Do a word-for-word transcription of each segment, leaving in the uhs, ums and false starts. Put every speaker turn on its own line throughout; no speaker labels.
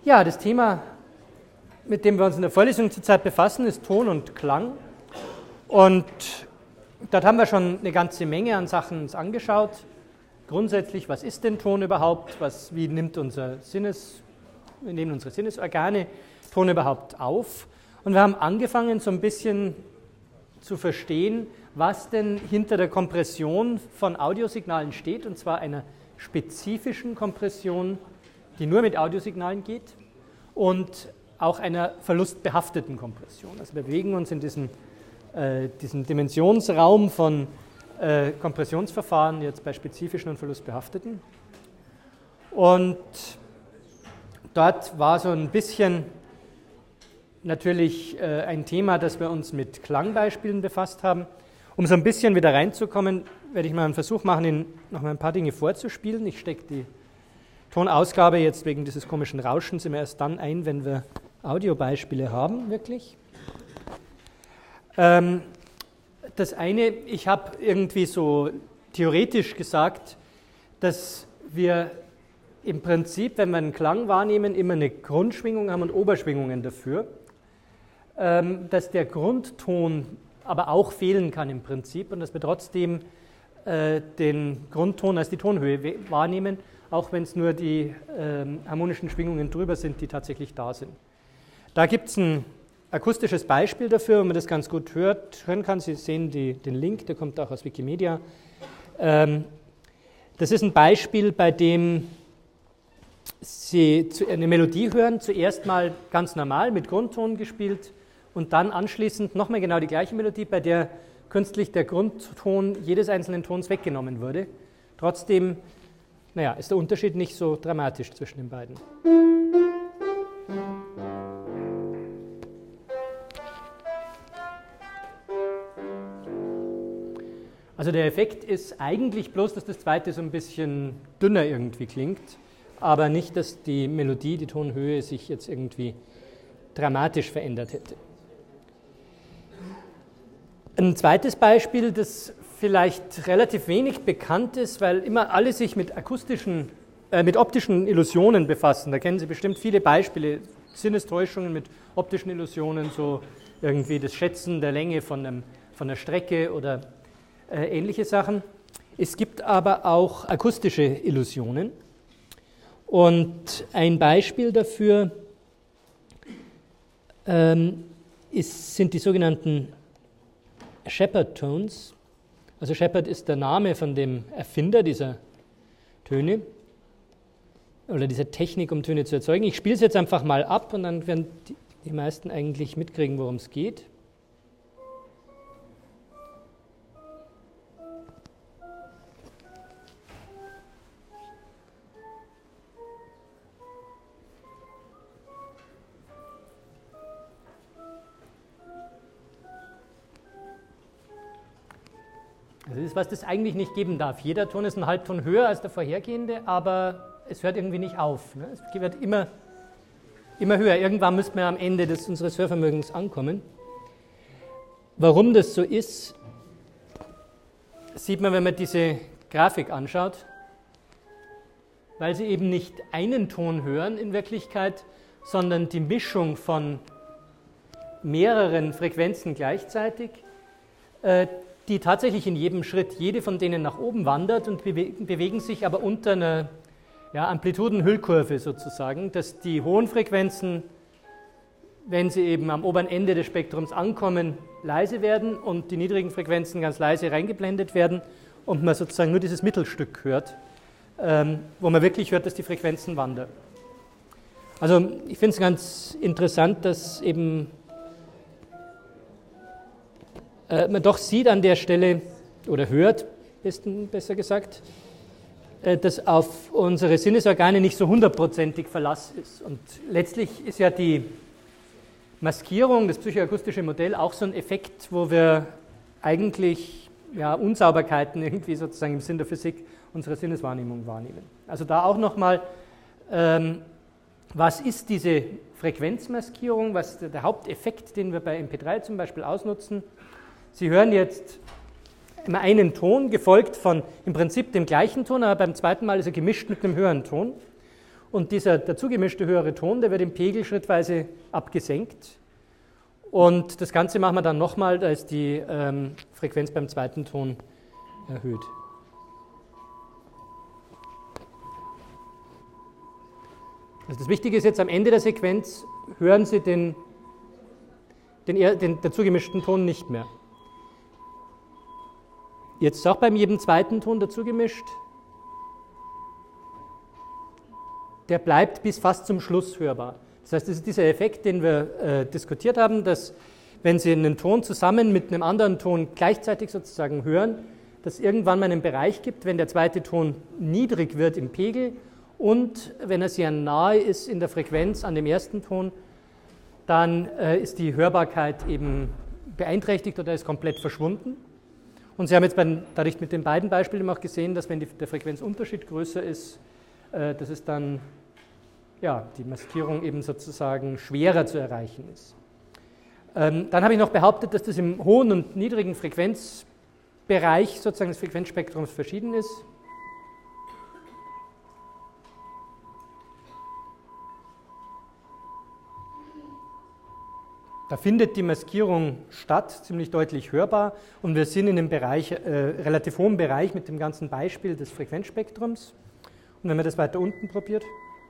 Ja, das Thema, mit dem wir uns in der Vorlesung zurzeit befassen, ist Ton und Klang. Und dort haben wir schon eine ganze Menge an Sachen uns angeschaut. Grundsätzlich, was ist denn Ton überhaupt? Was, wie nimmt unser Sinnes, wie nehmen unsere Sinnesorgane Ton überhaupt auf? Und wir haben angefangen, so ein bisschen zu verstehen, was denn hinter der Kompression von Audiosignalen steht, und zwar einer spezifischen Kompression, die nur mit Audiosignalen geht, und auch einer verlustbehafteten Kompression. Also wir bewegen uns in diesem, äh, diesem Dimensionsraum von äh, Kompressionsverfahren, jetzt bei spezifischen und verlustbehafteten. Und dort war so ein bisschen natürlich äh, ein Thema, das wir uns mit Klangbeispielen befasst haben. Um so ein bisschen wieder reinzukommen, werde ich mal einen Versuch machen, Ihnen noch mal ein paar Dinge vorzuspielen. Ich stecke die Tonausgabe jetzt wegen dieses komischen Rauschens immer erst dann ein, wenn wir Audiobeispiele haben, wirklich. Ähm, das eine, ich habe irgendwie so theoretisch gesagt, dass wir im Prinzip, wenn wir einen Klang wahrnehmen, immer eine Grundschwingung haben und Oberschwingungen dafür, ähm, dass der Grundton aber auch fehlen kann im Prinzip und dass wir trotzdem äh, den Grundton als die Tonhöhe wahrnehmen, auch wenn es nur die äh, harmonischen Schwingungen drüber sind, die tatsächlich da sind. Da gibt es ein akustisches Beispiel dafür, wo man das ganz gut hört, hören kann. Sie sehen die, den Link, der kommt auch aus Wikimedia. Ähm, das ist ein Beispiel, bei dem Sie eine Melodie hören, zuerst mal ganz normal mit Grundton gespielt und dann anschließend nochmal genau die gleiche Melodie, bei der künstlich der Grundton jedes einzelnen Tons weggenommen wurde. Trotzdem, naja, ist der Unterschied nicht so dramatisch zwischen den beiden. Also der Effekt ist eigentlich bloß, dass das zweite so ein bisschen dünner irgendwie klingt, aber nicht, dass die Melodie, die Tonhöhe sich jetzt irgendwie dramatisch verändert hätte. Ein zweites Beispiel, das vielleicht relativ wenig bekannt ist, weil immer alle sich mit akustischen, äh, mit optischen Illusionen befassen. Da kennen Sie bestimmt viele Beispiele, Sinnestäuschungen mit optischen Illusionen, so irgendwie das Schätzen der Länge von, einem, von einer Strecke oder äh, ähnliche Sachen. Es gibt aber auch akustische Illusionen. Und ein Beispiel dafür ähm, ist, sind die sogenannten Shepard Tones. Also Shepard ist der Name von dem Erfinder dieser Töne oder dieser Technik, um Töne zu erzeugen. Ich spiele es jetzt einfach mal ab und dann werden die, die meisten eigentlich mitkriegen, worum es geht. Das ist, was das eigentlich nicht geben darf. Jeder Ton ist ein Halbton höher als der vorhergehende, aber es hört irgendwie nicht auf. Ne? Es wird immer, immer höher. Irgendwann müssten wir am Ende des, unseres Hörvermögens ankommen. Warum das so ist, sieht man, wenn man diese Grafik anschaut, weil Sie eben nicht einen Ton hören in Wirklichkeit, sondern die Mischung von mehreren Frequenzen gleichzeitig, äh, die tatsächlich in jedem Schritt, jede von denen nach oben wandert und bewegen, bewegen sich aber unter einer ja, Amplitudenhüllkurve sozusagen, dass die hohen Frequenzen, wenn sie eben am oberen Ende des Spektrums ankommen, leise werden und die niedrigen Frequenzen ganz leise reingeblendet werden und man sozusagen nur dieses Mittelstück hört, ähm, wo man wirklich hört, dass die Frequenzen wandern. Also ich finde es ganz interessant, dass eben man doch sieht an der Stelle, oder hört, besser gesagt, dass auf unsere Sinnesorgane nicht so hundertprozentig Verlass ist. Und letztlich ist ja die Maskierung, das psychoakustische Modell, auch so ein Effekt, wo wir eigentlich ja, Unsauberkeiten irgendwie sozusagen im Sinn der Physik unserer Sinneswahrnehmung wahrnehmen. Also da auch nochmal, ähm, was ist diese Frequenzmaskierung, was ist der Haupteffekt, den wir bei M P drei zum Beispiel ausnutzen? Sie hören jetzt immer einen Ton, gefolgt von im Prinzip dem gleichen Ton, aber beim zweiten Mal ist er gemischt mit einem höheren Ton. und dieser dazugemischte höhere Ton, der wird im Pegel schrittweise abgesenkt. Und das Ganze machen wir dann nochmal, da ist die ähm, Frequenz beim zweiten Ton erhöht. Also das Wichtige ist jetzt, am Ende der Sequenz hören Sie den, den, den dazugemischten Ton nicht mehr. Jetzt ist auch beim jedem zweiten Ton dazugemischt. Der bleibt bis fast zum Schluss hörbar. Das heißt, das ist dieser Effekt, den wir äh, diskutiert haben, dass wenn Sie einen Ton zusammen mit einem anderen Ton gleichzeitig sozusagen hören, dass es irgendwann mal einen Bereich gibt, wenn der zweite Ton niedrig wird im Pegel und wenn er sehr nahe ist in der Frequenz an dem ersten Ton, dann äh, ist die Hörbarkeit eben beeinträchtigt oder ist komplett verschwunden. Und Sie haben jetzt bei, dadurch mit den beiden Beispielen auch gesehen, dass wenn die, der Frequenzunterschied größer ist, äh, dass es dann ja, die Maskierung eben sozusagen schwerer zu erreichen ist. Ähm, dann habe ich noch behauptet, dass das im hohen und niedrigen Frequenzbereich sozusagen des Frequenzspektrums verschieden ist. Da findet die Maskierung statt, ziemlich deutlich hörbar, und wir sind in einem Bereich, äh, relativ hohen Bereich mit dem ganzen Beispiel des Frequenzspektrums. Und wenn man das weiter unten probiert,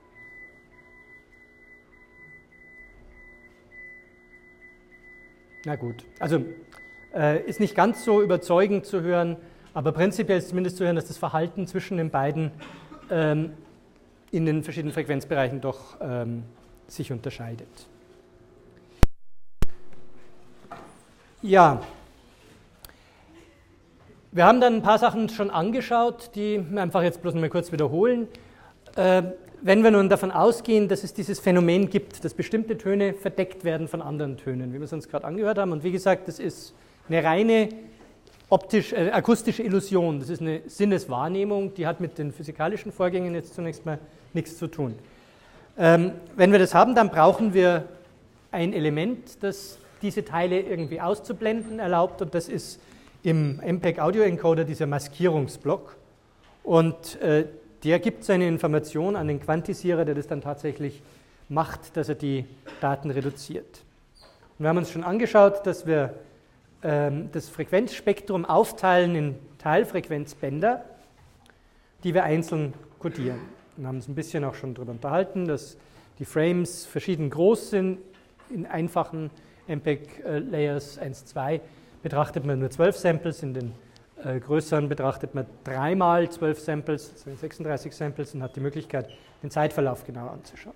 na gut, also äh, ist nicht ganz so überzeugend zu hören, aber prinzipiell ist zumindest zu hören, dass das Verhalten zwischen den beiden ähm, in den verschiedenen Frequenzbereichen doch ähm, sich unterscheidet. Ja, wir haben dann ein paar Sachen schon angeschaut, die wir einfach jetzt bloß mal kurz wiederholen. Äh, wenn wir nun davon ausgehen, dass es dieses Phänomen gibt, dass bestimmte Töne verdeckt werden von anderen Tönen, wie wir es uns gerade angehört haben, und wie gesagt, das ist eine reine optisch, äh, akustische Illusion, das ist eine Sinneswahrnehmung, die hat mit den physikalischen Vorgängen jetzt zunächst mal nichts zu tun. Ähm, wenn wir das haben, dann brauchen wir ein Element, das diese Teile irgendwie auszublenden erlaubt, und das ist im M P E G Audio Encoder dieser Maskierungsblock, und äh, der gibt seine Information an den Quantisierer, der das dann tatsächlich macht, dass er die Daten reduziert. Und wir haben uns schon angeschaut, dass wir ähm, das Frequenzspektrum aufteilen in Teilfrequenzbänder, die wir einzeln kodieren. Wir haben uns ein bisschen auch schon darüber unterhalten, dass die Frames verschieden groß sind. In einfachen M P E G-Layers eins, zwei betrachtet man nur zwölf Samples, in den äh, größeren betrachtet man dreimal zwölf Samples, also sechsunddreißig Samples, und hat die Möglichkeit, den Zeitverlauf genauer anzuschauen.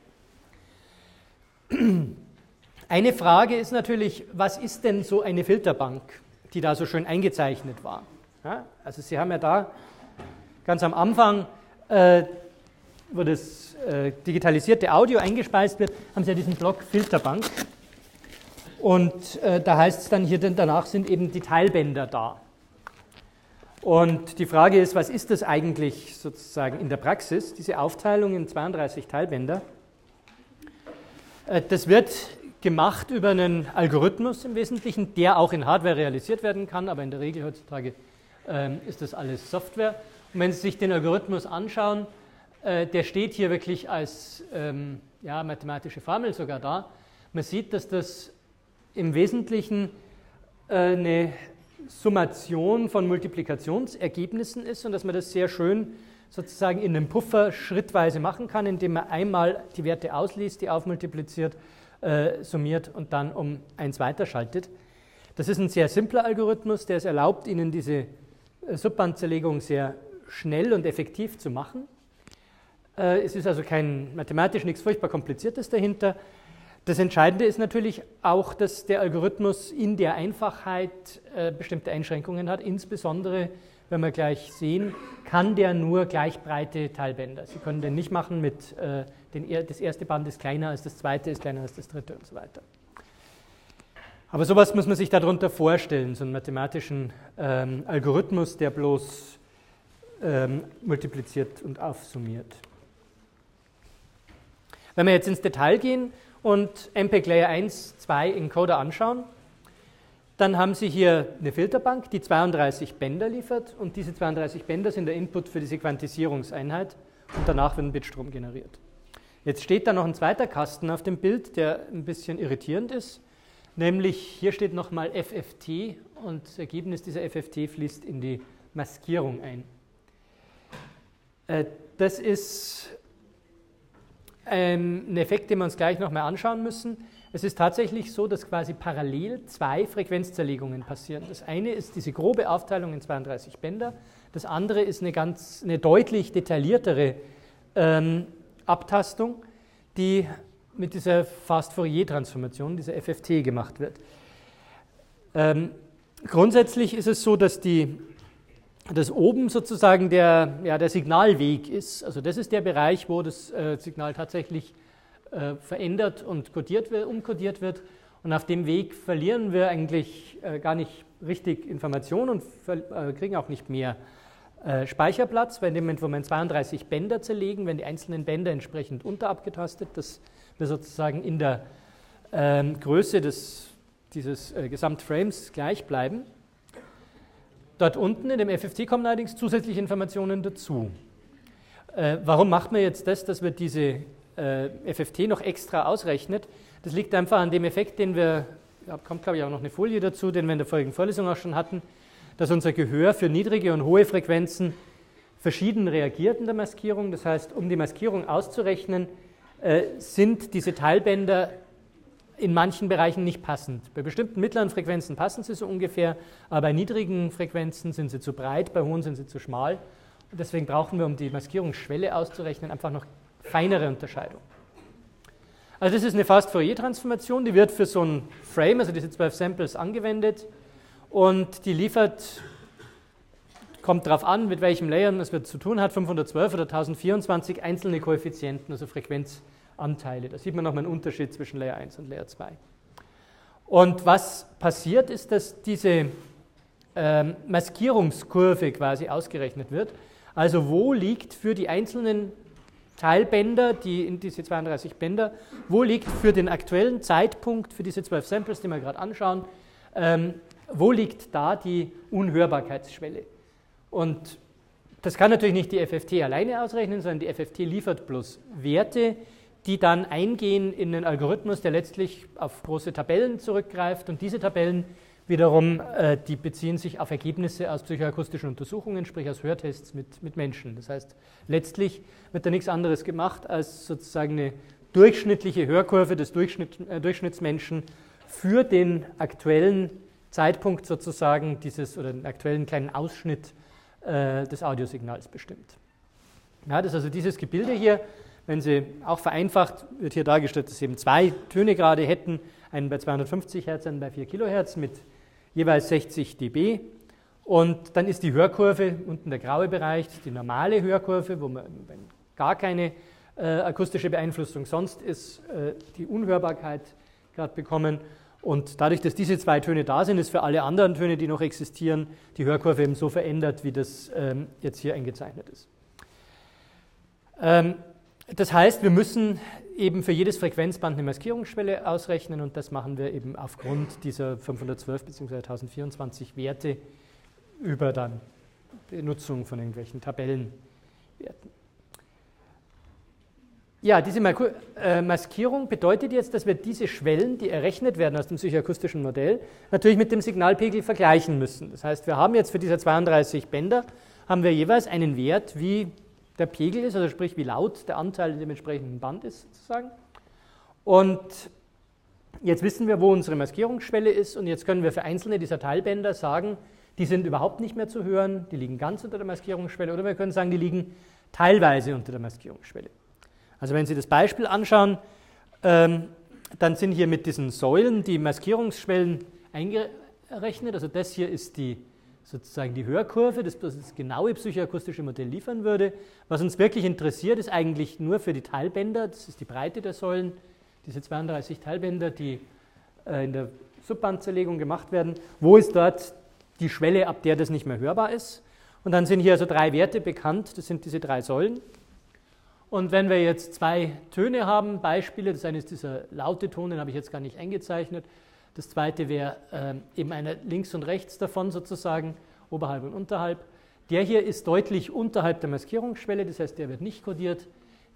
Eine Frage ist natürlich, was ist denn so eine Filterbank, die da so schön eingezeichnet war? Ja, also Sie haben ja da ganz am Anfang, äh, wo das äh, digitalisierte Audio eingespeist wird, haben Sie ja diesen Block Filterbank. Und äh, da heißt es dann hier, danach sind eben die Teilbänder da. Und die Frage ist, was ist das eigentlich sozusagen in der Praxis, diese Aufteilung in zweiunddreißig Teilbänder? Äh, das wird gemacht über einen Algorithmus im Wesentlichen, der auch in Hardware realisiert werden kann, aber in der Regel heutzutage äh, ist das alles Software. Und wenn Sie sich den Algorithmus anschauen, äh, der steht hier wirklich als ähm, ja, mathematische Formel sogar da. Man sieht, dass das im Wesentlichen eine Summation von Multiplikationsergebnissen ist und dass man das sehr schön sozusagen in einem Puffer schrittweise machen kann, indem man einmal die Werte ausliest, die aufmultipliziert, äh, summiert und dann um eins weiterschaltet. Das ist ein sehr simpler Algorithmus, der es erlaubt, Ihnen diese Subbandzerlegung sehr schnell und effektiv zu machen. Äh, es ist also kein mathematisch nichts furchtbar Kompliziertes dahinter. Das Entscheidende ist natürlich auch, dass der Algorithmus in der Einfachheit äh, bestimmte Einschränkungen hat. Insbesondere, wenn wir gleich sehen, kann der nur gleich breite Teilbänder. Sie können den nicht machen mit, äh, den, das erste Band ist kleiner als das zweite, ist kleiner als das dritte und so weiter. Aber sowas muss man sich darunter vorstellen, so einen mathematischen ähm, Algorithmus, der bloß ähm, multipliziert und aufsummiert. Wenn wir jetzt ins Detail gehen und M P E G Layer eins, zwei Encoder anschauen, dann haben Sie hier eine Filterbank, die zweiunddreißig Bänder liefert, und diese zweiunddreißig Bänder sind der Input für diese Quantisierungseinheit, und danach wird ein Bitstrom generiert. Jetzt steht da noch ein zweiter Kasten auf dem Bild, der ein bisschen irritierend ist, nämlich hier steht nochmal F F T und das Ergebnis dieser F F T fließt in die Maskierung ein. Das ist ein Effekt, den wir uns gleich nochmal anschauen müssen. Es ist tatsächlich so, dass quasi parallel zwei Frequenzzerlegungen passieren. Das eine ist diese grobe Aufteilung in zweiunddreißig Bänder, das andere ist eine, ganz, eine deutlich detailliertere ähm, Abtastung, die mit dieser Fast-Fourier-Transformation, dieser F F T, gemacht wird. Ähm, grundsätzlich ist es so, dass, die, dass oben sozusagen der, ja, der Signalweg ist. Also das ist der Bereich, wo das äh, Signal tatsächlich äh, verändert und kodiert wird, umkodiert wird. Und auf dem Weg verlieren wir eigentlich äh, gar nicht richtig Informationen und ver- äh, kriegen auch nicht mehr äh, Speicherplatz, weil in dem Moment, wo wir in zweiunddreißig Bänder zerlegen, werden die einzelnen Bänder entsprechend unterabgetastet, dass wir sozusagen in der ähm, Größe des, dieses äh, Gesamtframes gleich bleiben. Dort unten in dem F F T kommen allerdings zusätzliche Informationen dazu. Äh, warum macht man jetzt das, dass wir diese äh, F F T noch extra ausrechnet? Das liegt einfach an dem Effekt, den wir, da kommt glaube ich auch noch eine Folie dazu, den wir in der vorigen Vorlesung auch schon hatten, dass unser Gehör für niedrige und hohe Frequenzen verschieden reagiert in der Maskierung. Das heißt, um die Maskierung auszurechnen, äh, sind diese Teilbänder in manchen Bereichen nicht passend. Bei bestimmten mittleren Frequenzen passen sie so ungefähr, aber bei niedrigen Frequenzen sind sie zu breit, bei hohen sind sie zu schmal. Und deswegen brauchen wir, um die Maskierungsschwelle auszurechnen, einfach noch feinere Unterscheidung. Also das ist eine Fast-Fourier-Transformation, die wird für so ein Frame, also diese zwölf Samples, angewendet und die liefert, kommt darauf an, mit welchem Layer man es zu tun hat, fünfhundertzwölf oder tausendvierundzwanzig einzelne Koeffizienten, also Frequenzanteile. Da sieht man nochmal einen Unterschied zwischen Layer eins und Layer zwei. Und was passiert ist, dass diese ähm, Maskierungskurve quasi ausgerechnet wird. Also wo liegt für die einzelnen Teilbänder, die in diese zweiunddreißig Bänder, wo liegt für den aktuellen Zeitpunkt, für diese zwölf Samples, die wir gerade anschauen, ähm, wo liegt da die Unhörbarkeitsschwelle? Und das kann natürlich nicht die F F T alleine ausrechnen, sondern die F F T liefert bloß Werte, die dann eingehen in einen Algorithmus, der letztlich auf große Tabellen zurückgreift. Und diese Tabellen wiederum, äh, die beziehen sich auf Ergebnisse aus psychoakustischen Untersuchungen, sprich aus Hörtests mit, mit Menschen. Das heißt, letztlich wird da nichts anderes gemacht, als sozusagen eine durchschnittliche Hörkurve des Durchschnitt, äh, Durchschnittsmenschen für den aktuellen Zeitpunkt sozusagen dieses oder den aktuellen kleinen Ausschnitt äh, des Audiosignals bestimmt. Ja, das ist also dieses Gebilde hier. Wenn Sie auch vereinfacht, wird hier dargestellt, dass Sie eben zwei Töne gerade hätten, einen bei zweihundertfünfzig Hertz, einen bei vier Kilohertz mit jeweils sechzig dB. Und dann ist die Hörkurve, unten der graue Bereich, die normale Hörkurve, wo man wenn gar keine äh, akustische Beeinflussung sonst ist, äh, die Unhörbarkeit gerade bekommen. Und dadurch, dass diese zwei Töne da sind, ist für alle anderen Töne, die noch existieren, die Hörkurve eben so verändert, wie das ähm, jetzt hier eingezeichnet ist. Ähm, das heißt, wir müssen eben für jedes Frequenzband eine Maskierungsschwelle ausrechnen und das machen wir eben aufgrund dieser fünfhundertzwölf bzw. tausendvierundzwanzig Werte über dann Benutzung von irgendwelchen Tabellenwerten. Ja, diese Maskierung bedeutet jetzt, dass wir diese Schwellen, die errechnet werden aus dem psychoakustischen Modell, natürlich mit dem Signalpegel vergleichen müssen. Das heißt, wir haben jetzt für diese zweiunddreißig Bänder, haben wir jeweils einen Wert, wie der Pegel ist, also sprich, wie laut der Anteil in dem entsprechenden Band ist, sozusagen. Und jetzt wissen wir, wo unsere Maskierungsschwelle ist und jetzt können wir für einzelne dieser Teilbänder sagen, die sind überhaupt nicht mehr zu hören, die liegen ganz unter der Maskierungsschwelle oder wir können sagen, die liegen teilweise unter der Maskierungsschwelle. Also wenn Sie das Beispiel anschauen, ähm, dann sind hier mit diesen Säulen die Maskierungsschwellen eingerechnet. Also das hier ist die, sozusagen die Hörkurve, das das genaue psychoakustische Modell liefern würde. Was uns wirklich interessiert, ist eigentlich nur für die Teilbänder, das ist die Breite der Säulen, diese zweiunddreißig Teilbänder, die äh, in der Subbandzerlegung gemacht werden. Wo ist dort die Schwelle, ab der das nicht mehr hörbar ist? Und dann sind hier also drei Werte bekannt, das sind diese drei Säulen. Und wenn wir jetzt zwei Töne haben, Beispiele, das eine ist dieser laute Ton, den habe ich jetzt gar nicht eingezeichnet. Das zweite wäre äh, eben einer links und rechts davon sozusagen, oberhalb und unterhalb. Der hier ist deutlich unterhalb der Maskierungsschwelle, das heißt, der wird nicht kodiert.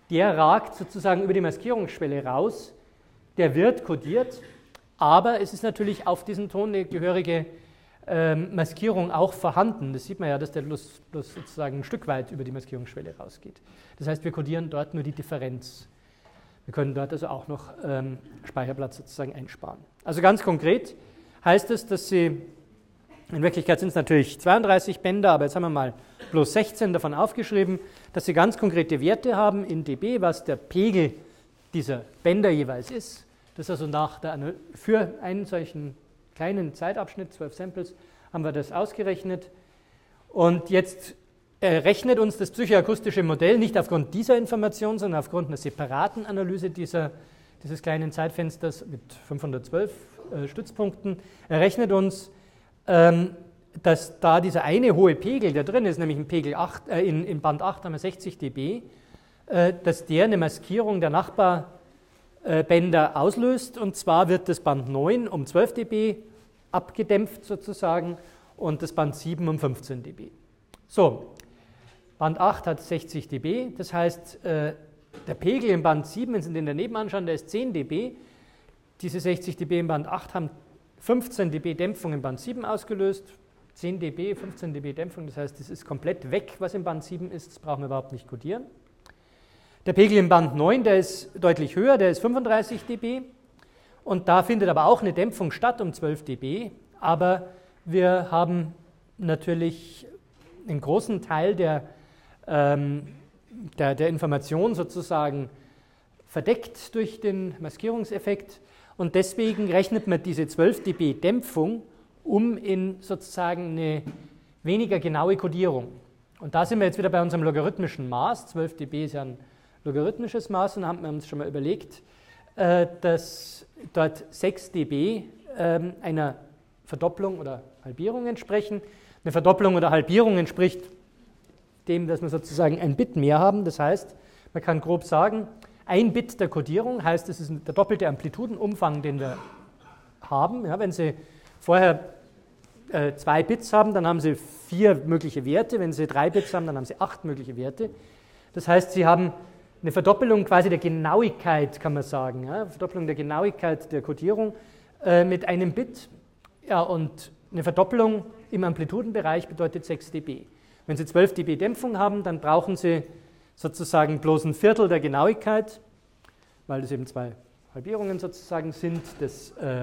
der ragt sozusagen über die Maskierungsschwelle raus, der wird kodiert, aber es ist natürlich auf diesem Ton eine gehörige ähm, Maskierung auch vorhanden. Das sieht man ja, dass der bloß, bloß sozusagen ein Stück weit über die Maskierungsschwelle rausgeht. Das heißt, wir kodieren dort nur die Differenz. Wir können dort also auch noch ähm, Speicherplatz sozusagen einsparen. Also ganz konkret heißt es, dass Sie, in Wirklichkeit sind es natürlich zweiunddreißig Bänder, aber jetzt haben wir mal bloß sechzehn davon aufgeschrieben, dass Sie ganz konkrete Werte haben in dB, was der Pegel dieser Bänder jeweils ist. Das ist also nach der, für einen solchen kleinen Zeitabschnitt, zwölf Samples, haben wir das ausgerechnet. Und jetzt äh, rechnet uns das psychoakustische Modell nicht aufgrund dieser Information, sondern aufgrund einer separaten Analyse dieser, dieses kleinen Zeitfensters mit fünfhundertzwölf äh, Stützpunkten. Er rechnet uns, ähm, dass da dieser eine hohe Pegel, der drin ist, nämlich in, Pegel acht, äh, in, in Band acht haben wir sechzig dB, äh, dass der eine Maskierung der Nachbarbänder auslöst. Und zwar wird das Band neun um zwölf dB abgedämpft sozusagen und das Band sieben um fünfzehn dB. So, Band acht hat sechzig dB, das heißt, äh, der Pegel im Band sieben, wenn Sie den daneben anschauen, der ist zehn dB. Diese sechzig dB im Band acht haben fünfzehn dB Dämpfung im Band sieben ausgelöst. zehn dB, fünfzehn dB Dämpfung, das heißt, das ist komplett weg, was im Band sieben ist, das brauchen wir überhaupt nicht kodieren. Der Pegel im Band neun, der ist deutlich höher, der ist fünfunddreißig dB. Und da findet aber auch eine Dämpfung statt um zwölf dB, aber wir haben natürlich einen großen Teil der, ähm, der, der Information sozusagen verdeckt durch den Maskierungseffekt und deswegen rechnet man diese zwölf dB Dämpfung um in sozusagen eine weniger genaue Kodierung. Und da sind wir jetzt wieder bei unserem logarithmischen Maß. zwölf dB ist ja ein logarithmisches Maß und haben wir uns schon mal überlegt, äh, dass dort sechs dB äh, einer Verdopplung oder Halbierung entsprechen. Eine Verdopplung oder Halbierung entspricht dem, dass wir sozusagen ein Bit mehr haben. Das heißt, man kann grob sagen, ein Bit der Kodierung heißt, es ist der doppelte Amplitudenumfang, den wir haben. Ja, wenn Sie vorher äh, zwei Bits haben, dann haben Sie vier mögliche Werte. Wenn Sie drei Bits haben, dann haben Sie acht mögliche Werte. Das heißt, Sie haben eine Verdoppelung quasi der Genauigkeit, kann man sagen. Ja? Verdoppelung der Genauigkeit der Kodierung äh, mit einem Bit. Ja, und eine Verdoppelung im Amplitudenbereich bedeutet sechs dB. Wenn Sie zwölf dB Dämpfung haben, dann brauchen Sie sozusagen bloß ein Viertel der Genauigkeit, weil das eben zwei Halbierungen sozusagen sind des, äh,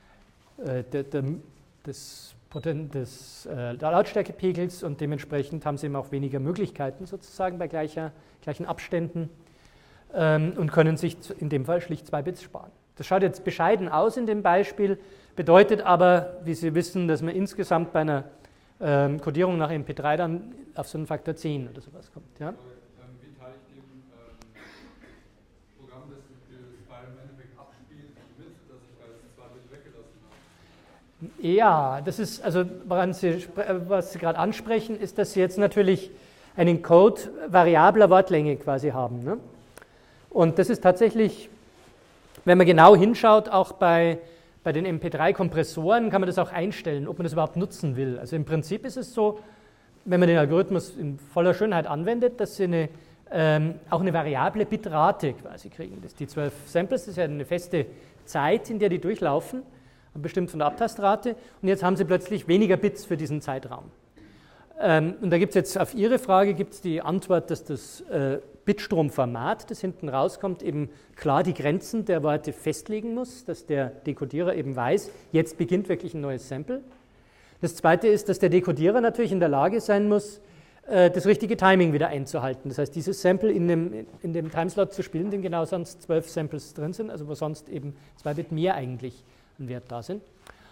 äh, de, de, des, Poten des äh, Lautstärkepegels und dementsprechend haben Sie eben auch weniger Möglichkeiten sozusagen bei gleicher, gleichen Abständen ähm, und können sich in dem Fall schlicht zwei Bits sparen. Das schaut jetzt bescheiden aus in dem Beispiel, bedeutet aber, wie Sie wissen, dass man insgesamt bei einer ähm, Kodierung nach M P drei dann auf so einen Faktor zehn oder sowas kommt. Ja?
Wie teile ich dem ähm, Programm, das bei im Endeffekt abspielt, mit, dass ich da jetzt zwei Bit weggelassen habe?
Ja, das ist, also woran Sie, was Sie gerade ansprechen, ist, dass Sie jetzt natürlich einen Code variabler Wortlänge quasi haben. Ne? Und das ist tatsächlich, wenn man genau hinschaut, auch bei, bei den M P drei Kompressoren kann man das auch einstellen, ob man das überhaupt nutzen will. Also im Prinzip ist es so, wenn man den Algorithmus in voller Schönheit anwendet, dass Sie eine, ähm, auch eine variable Bitrate quasi kriegen. Das, die zwölf Samples, das ist ja eine feste Zeit, in der die durchlaufen, bestimmt von der Abtastrate, und jetzt haben Sie plötzlich weniger Bits für diesen Zeitraum. Ähm, und da gibt es jetzt auf Ihre Frage gibt's die Antwort, dass das äh, Bitstromformat, das hinten rauskommt, eben klar die Grenzen der Worte festlegen muss, dass der Dekodierer eben weiß, jetzt beginnt wirklich ein neues Sample. Das Zweite ist, dass der Dekodierer natürlich in der Lage sein muss, äh, das richtige Timing wieder einzuhalten. Das heißt, dieses Sample in dem, in dem Timeslot zu spielen, den genau sonst zwölf Samples drin sind, also wo sonst eben zwei Bit mehr eigentlich an Wert da sind.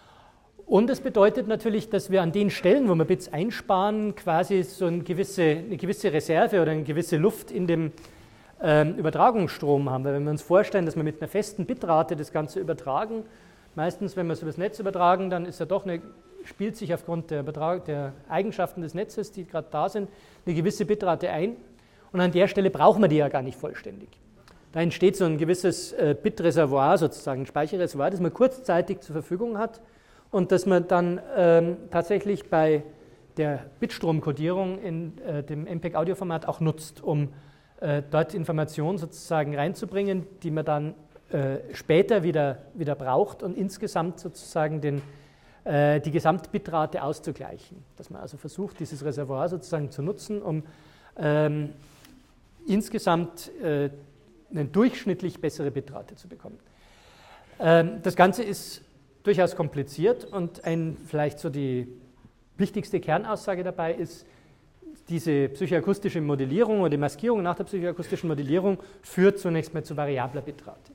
Und das bedeutet natürlich, dass wir an den Stellen, wo wir Bits einsparen, quasi so eine gewisse, eine gewisse Reserve oder eine gewisse Luft in dem ähm, Übertragungsstrom haben. Weil wenn wir uns vorstellen, dass wir mit einer festen Bitrate das Ganze übertragen, meistens, wenn wir es über das Netz übertragen, dann ist ja doch eine, spielt sich aufgrund der, Übertrag, der Eigenschaften des Netzes, die gerade da sind, eine gewisse Bitrate ein. Und an der Stelle brauchen wir die ja gar nicht vollständig. Da entsteht so ein gewisses äh, Bitreservoir, sozusagen ein Speicherreservoir, das man kurzzeitig zur Verfügung hat und das man dann ähm, tatsächlich bei der Bitstromkodierung in äh, dem M P E G-Audioformat auch nutzt, um äh, dort Informationen sozusagen reinzubringen, die man dann äh, später wieder, wieder braucht und insgesamt sozusagen den, äh, die Gesamtbitrate auszugleichen. Dass man also versucht, dieses Reservoir sozusagen zu nutzen, um ähm, insgesamt äh, eine durchschnittlich bessere Bitrate zu bekommen. Ähm, das Ganze ist durchaus kompliziert und ein, vielleicht so die wichtigste Kernaussage dabei ist, diese psychoakustische Modellierung oder die Maskierung nach der psychoakustischen Modellierung führt zunächst mal zu variabler Bitrate.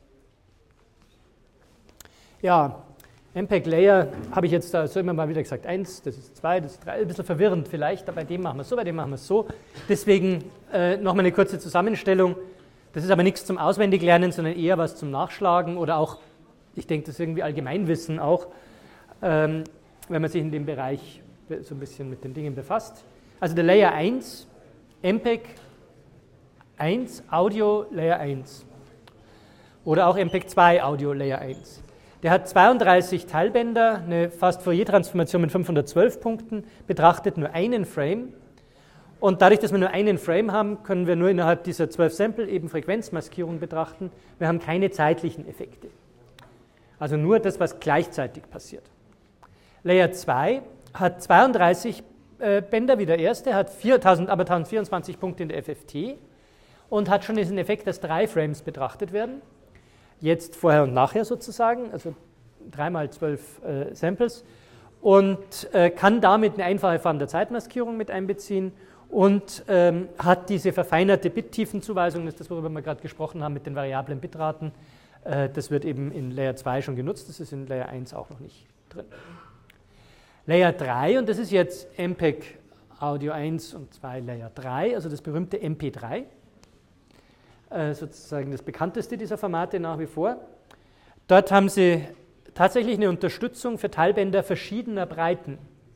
Ja, M P E G-Layer habe ich jetzt da so immer mal wieder gesagt, eins, das ist zwei, das ist drei, ein bisschen verwirrend vielleicht, bei dem machen wir es so, bei dem machen wir es so. Deswegen äh, nochmal eine kurze Zusammenstellung. Das ist aber nichts zum Auswendiglernen, sondern eher was zum Nachschlagen oder auch, ich denke, das ist irgendwie Allgemeinwissen auch, ähm, wenn man sich in dem Bereich so ein bisschen mit den Dingen befasst. Also der Layer eins, M P E G eins, Audio Layer eins oder auch M P E G zwei, Audio Layer eins. Der hat zweiunddreißig Teilbänder, eine fast Fourier-Transformation mit fünfhundertzwölf Punkten, betrachtet nur einen Frame. Und dadurch, dass wir nur einen Frame haben, können wir nur innerhalb dieser zwölf Sample eben Frequenzmaskierung betrachten. Wir haben keine zeitlichen Effekte. Also nur das, was gleichzeitig passiert. Layer zwei hat zweiunddreißig äh, Bänder wie der erste, hat viertausend, aber tausendvierundzwanzig Punkte in der F F T und hat schon diesen Effekt, dass drei Frames betrachtet werden. Jetzt vorher und nachher sozusagen, also drei mal zwölf äh, Samples und äh, kann damit eine einfache Form der Zeitmaskierung mit einbeziehen und ähm, hat diese verfeinerte Bit-Tiefenzuweisung, das ist das, worüber wir gerade gesprochen haben, mit den variablen Bitraten. Äh, das wird eben in Layer zwei schon genutzt, das ist in Layer eins auch noch nicht drin. Layer drei, und das ist jetzt M P E G Audio eins und zwei Layer drei, also das berühmte M P drei. Sozusagen das bekannteste dieser Formate nach wie vor. Dort haben Sie tatsächlich eine Unterstützung für Teilbänder verschiedener Breiten.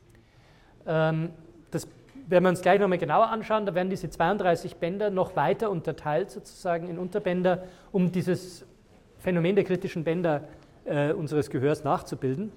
Das werden wir uns gleich nochmal genauer anschauen. Da werden diese zweiunddreißig Bänder noch weiter unterteilt sozusagen in Unterbänder, um dieses Phänomen der kritischen Bänder äh, unseres Gehörs nachzubilden.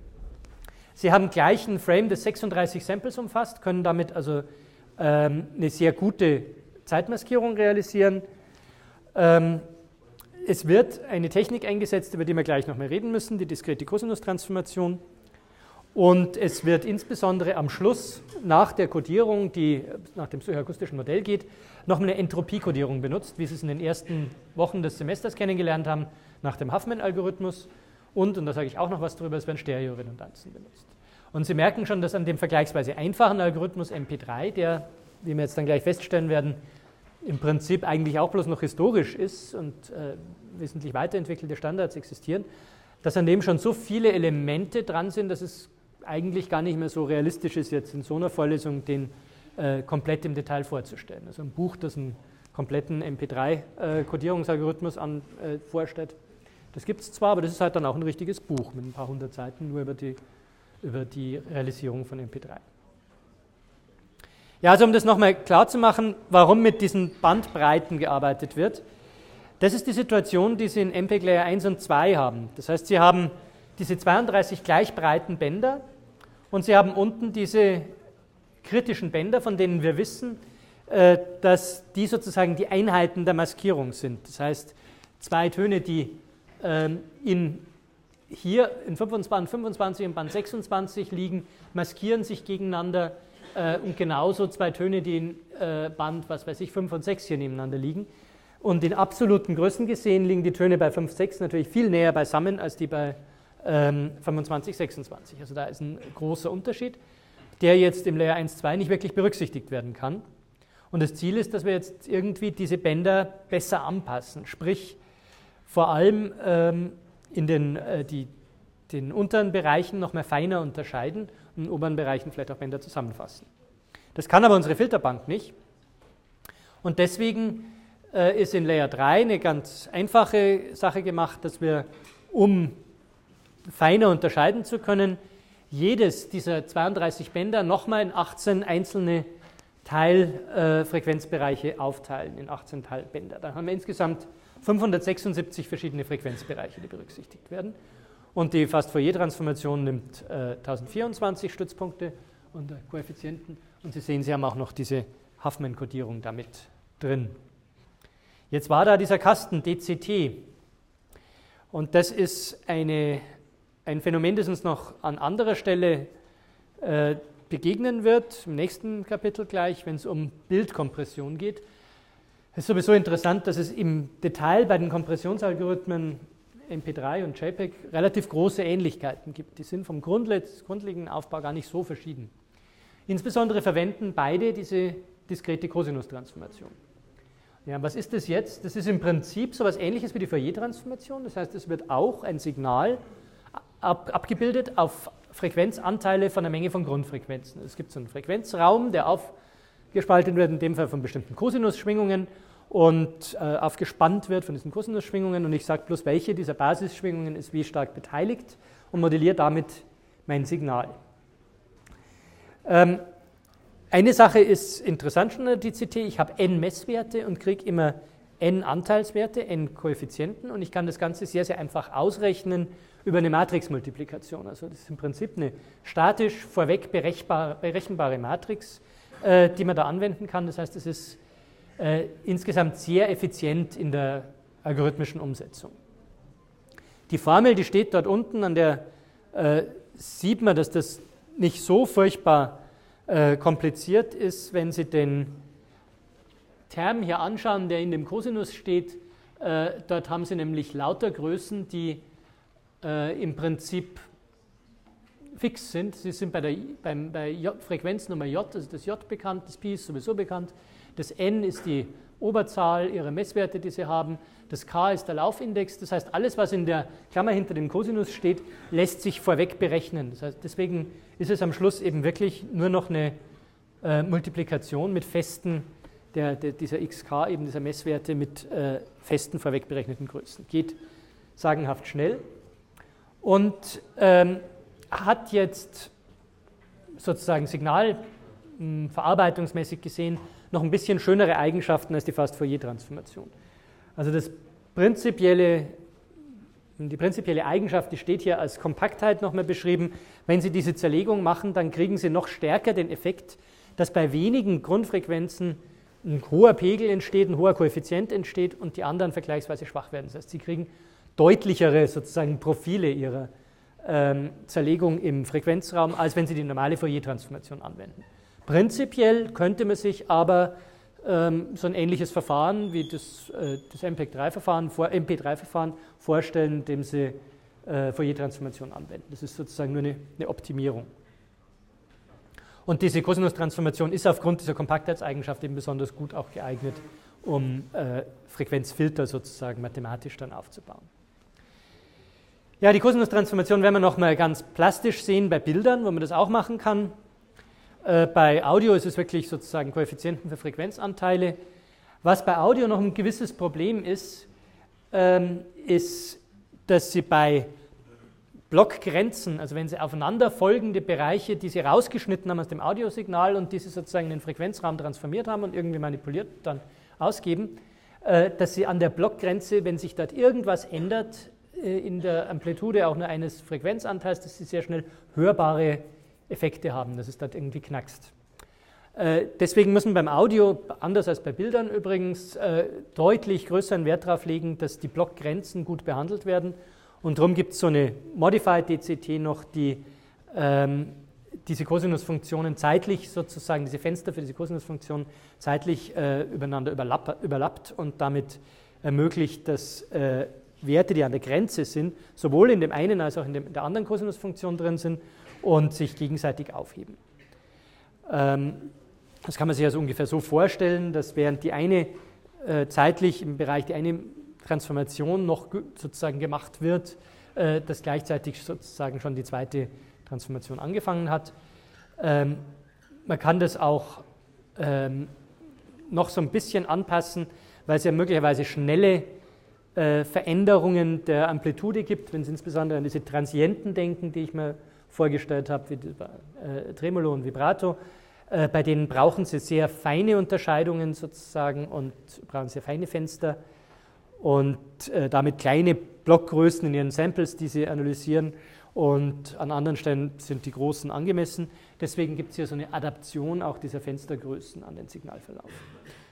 Sie haben gleich einen Frame, das sechsunddreißig Samples umfasst, können damit also ähm, eine sehr gute Zeitmaskierung realisieren. Ähm, es wird eine Technik eingesetzt, über die wir gleich noch mal reden müssen, die diskrete Kosinus-Transformation. Und es wird insbesondere am Schluss nach der Kodierung, die nach dem psychoakustischen Modell geht, noch eine Entropie-Kodierung benutzt, wie Sie es in den ersten Wochen des Semesters kennengelernt haben, nach dem Huffman-Algorithmus. Und, und da sage ich auch noch was drüber, es werden Stereoredundanzen benutzt. Und Sie merken schon, dass an dem vergleichsweise einfachen Algorithmus M P drei, der, wie wir jetzt dann gleich feststellen werden, im Prinzip eigentlich auch bloß noch historisch ist und äh, wesentlich weiterentwickelte Standards existieren, dass an dem schon so viele Elemente dran sind, dass es eigentlich gar nicht mehr so realistisch ist, jetzt in so einer Vorlesung den äh, komplett im Detail vorzustellen. Also ein Buch, das einen kompletten M P drei Kodierungsalgorithmus an, äh, vorstellt, das gibt es zwar, aber das ist halt dann auch ein richtiges Buch mit ein paar hundert Seiten nur über die, über die Realisierung von M P drei. Ja, also um das nochmal klar zu machen, warum mit diesen Bandbreiten gearbeitet wird. Das ist die Situation, die Sie in M P E G Layer eins und zwei haben. Das heißt, Sie haben diese zweiunddreißig gleich breiten Bänder und Sie haben unten diese kritischen Bänder, von denen wir wissen, dass die sozusagen die Einheiten der Maskierung sind. Das heißt, zwei Töne, die in hier in Band fünfundzwanzig und Band sechsundzwanzig liegen, maskieren sich gegeneinander. Und genauso zwei Töne, die in Band, was weiß ich, fünf und sechs hier nebeneinander liegen. Und in absoluten Größen gesehen liegen die Töne bei fünf, sechs natürlich viel näher beisammen als die bei ähm, fünfundzwanzig, sechsundzwanzig. Also da ist ein großer Unterschied, der jetzt im Layer eins, zwei nicht wirklich berücksichtigt werden kann. Und das Ziel ist, dass wir jetzt irgendwie diese Bänder besser anpassen, sprich vor allem ähm, in den, äh, die, den unteren Bereichen noch mehr feiner unterscheiden und in den oberen Bereichen vielleicht auch Bänder zusammenfassen. Das kann aber unsere Filterbank nicht. Und deswegen äh, ist in Layer drei eine ganz einfache Sache gemacht, dass wir, um feiner unterscheiden zu können, jedes dieser zweiunddreißig Bänder nochmal in achtzehn einzelne Teilfrequenzbereiche äh, aufteilen, in achtzehn Teilbänder. Dann haben wir insgesamt fünfhundertsechsundsiebzig verschiedene Frequenzbereiche, die berücksichtigt werden. Und die Fast-Fourier-Transformation nimmt äh, tausendvierundzwanzig Stützpunkte und äh, Koeffizienten. Und Sie sehen, Sie haben auch noch diese Huffman-Kodierung damit drin. Jetzt war da dieser Kasten D C T und das ist eine, ein Phänomen, das uns noch an anderer Stelle äh, begegnen wird, im nächsten Kapitel gleich, wenn es um Bildkompression geht. Es ist sowieso interessant, dass es im Detail bei den Kompressionsalgorithmen M P drei und JPEG relativ große Ähnlichkeiten gibt. Die sind vom grundlegenden Aufbau gar nicht so verschieden. Insbesondere verwenden beide diese diskrete Cosinus-Transformation. Ja, was ist das jetzt? Das ist im Prinzip so etwas Ähnliches wie die Fourier-Transformation. Das heißt, es wird auch ein Signal ab, abgebildet auf Frequenzanteile von einer Menge von Grundfrequenzen. Es gibt so einen Frequenzraum, der aufgespalten wird, in dem Fall von bestimmten Cosinusschwingungen und äh, aufgespannt wird von diesen Cosinusschwingungen. Und ich sage bloß, welche dieser Basisschwingungen ist wie stark beteiligt und modelliere damit mein Signal. Ähm, Eine Sache ist interessant schon in der D C T, ich habe n Messwerte und kriege immer n Anteilswerte, n Koeffizienten und ich kann das Ganze sehr, sehr einfach ausrechnen über eine Matrixmultiplikation. Also das ist im Prinzip eine statisch vorweg berechenbare, berechenbare Matrix, äh, die man da anwenden kann. Das heißt, es ist äh, insgesamt sehr effizient in der algorithmischen Umsetzung. Die Formel, die steht dort unten, an der äh, sieht man, dass das nicht so furchtbar kompliziert ist, wenn Sie den Term hier anschauen, der in dem Cosinus steht. Äh, dort haben Sie nämlich lauter Größen, die äh, im Prinzip fix sind. Sie sind bei der beim, bei J, Frequenznummer J, also das J bekannt, das Pi ist sowieso bekannt, das N ist die Oberzahl Ihrer Messwerte, die Sie haben, das K ist der Laufindex, das heißt, alles, was in der Klammer hinter dem Cosinus steht, lässt sich vorweg berechnen. Das heißt, deswegen ist es am Schluss eben wirklich nur noch eine äh, Multiplikation mit festen, der, der, dieser X K, eben dieser Messwerte mit äh, festen vorweg berechneten Größen. Geht sagenhaft schnell und ähm, hat jetzt sozusagen signalverarbeitungsmäßig gesehen noch ein bisschen schönere Eigenschaften als die Fast-Fourier-Transformation. Also das prinzipielle, die prinzipielle Eigenschaft, die steht hier als Kompaktheit nochmal beschrieben. Wenn Sie diese Zerlegung machen, dann kriegen Sie noch stärker den Effekt, dass bei wenigen Grundfrequenzen ein hoher Pegel entsteht, ein hoher Koeffizient entsteht und die anderen vergleichsweise schwach werden. Das heißt, Sie kriegen deutlichere sozusagen Profile Ihrer ähm, Zerlegung im Frequenzraum, als wenn Sie die normale Fourier-Transformation anwenden. Prinzipiell könnte man sich aber ähm, so ein ähnliches Verfahren wie das, äh, das M P drei Verfahren, vor, M P drei Verfahren vorstellen, indem Sie äh, Fourier-Transformation anwenden. Das ist sozusagen nur eine, eine Optimierung. Und diese Cosinus-Transformation ist aufgrund dieser Kompaktheitseigenschaft eben besonders gut auch geeignet, um äh, Frequenzfilter sozusagen mathematisch dann aufzubauen. Ja, die Cosinus-Transformation werden wir nochmal ganz plastisch sehen bei Bildern, wo man das auch machen kann. Äh, bei Audio ist es wirklich sozusagen Koeffizienten für Frequenzanteile. Was bei Audio noch ein gewisses Problem ist, ähm, ist, dass Sie bei Blockgrenzen, also wenn Sie aufeinanderfolgende Bereiche, die Sie rausgeschnitten haben aus dem Audiosignal und die Sie sozusagen in den Frequenzraum transformiert haben und irgendwie manipuliert dann ausgeben, äh, dass Sie an der Blockgrenze, wenn sich dort irgendwas ändert, äh, in der Amplitude auch nur eines Frequenzanteils, dass Sie sehr schnell hörbare Effekte haben, dass es dort irgendwie knackst. Äh, deswegen müssen beim Audio, anders als bei Bildern übrigens, äh, deutlich größeren Wert darauf legen, dass die Blockgrenzen gut behandelt werden. Und darum gibt es so eine Modified D C T noch, die ähm, diese Cosinusfunktionen zeitlich sozusagen, diese Fenster für diese Cosinusfunktion zeitlich äh, übereinander überlapp, überlappt und damit ermöglicht, dass äh, Werte, die an der Grenze sind, sowohl in dem einen als auch in, dem, in der anderen Cosinusfunktion drin sind und sich gegenseitig aufheben. Ähm, das kann man sich also ungefähr so vorstellen, dass während die eine äh, zeitlich im Bereich, die eine Transformation noch sozusagen gemacht wird, äh, dass gleichzeitig sozusagen schon die zweite Transformation angefangen hat. Ähm, man kann das auch ähm, noch so ein bisschen anpassen, weil es ja möglicherweise schnelle äh, Veränderungen der Amplitude gibt, wenn Sie insbesondere an diese Transienten denken, die ich mir vorgestellt habe, wie äh, Tremolo und Vibrato. Äh, bei denen brauchen Sie sehr feine Unterscheidungen sozusagen und brauchen sehr feine Fenster und äh, damit kleine Blockgrößen in Ihren Samples, die Sie analysieren, und an anderen Stellen sind die großen angemessen. Deswegen gibt es hier so eine Adaption auch dieser Fenstergrößen an den Signalverlauf.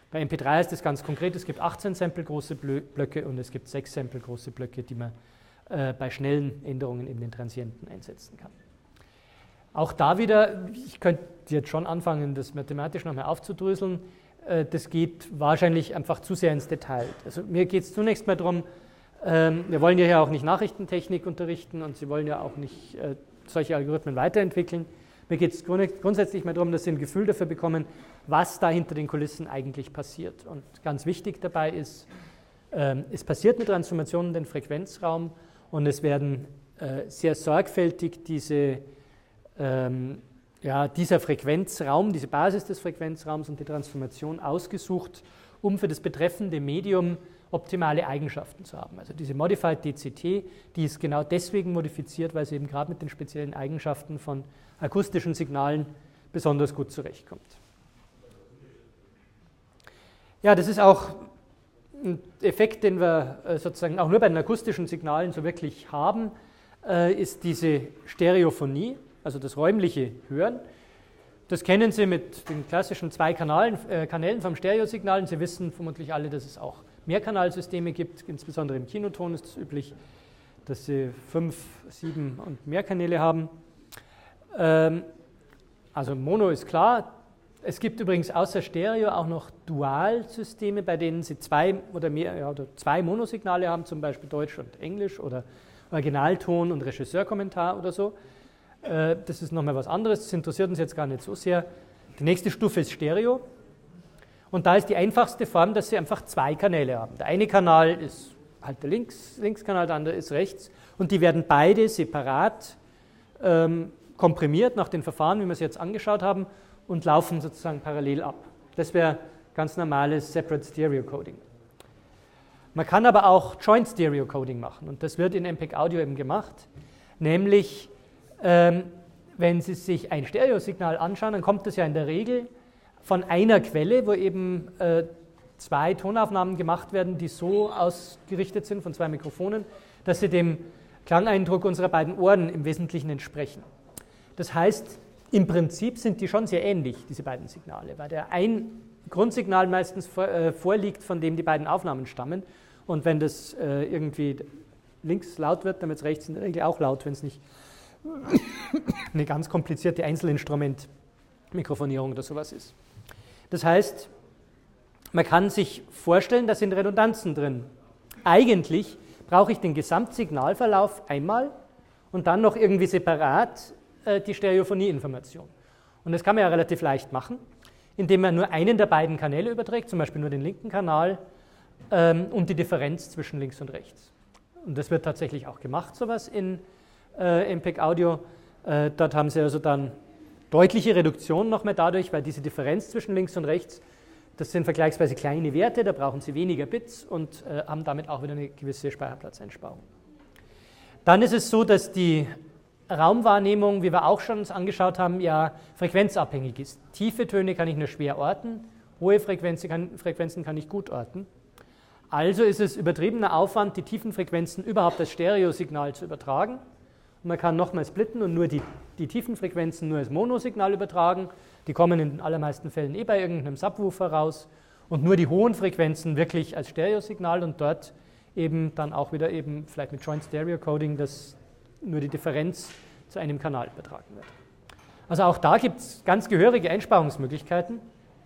Bei M P drei heißt es ganz konkret, es gibt achtzehn Sample große Blöcke und es gibt sechs Sample große Blöcke, die man äh, bei schnellen Änderungen in den Transienten einsetzen kann. Auch da wieder, ich könnte jetzt schon anfangen, das mathematisch noch mal aufzudröseln, äh, das geht wahrscheinlich einfach zu sehr ins Detail. Also mir geht es zunächst mal darum, ähm, wir wollen ja hier auch nicht Nachrichtentechnik unterrichten und Sie wollen ja auch nicht äh, solche Algorithmen weiterentwickeln. Mir geht es grundsätzlich mal darum, dass Sie ein Gefühl dafür bekommen, was da hinter den Kulissen eigentlich passiert. Und ganz wichtig dabei ist, ähm, es passiert eine Transformation in den Frequenzraum und es werden äh, sehr sorgfältig diese, ähm, ja, dieser Frequenzraum, diese Basis des Frequenzraums und die Transformation ausgesucht, um für das betreffende Medium optimale Eigenschaften zu haben. Also diese Modified D C T, die ist genau deswegen modifiziert, weil sie eben gerade mit den speziellen Eigenschaften von akustischen Signalen besonders gut zurechtkommt. Ja, das ist auch ein Effekt, den wir sozusagen auch nur bei den akustischen Signalen so wirklich haben, ist diese Stereophonie, also das räumliche Hören. Das kennen Sie mit den klassischen zwei Kanalen, äh, Kanälen vom Stereosignal. Sie wissen vermutlich alle, dass es auch Mehrkanalsysteme gibt. Insbesondere im Kinoton ist es üblich, dass Sie fünf, sieben und mehr Kanäle haben. Ähm, also Mono ist klar. Es gibt übrigens außer Stereo auch noch Dualsysteme, bei denen Sie zwei oder mehr ja, oder zwei Monosignale haben, zum Beispiel Deutsch und Englisch oder Originalton und Regisseurkommentar oder so. Das ist nochmal was anderes, das interessiert uns jetzt gar nicht so sehr. Die nächste Stufe ist Stereo. Und da ist die einfachste Form, dass Sie einfach zwei Kanäle haben. Der eine Kanal ist halt der Links, Linkskanal, der andere ist rechts. Und die werden beide separat ähm, komprimiert nach den Verfahren, wie wir es jetzt angeschaut haben, und laufen sozusagen parallel ab. Das wäre ganz normales Separate Stereo Coding. Man kann aber auch Joint Stereo Coding machen. Und das wird in M P E G Audio eben gemacht. Nämlich Ähm, wenn Sie sich ein Stereosignal anschauen, dann kommt das ja in der Regel von einer Quelle, wo eben äh, zwei Tonaufnahmen gemacht werden, die so ausgerichtet sind von zwei Mikrofonen, dass sie dem Klangeindruck unserer beiden Ohren im Wesentlichen entsprechen. Das heißt, im Prinzip sind die schon sehr ähnlich, diese beiden Signale, weil der ein Grundsignal meistens vor, äh, vorliegt, von dem die beiden Aufnahmen stammen. Und wenn das äh, irgendwie links laut wird, dann wird es rechts in der Regel auch laut, wenn es nicht eine ganz komplizierte Einzelinstrument-Mikrofonierung oder sowas ist. Das heißt, man kann sich vorstellen, da sind Redundanzen drin. Eigentlich brauche ich den Gesamtsignalverlauf einmal und dann noch irgendwie separat äh, die Stereophonie-Information. Und das kann man ja relativ leicht machen, indem man nur einen der beiden Kanäle überträgt, zum Beispiel nur den linken Kanal ähm, und die Differenz zwischen links und rechts. Und das wird tatsächlich auch gemacht, sowas in Äh, M P E G Audio. Äh, dort haben Sie also dann deutliche Reduktion noch mehr dadurch, weil diese Differenz zwischen links und rechts, das sind vergleichsweise kleine Werte, da brauchen Sie weniger Bits und äh, haben damit auch wieder eine gewisse Speicherplatzeinsparung. Dann ist es so, dass die Raumwahrnehmung, wie wir auch schon uns angeschaut haben, ja frequenzabhängig ist. Tiefe Töne kann ich nur schwer orten, hohe Frequenzen kann, Frequenzen kann ich gut orten. Also ist es übertriebener Aufwand, die tiefen Frequenzen überhaupt als Stereosignal zu übertragen. Und man kann nochmal splitten und nur die, die tiefen Frequenzen nur als Monosignal übertragen. Die kommen in den allermeisten Fällen eh bei irgendeinem Subwoofer raus. Und nur die hohen Frequenzen wirklich als Stereosignal und dort eben dann auch wieder eben vielleicht mit Joint Stereo Coding, dass nur die Differenz zu einem Kanal übertragen wird. Also auch da gibt es ganz gehörige Einsparungsmöglichkeiten.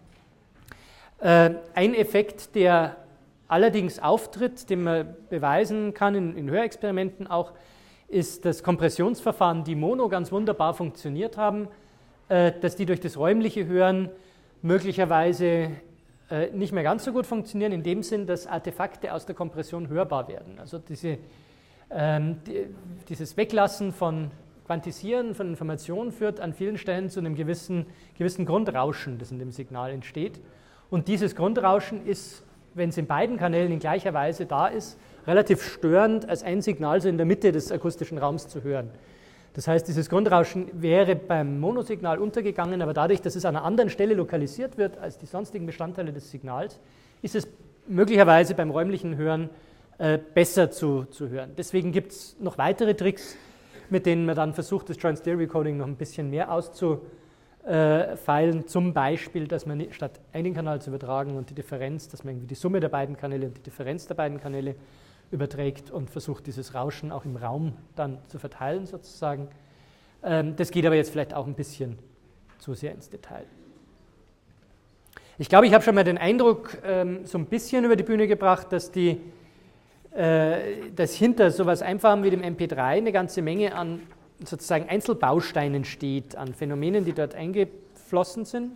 Äh, ein Effekt, der allerdings auftritt, den man beweisen kann in, in Hörexperimenten auch, ist das Kompressionsverfahren, die Mono ganz wunderbar funktioniert haben, äh, dass die durch das räumliche Hören möglicherweise äh, nicht mehr ganz so gut funktionieren, in dem Sinn, dass Artefakte aus der Kompression hörbar werden. Also diese, ähm, die, dieses Weglassen von Quantisieren von Informationen führt an vielen Stellen zu einem gewissen, gewissen Grundrauschen, das in dem Signal entsteht. Und dieses Grundrauschen ist, wenn es in beiden Kanälen in gleicher Weise da ist, relativ störend als ein Signal so in der Mitte des akustischen Raums zu hören. Das heißt, dieses Grundrauschen wäre beim Monosignal untergegangen, aber dadurch, dass es an einer anderen Stelle lokalisiert wird als die sonstigen Bestandteile des Signals, ist es möglicherweise beim räumlichen Hören äh, besser zu, zu hören. Deswegen gibt es noch weitere Tricks, mit denen man dann versucht, das Joint Stereo Coding noch ein bisschen mehr auszu, äh, feilen, zum Beispiel, dass man statt einen Kanal zu übertragen und die Differenz, dass man irgendwie die Summe der beiden Kanäle und die Differenz der beiden Kanäle überträgt und versucht, dieses Rauschen auch im Raum dann zu verteilen sozusagen. Ähm, das geht aber jetzt vielleicht auch ein bisschen zu sehr ins Detail. Ich glaube, ich habe schon mal den Eindruck ähm, so ein bisschen über die Bühne gebracht, dass, die, äh, dass hinter so etwas Einfachem wie dem M P drei eine ganze Menge an sozusagen Einzelbausteinen steht, an Phänomenen, die dort eingeflossen sind.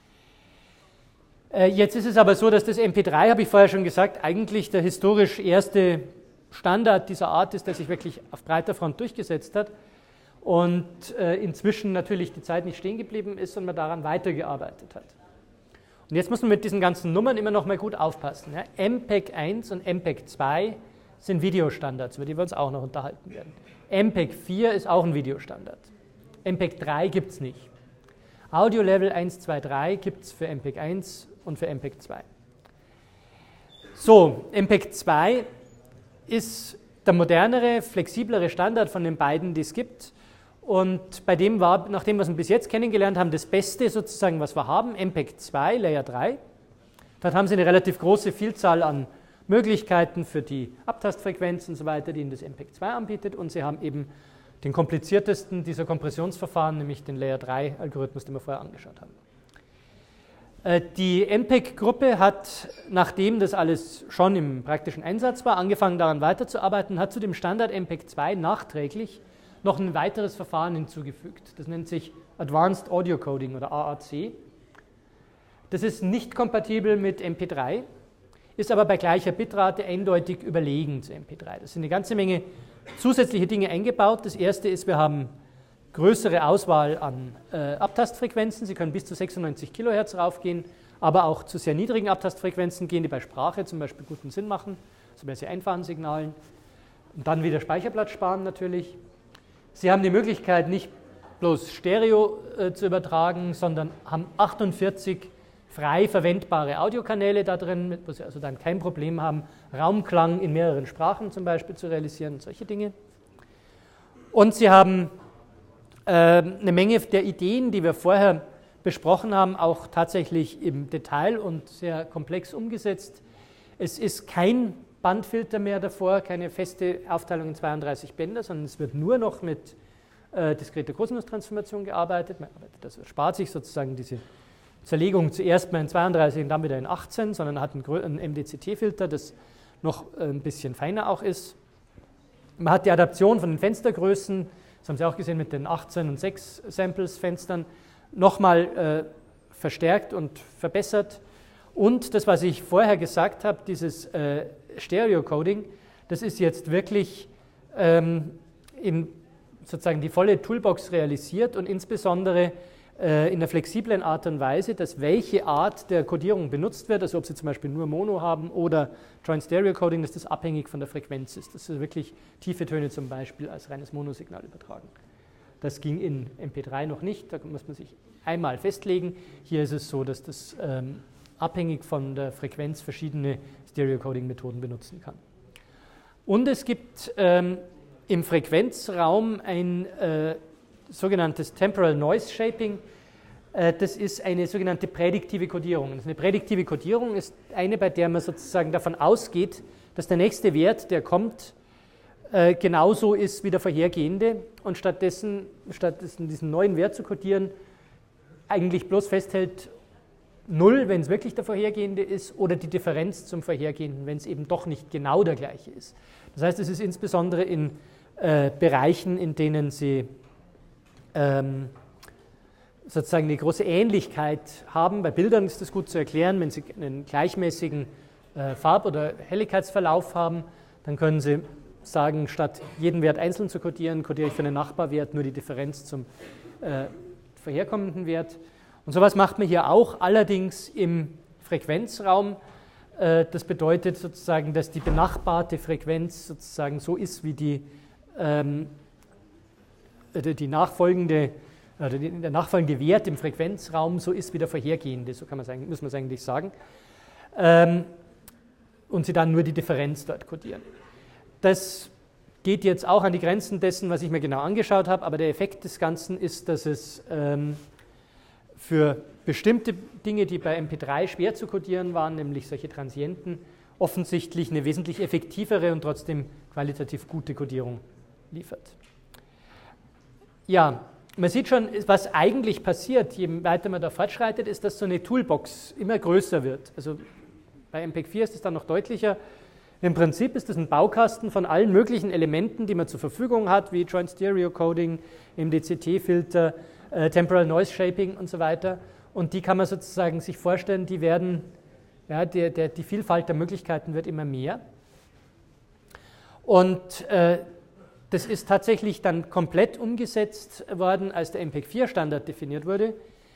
Äh, jetzt ist es aber so, dass das M P drei, habe ich vorher schon gesagt, eigentlich der historisch erste Standard dieser Art ist, der sich wirklich auf breiter Front durchgesetzt hat und äh, inzwischen natürlich die Zeit nicht stehen geblieben ist und man daran weitergearbeitet hat. Und jetzt muss man mit diesen ganzen Nummern immer noch mal gut aufpassen. Ja? M P E G eins und M P E G zwei sind Videostandards, über die wir uns auch noch unterhalten werden. M P E G vier ist auch ein Videostandard. M P E G drei gibt es nicht. Audio Level eins, zwei, drei gibt es für M P E G eins und für M P E G zwei. So, M P E G zwei ist der modernere, flexiblere Standard von den beiden, die es gibt. Und bei dem war, nach dem, was wir bis jetzt kennengelernt haben, das Beste sozusagen, was wir haben, M P E G zwei, Layer drei. Dort haben Sie eine relativ große Vielzahl an Möglichkeiten für die Abtastfrequenz und so weiter, die Ihnen das M P E G zwei anbietet. Und Sie haben eben den kompliziertesten dieser Kompressionsverfahren, nämlich den Layer drei Algorithmus, den wir vorher angeschaut haben. Die M P E G-Gruppe hat, nachdem das alles schon im praktischen Einsatz war, angefangen daran weiterzuarbeiten, hat zu dem Standard M P E G zwei nachträglich noch ein weiteres Verfahren hinzugefügt. Das nennt sich Advanced Audio Coding oder A A C. Das ist nicht kompatibel mit M P drei, ist aber bei gleicher Bitrate eindeutig überlegen zu M P drei. Das sind eine ganze Menge zusätzliche Dinge eingebaut. Das erste ist, wir haben größere Auswahl an äh, Abtastfrequenzen. Sie können bis zu sechsundneunzig Kilohertz raufgehen, aber auch zu sehr niedrigen Abtastfrequenzen gehen, die bei Sprache zum Beispiel guten Sinn machen, also bei sehr einfachen Signalen. Und dann wieder Speicherplatz sparen natürlich. Sie haben die Möglichkeit, nicht bloß Stereo äh, zu übertragen, sondern haben achtundvierzig frei verwendbare Audiokanäle da drin, wo Sie also dann kein Problem haben, Raumklang in mehreren Sprachen zum Beispiel zu realisieren, solche Dinge. Und Sie haben äh, eine Menge der Ideen, die wir vorher besprochen haben, auch tatsächlich im Detail und sehr komplex umgesetzt. Es ist kein Bandfilter mehr davor, keine feste Aufteilung in zweiunddreißig Bänder, sondern es wird nur noch mit äh, diskreter Kosinus-Transformation gearbeitet. Man arbeitet, das spart sich sozusagen diese Zerlegung zuerst mal in zweiunddreißig und dann wieder in achtzehn, sondern hat einen, einen M D C T-Filter, das noch äh, ein bisschen feiner auch ist. Man hat die Adaption von den Fenstergrößen, das haben Sie auch gesehen mit den achtzehn und sechs Samples-Fenstern, nochmal äh, verstärkt und verbessert. Und das, was ich vorher gesagt habe, dieses äh, Stereo-Coding, das ist jetzt wirklich ähm, in sozusagen die volle Toolbox realisiert und insbesondere äh, in der flexiblen Art und Weise, dass welche Art der Codierung benutzt wird, also ob Sie zum Beispiel nur Mono haben oder Joint Stereo Coding, dass das abhängig von der Frequenz ist. Das ist wirklich tiefe Töne zum Beispiel als reines Monosignal übertragen. Das ging in M P drei noch nicht, da muss man sich einmal festlegen. Hier ist es so, dass das ähm, abhängig von der Frequenz verschiedene Stereo-Coding-Methoden benutzen kann. Und es gibt ähm, im Frequenzraum ein äh, sogenanntes Temporal Noise Shaping. Äh, das ist eine sogenannte prädiktive Codierung. Also eine prädiktive Codierung ist eine, bei der man sozusagen davon ausgeht, dass der nächste Wert, der kommt, äh, genauso ist wie der vorhergehende und stattdessen, stattdessen diesen neuen Wert zu codieren, eigentlich bloß festhält, null, wenn es wirklich der vorhergehende ist, oder die Differenz zum vorhergehenden, wenn es eben doch nicht genau der gleiche ist. Das heißt, es ist insbesondere in äh, Bereichen, in denen Sie ähm, sozusagen eine große Ähnlichkeit haben. Bei Bildern ist das gut zu erklären. Wenn Sie einen gleichmäßigen äh, Farb- oder Helligkeitsverlauf haben, dann können Sie sagen, statt jeden Wert einzeln zu codieren, codiere ich für einen Nachbarwert nur die Differenz zum äh, vorherkommenden Wert. Und sowas macht man hier auch, allerdings im Frequenzraum. Das bedeutet sozusagen, dass die benachbarte Frequenz sozusagen so ist, wie die, ähm, die nachfolgende, oder der nachfolgende Wert im Frequenzraum so ist wie der vorhergehende, so kann man sagen, muss man es eigentlich sagen. Ähm, und Sie dann nur die Differenz dort codieren. Das geht jetzt auch an die Grenzen dessen, was ich mir genau angeschaut habe, aber der Effekt des Ganzen ist, dass es ähm, für bestimmte Dinge, die bei M P drei schwer zu codieren waren, nämlich solche Transienten, offensichtlich eine wesentlich effektivere und trotzdem qualitativ gute Codierung liefert. Ja, man sieht schon, was eigentlich passiert, je weiter man da fortschreitet, ist, dass so eine Toolbox immer größer wird. Also bei M P E G vier ist es dann noch deutlicher. Im Prinzip ist es ein Baukasten von allen möglichen Elementen, die man zur Verfügung hat, wie Joint Stereo Coding, M D C T-Filter, äh, Temporal Noise Shaping und so weiter. Und die kann man sozusagen sich vorstellen, die werden, ja, der, der, die Vielfalt der Möglichkeiten wird immer mehr. Und äh, das ist tatsächlich dann komplett umgesetzt worden, als der M P E G vier Standard definiert wurde.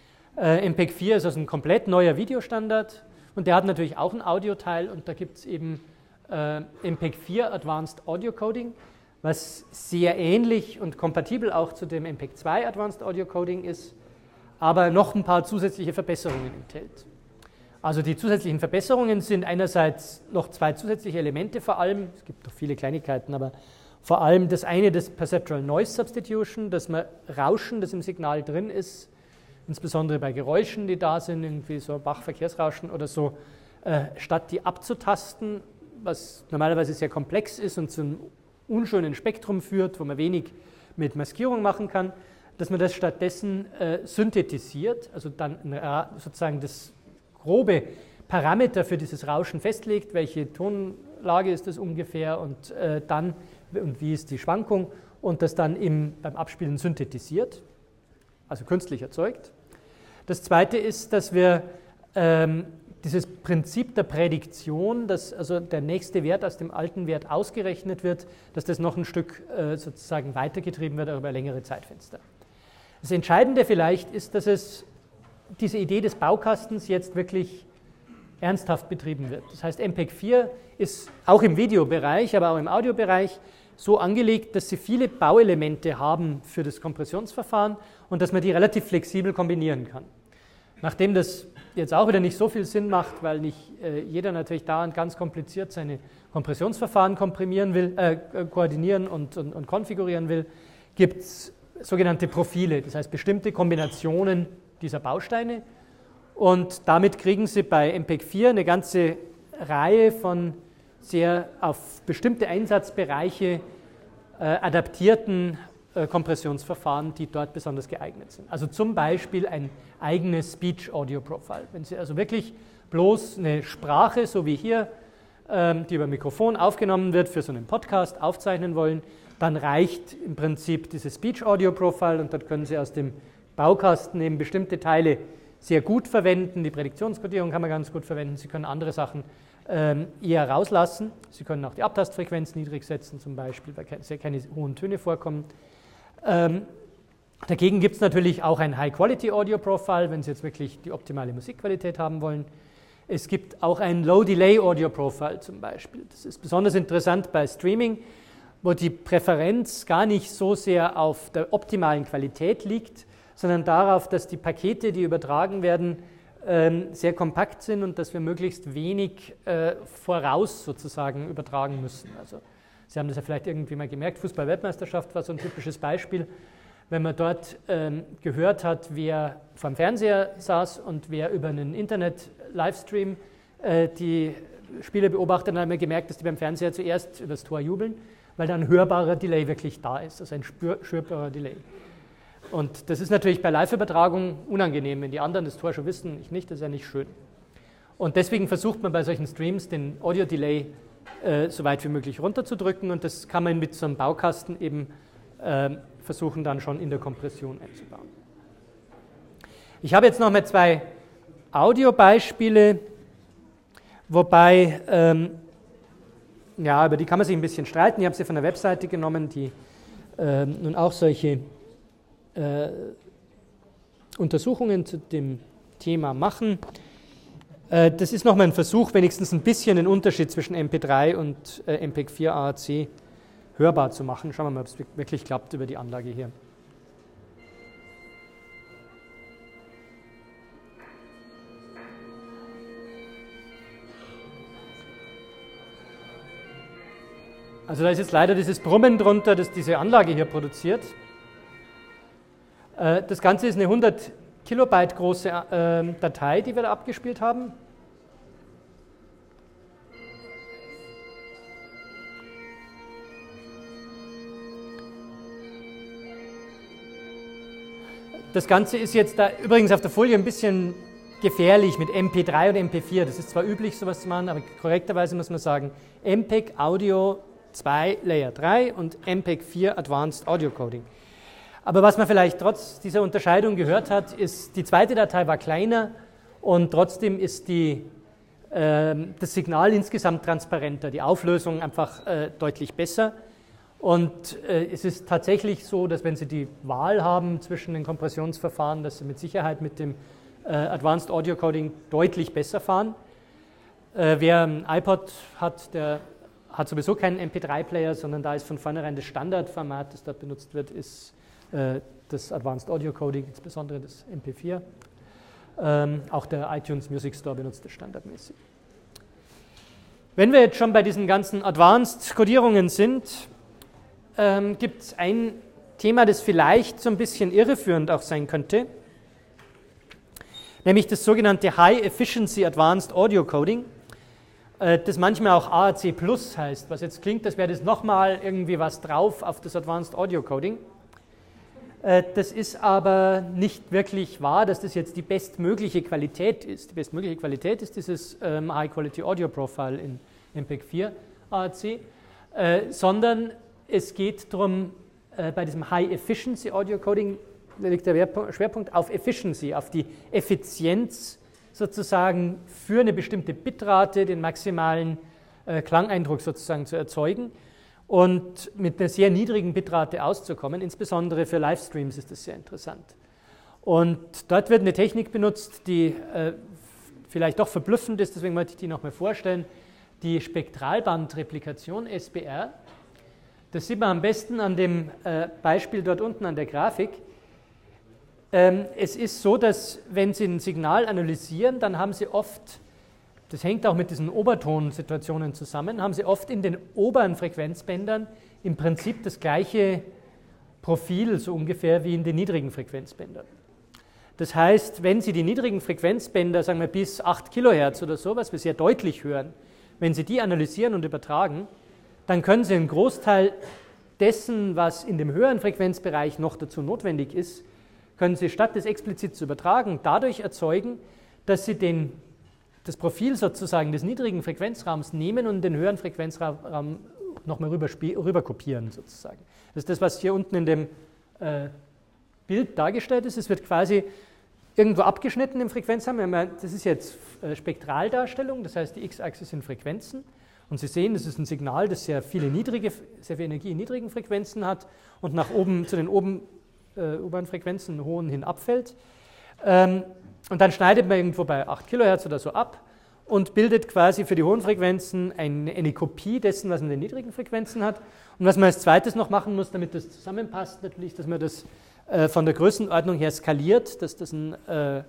Äh, M P E G vier ist also ein komplett neuer Videostandard und der hat natürlich auch einen Audioteil und da gibt es eben äh, M P E G vier Advanced Audio Coding, was sehr ähnlich und kompatibel auch zu dem M P E G zwei Advanced Audio Coding ist, aber noch ein paar zusätzliche Verbesserungen enthält. Also die zusätzlichen Verbesserungen sind einerseits noch zwei zusätzliche Elemente vor allem, es gibt noch viele Kleinigkeiten, aber vor allem das eine, das Perceptual Noise Substitution, dass man Rauschen, das im Signal drin ist, insbesondere bei Geräuschen, die da sind, irgendwie so Bach-Verkehrsrauschen oder so, äh, statt die abzutasten, was normalerweise sehr komplex ist und zu einem unschönen Spektrum führt, wo man wenig mit Maskierung machen kann, dass man das stattdessen äh, synthetisiert, also dann äh, sozusagen das grobe Parameter für dieses Rauschen festlegt, welche Tonlage ist das ungefähr und äh, dann und wie ist die Schwankung und das dann im, beim Abspielen synthetisiert, also künstlich erzeugt. Das zweite ist, dass wir ähm, dieses Prinzip der Prädiktion, dass also der nächste Wert aus dem alten Wert ausgerechnet wird, dass das noch ein Stück äh, sozusagen weitergetrieben wird über längere Zeitfenster. Das Entscheidende vielleicht ist, dass es diese Idee des Baukastens jetzt wirklich ernsthaft betrieben wird. Das heißt, M P E G vier ist auch im Videobereich, aber auch im Audiobereich so angelegt, dass sie viele Bauelemente haben für das Kompressionsverfahren und dass man die relativ flexibel kombinieren kann. Nachdem das jetzt auch wieder nicht so viel Sinn macht, weil nicht äh, jeder natürlich dauernd ganz kompliziert seine Kompressionsverfahren komprimieren will, äh, koordinieren und, und, und konfigurieren will, gibt es sogenannte Profile, das heißt bestimmte Kombinationen dieser Bausteine. Und damit kriegen Sie bei M P E G vier eine ganze Reihe von sehr auf bestimmte Einsatzbereiche äh, adaptierten äh, Kompressionsverfahren, die dort besonders geeignet sind. Also zum Beispiel ein eigenes Speech-Audio-Profile. Wenn Sie also wirklich bloß eine Sprache, so wie hier, ähm, die über Mikrofon aufgenommen wird, für so einen Podcast aufzeichnen wollen, dann reicht im Prinzip dieses Speech-Audio-Profile und dort können Sie aus dem Baukasten eben bestimmte Teile sehr gut verwenden. Die Prädiktionskodierung kann man ganz gut verwenden. Sie können andere Sachen ähm, eher rauslassen. Sie können auch die Abtastfrequenz niedrig setzen, zum Beispiel, weil keine, keine hohen Töne vorkommen. Ähm, dagegen gibt es natürlich auch ein High-Quality-Audio-Profile, wenn Sie jetzt wirklich die optimale Musikqualität haben wollen. Es gibt auch ein Low-Delay-Audio-Profile zum Beispiel. Das ist besonders interessant bei Streaming, wo die Präferenz gar nicht so sehr auf der optimalen Qualität liegt, sondern darauf, dass die Pakete, die übertragen werden, sehr kompakt sind und dass wir möglichst wenig voraus sozusagen übertragen müssen. Also Sie haben das ja vielleicht irgendwie mal gemerkt, Fußball-Weltmeisterschaft war so ein typisches Beispiel. Wenn man dort gehört hat, wer vor dem Fernseher saß und wer über einen Internet-Livestream die Spiele beobachtet, dann haben wir gemerkt, dass die beim Fernseher zuerst über das Tor jubeln, weil da ein hörbarer Delay wirklich da ist, also ein spürbarer Delay. Und das ist natürlich bei Live-Übertragung unangenehm, wenn die anderen das Tor schon wissen, ich nicht, das ist ja nicht schön. Und deswegen versucht man bei solchen Streams den Audio-Delay äh, so weit wie möglich runterzudrücken und das kann man mit so einem Baukasten eben äh, versuchen dann schon in der Kompression einzubauen. Ich habe jetzt noch mal zwei Audiobeispiele, wobei, ähm, ja, über die kann man sich ein bisschen streiten. Ich habe sie von der Webseite genommen, die äh, nun auch solche äh, Untersuchungen zu dem Thema machen. Äh, das ist nochmal ein Versuch, wenigstens ein bisschen den Unterschied zwischen M P drei und äh, M P E G vier A A C hörbar zu machen. Schauen wir mal, ob es wirklich klappt über die Anlage hier. Also da ist jetzt leider dieses Brummen drunter, das diese Anlage hier produziert. Das Ganze ist eine hundert Kilobyte große äh, Datei, die wir da abgespielt haben. Das Ganze ist jetzt da übrigens auf der Folie ein bisschen gefährlich mit M P drei und M P vier. Das ist zwar üblich, sowas zu machen, aber korrekterweise muss man sagen M P E G Audio zwei Layer drei und M P E G vier Advanced Audio Coding. Aber was man vielleicht trotz dieser Unterscheidung gehört hat, ist, die zweite Datei war kleiner und trotzdem ist die, äh, das Signal insgesamt transparenter, die Auflösung einfach äh, deutlich besser. Und äh, es ist tatsächlich so, dass wenn Sie die Wahl haben zwischen den Kompressionsverfahren, dass Sie mit Sicherheit mit dem äh, Advanced Audio Coding deutlich besser fahren. Äh, wer ein iPod hat, der hat sowieso keinen M P drei Player, sondern da ist von vornherein das Standardformat, das dort benutzt wird, ist äh, das Advanced Audio Coding, insbesondere das M P vier. Ähm, auch der iTunes Music Store benutzt das standardmäßig. Wenn wir jetzt schon bei diesen ganzen Advanced Codierungen sind, ähm, gibt es ein Thema, das vielleicht so ein bisschen irreführend auch sein könnte, nämlich das sogenannte High Efficiency Advanced Audio Coding, äh, das manchmal auch A A C Plus heißt, was jetzt klingt, als wäre das nochmal irgendwie was drauf auf das Advanced Audio Coding. Äh, das ist aber nicht wirklich wahr, dass das jetzt die bestmögliche Qualität ist. Die bestmögliche Qualität ist dieses ähm, High Quality Audio Profile in M P E G vier A A C, äh, sondern es geht darum, äh, bei diesem High Efficiency Audio Coding liegt der Schwerpunkt auf Efficiency, auf die Effizienz sozusagen für eine bestimmte Bitrate, den maximalen äh, Klangeindruck sozusagen zu erzeugen und mit einer sehr niedrigen Bitrate auszukommen. Insbesondere für Livestreams ist das sehr interessant. Und dort wird eine Technik benutzt, die äh, vielleicht doch verblüffend ist, deswegen möchte ich die nochmal vorstellen, die Spektralbandreplikation S B R. Das sieht man am besten an dem äh, Beispiel dort unten an der Grafik. Ähm, es ist so, dass wenn Sie ein Signal analysieren, dann haben Sie oft, das hängt auch mit diesen Obertonsituationen zusammen, haben Sie oft in den oberen Frequenzbändern im Prinzip das gleiche Profil so ungefähr wie in den niedrigen Frequenzbändern. Das heißt, wenn Sie die niedrigen Frequenzbänder, sagen wir bis acht Kilohertz oder so, was wir sehr deutlich hören, wenn Sie die analysieren und übertragen, dann können Sie einen Großteil dessen, was in dem höheren Frequenzbereich noch dazu notwendig ist, können Sie statt des explizit zu übertragen, dadurch erzeugen, dass Sie den, das Profil sozusagen des niedrigen Frequenzraums nehmen und den höheren Frequenzraum nochmal rüber, rüber kopieren sozusagen. Das ist das, was hier unten in dem äh, Bild dargestellt ist. Es wird quasi irgendwo abgeschnitten im Frequenzraum. Das ist jetzt äh, Spektraldarstellung, das heißt die X-Achse sind Frequenzen. Und Sie sehen, das ist ein Signal, das sehr viele niedrige, sehr viel Energie in niedrigen Frequenzen hat und nach oben zu den oben, äh, oberen Frequenzen, hohen hin abfällt. Ähm, und dann schneidet man irgendwo bei acht Kilohertz oder so ab und bildet quasi für die hohen Frequenzen eine, eine Kopie dessen, was man in den niedrigen Frequenzen hat. Und was man als zweites noch machen muss, damit das zusammenpasst, natürlich, dass man das äh, von der Größenordnung her skaliert, dass das einen äh,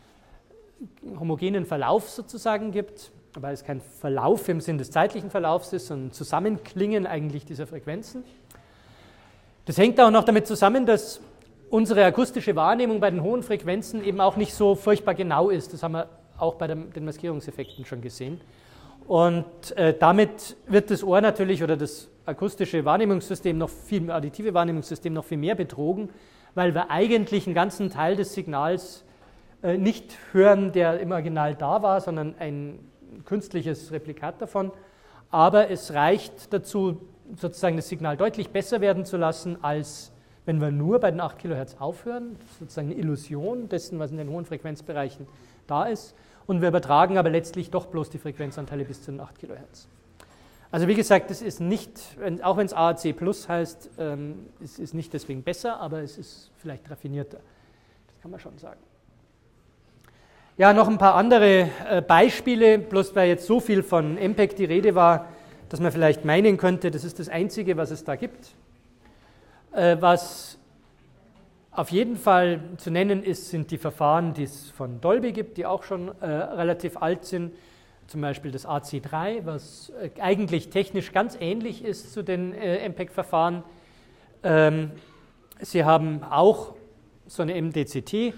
homogenen Verlauf sozusagen gibt. Weil es kein Verlauf im Sinn des zeitlichen Verlaufs ist, sondern ein Zusammenklingen eigentlich dieser Frequenzen. Das hängt auch noch damit zusammen, dass unsere akustische Wahrnehmung bei den hohen Frequenzen eben auch nicht so furchtbar genau ist. Das haben wir auch bei den Maskierungseffekten schon gesehen. Und äh, damit wird das Ohr natürlich oder das akustische Wahrnehmungssystem noch viel, additive Wahrnehmungssystem noch viel mehr betrogen, weil wir eigentlich einen ganzen Teil des Signals äh, nicht hören, der im Original da war, sondern ein künstliches Replikat davon, aber es reicht dazu, sozusagen das Signal deutlich besser werden zu lassen, als wenn wir nur bei den acht Kilohertz aufhören, sozusagen eine Illusion dessen, was in den hohen Frequenzbereichen da ist, und wir übertragen aber letztlich doch bloß die Frequenzanteile bis zu den acht Kilohertz. Also wie gesagt, es ist nicht, auch wenn es A A C Plus heißt, ähm, es ist nicht deswegen besser, aber es ist vielleicht raffinierter, das kann man schon sagen. Ja, noch ein paar andere äh, Beispiele, bloß weil jetzt so viel von M P E G die Rede war, dass man vielleicht meinen könnte, das ist das Einzige, was es da gibt. Äh, was auf jeden Fall zu nennen ist, sind die Verfahren, die es von Dolby gibt, die auch schon äh, relativ alt sind. Zum Beispiel das A C drei, was äh, eigentlich technisch ganz ähnlich ist zu den äh, M P E G-Verfahren. Ähm, sie haben auch so eine M D C T.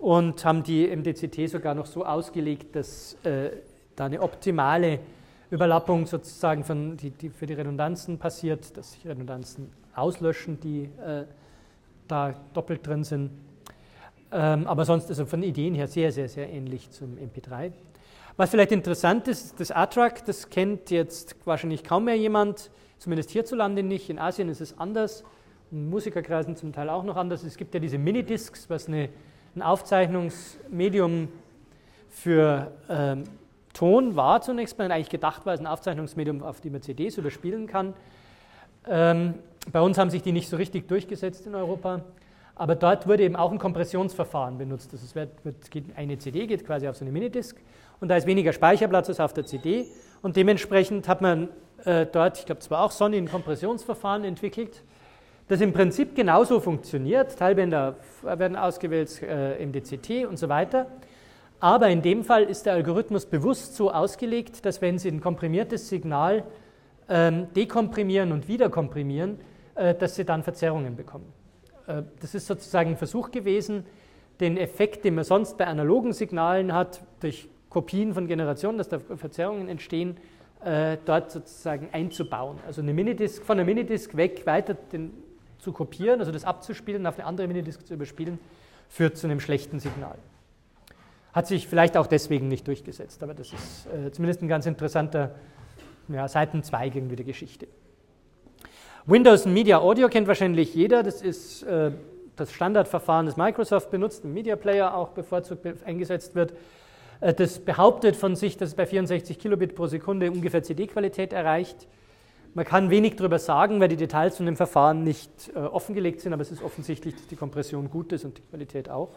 und haben die M D C T sogar noch so ausgelegt, dass äh, da eine optimale Überlappung sozusagen von die, die für die Redundanzen passiert, dass sich Redundanzen auslöschen, die äh, da doppelt drin sind. Ähm, aber sonst also von Ideen her sehr, sehr, sehr ähnlich zum M P drei. Was vielleicht interessant ist, das A T R A C, das kennt jetzt wahrscheinlich kaum mehr jemand, zumindest hierzulande nicht. In Asien ist es anders, in Musikerkreisen zum Teil auch noch anders. Es gibt ja diese Minidiscs, was eine, ein Aufzeichnungsmedium für ähm, Ton war zunächst mal, eigentlich gedacht war als ein Aufzeichnungsmedium, auf dem man C Ds überspielen kann. Ähm, bei uns haben sich die nicht so richtig durchgesetzt in Europa, aber dort wurde eben auch ein Kompressionsverfahren benutzt. Das wird, wird, eine C D geht quasi auf so eine Minidisc und da ist weniger Speicherplatz als auf der C D und dementsprechend hat man äh, dort, ich glaube zwar auch Sony, ein Kompressionsverfahren entwickelt, das im Prinzip genauso funktioniert. Teilbänder werden ausgewählt, äh, M D C T und so weiter. Aber in dem Fall ist der Algorithmus bewusst so ausgelegt, dass wenn Sie ein komprimiertes Signal ähm, dekomprimieren und wieder komprimieren, äh, dass Sie dann Verzerrungen bekommen. Äh, das ist sozusagen ein Versuch gewesen, den Effekt, den man sonst bei analogen Signalen hat, durch Kopien von Generationen, dass da Verzerrungen entstehen, äh, dort sozusagen einzubauen. Also eine Minidisc, von der Minidisc weg weiter den, zu kopieren, also das abzuspielen, auf eine andere Minidisc zu überspielen, führt zu einem schlechten Signal. Hat sich vielleicht auch deswegen nicht durchgesetzt, aber das ist äh, zumindest ein ganz interessanter ja, Seitenzweig irgendwie der Geschichte. Windows Media Audio kennt wahrscheinlich jeder, das ist äh, das Standardverfahren, das Microsoft benutzt, ein Media Player auch bevorzugt eingesetzt wird. Äh, das behauptet von sich, dass es bei vierundsechzig Kilobit pro Sekunde ungefähr C D-Qualität erreicht. Man kann wenig darüber sagen, weil die Details von dem Verfahren nicht äh, offengelegt sind, aber es ist offensichtlich, dass die Kompression gut ist und die Qualität auch.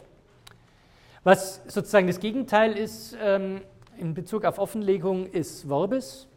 Was sozusagen das Gegenteil ist ähm, in Bezug auf Offenlegung, ist Vorbis.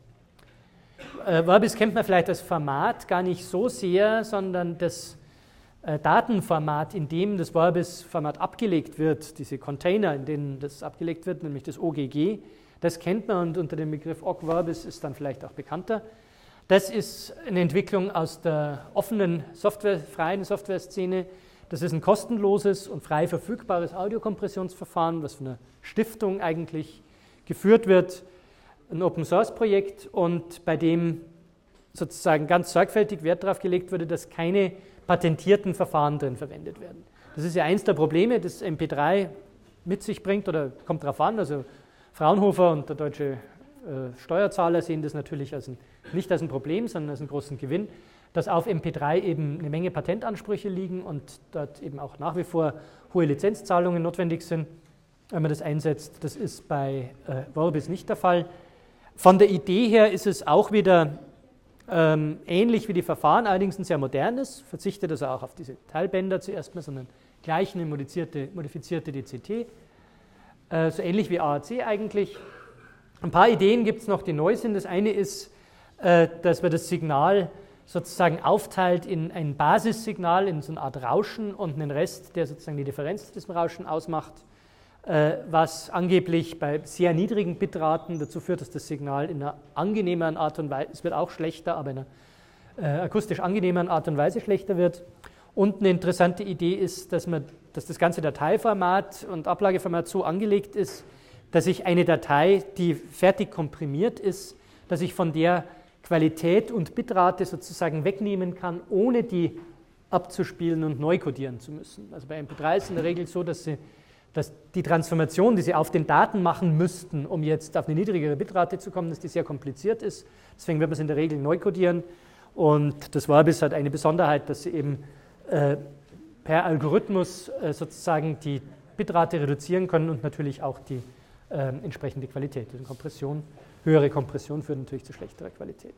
Äh, Vorbis kennt man vielleicht als Format gar nicht so sehr, sondern das äh, Datenformat, in dem das Vorbis-Format abgelegt wird, diese Container, in denen das abgelegt wird, nämlich das O G G, das kennt man und unter dem Begriff Ogg Vorbis ist dann vielleicht auch bekannter. Das ist eine Entwicklung aus der offenen, Software, freien Software-Szene. Das ist ein kostenloses und frei verfügbares Audiokompressionsverfahren, was von einer Stiftung eigentlich geführt wird, ein Open-Source-Projekt und bei dem sozusagen ganz sorgfältig Wert darauf gelegt wurde, dass keine patentierten Verfahren drin verwendet werden. Das ist ja eins der Probleme, das M P drei mit sich bringt oder kommt darauf an. Also Fraunhofer und der deutsche äh, Steuerzahler sehen das natürlich als ein, nicht als ein Problem, sondern als einen großen Gewinn, dass auf M P drei eben eine Menge Patentansprüche liegen und dort eben auch nach wie vor hohe Lizenzzahlungen notwendig sind, wenn man das einsetzt. Das ist bei äh, Vorbis nicht der Fall. Von der Idee her ist es auch wieder ähm, ähnlich wie die Verfahren, allerdings ein sehr modernes, verzichtet also auch auf diese Teilbänder zuerst mal, sondern gleich eine modifizierte, modifizierte D C T, äh, so ähnlich wie A A C eigentlich. Ein paar Ideen gibt es noch, die neu sind. Das eine ist, äh, dass man das Signal sozusagen aufteilt in ein Basissignal, in so eine Art Rauschen und einen Rest, der sozusagen die Differenz des Rauschen ausmacht, äh, was angeblich bei sehr niedrigen Bitraten dazu führt, dass das Signal in einer angenehmeren Art und Weise, es wird auch schlechter, aber in einer äh, akustisch angenehmeren Art und Weise schlechter wird. Und eine interessante Idee ist, dass, man, dass das ganze Dateiformat und Ablageformat so angelegt ist, dass ich eine Datei, die fertig komprimiert ist, dass ich von der Qualität und Bitrate sozusagen wegnehmen kann, ohne die abzuspielen und neu codieren zu müssen. Also bei M P drei ist es in der Regel so, dass, sie, dass die Transformation, die Sie auf den Daten machen müssten, um jetzt auf eine niedrigere Bitrate zu kommen, dass die sehr kompliziert ist. Deswegen wird man es in der Regel neu codieren. Und das Vorbis hat eine Besonderheit, dass Sie eben äh, per Algorithmus äh, sozusagen die Bitrate reduzieren können und natürlich auch die äh, entsprechende Qualität. Also Kompression. Höhere Kompression führt natürlich zu schlechterer Qualität.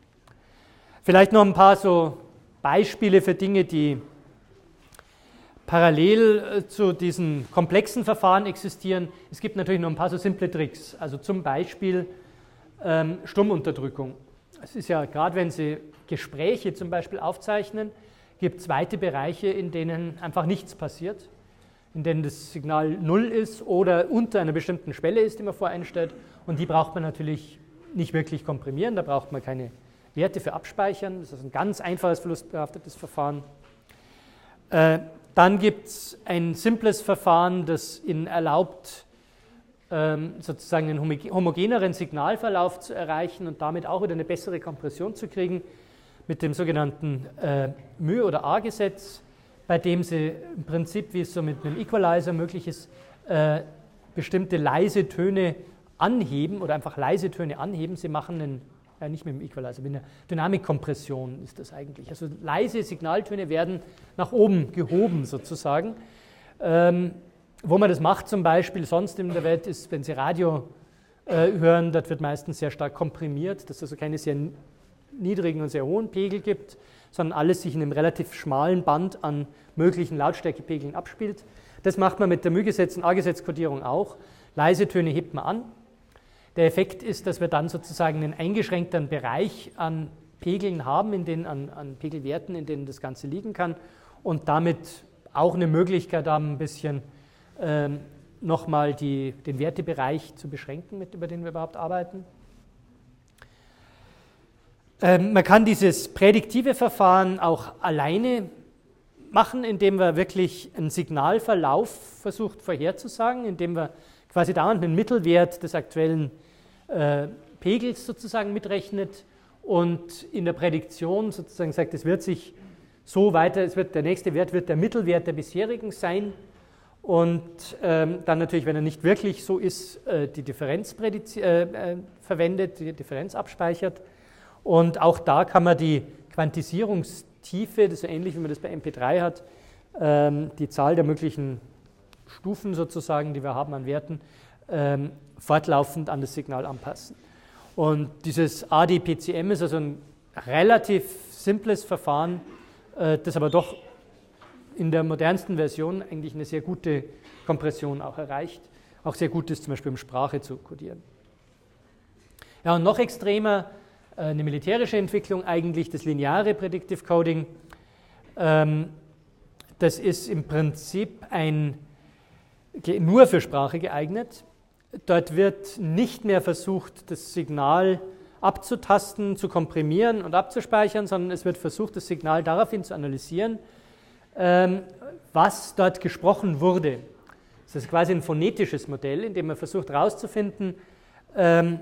Vielleicht noch ein paar so Beispiele für Dinge, die parallel zu diesen komplexen Verfahren existieren. Es gibt natürlich noch ein paar so simple Tricks, also zum Beispiel ähm, Stummunterdrückung. Es ist ja, gerade wenn Sie Gespräche zum Beispiel aufzeichnen, gibt es weite Bereiche, in denen einfach nichts passiert, in denen das Signal null ist oder unter einer bestimmten Schwelle ist, die man voreinstellt. Und die braucht man natürlich nicht wirklich komprimieren, da braucht man keine Werte für abspeichern. Das ist ein ganz einfaches, verlustbehaftetes Verfahren. Äh, Dann gibt es ein simples Verfahren, das Ihnen erlaubt, ähm, sozusagen einen homogeneren Signalverlauf zu erreichen und damit auch wieder eine bessere Kompression zu kriegen, mit dem sogenannten äh, μ- oder A-Gesetz, bei dem Sie im Prinzip, wie es so mit einem Equalizer möglich ist, äh, bestimmte leise Töne anheben oder einfach leise Töne anheben. Sie machen einen, ja nicht mit dem Equalizer, mit einer Dynamikkompression ist das eigentlich. Also leise Signaltöne werden nach oben gehoben sozusagen. Ähm, wo man das macht zum Beispiel sonst in der Welt ist, wenn Sie Radio äh, hören, das wird meistens sehr stark komprimiert, dass es also keine sehr niedrigen und sehr hohen Pegel gibt, sondern alles sich in einem relativ schmalen Band an möglichen Lautstärkepegeln abspielt. Das macht man mit der μ-Gesetz- und A-Gesetz-Kodierung auch. Leise Töne hebt man an. Der Effekt ist, dass wir dann sozusagen einen eingeschränkteren Bereich an Pegeln haben, in denen, an, an Pegelwerten, in denen das Ganze liegen kann und damit auch eine Möglichkeit haben, ein bisschen ähm, nochmal die, den Wertebereich zu beschränken, mit, über den wir überhaupt arbeiten. Ähm, man kann dieses prädiktive Verfahren auch alleine machen, indem wir wirklich einen Signalverlauf versucht vorherzusagen, indem wir quasi dauernd einen Mittelwert des aktuellen äh, Pegels sozusagen mitrechnet und in der Prädiktion sozusagen sagt, es wird sich so weiter, es wird, der nächste Wert wird der Mittelwert der bisherigen sein und ähm, dann natürlich, wenn er nicht wirklich so ist, äh, die Differenz äh, äh, verwendet, die Differenz abspeichert. Und auch da kann man die Quantisierungstiefe, das ist so ähnlich wie man das bei M P drei hat, ähm, die Zahl der möglichen Stufen sozusagen, die wir haben an Werten, ähm, fortlaufend an das Signal anpassen. Und dieses A D P C M ist also ein relativ simples Verfahren, äh, das aber doch in der modernsten Version eigentlich eine sehr gute Kompression auch erreicht. Auch sehr gut ist zum Beispiel, um Sprache zu kodieren. Ja, und noch extremer, eine militärische Entwicklung eigentlich, das lineare Predictive Coding. Ähm, das ist im Prinzip ein, nur für Sprache geeignet. Dort wird nicht mehr versucht, das Signal abzutasten, zu komprimieren und abzuspeichern, sondern es wird versucht, das Signal daraufhin zu analysieren, ähm, was dort gesprochen wurde. Das ist quasi ein phonetisches Modell, in dem man versucht herauszufinden, ähm,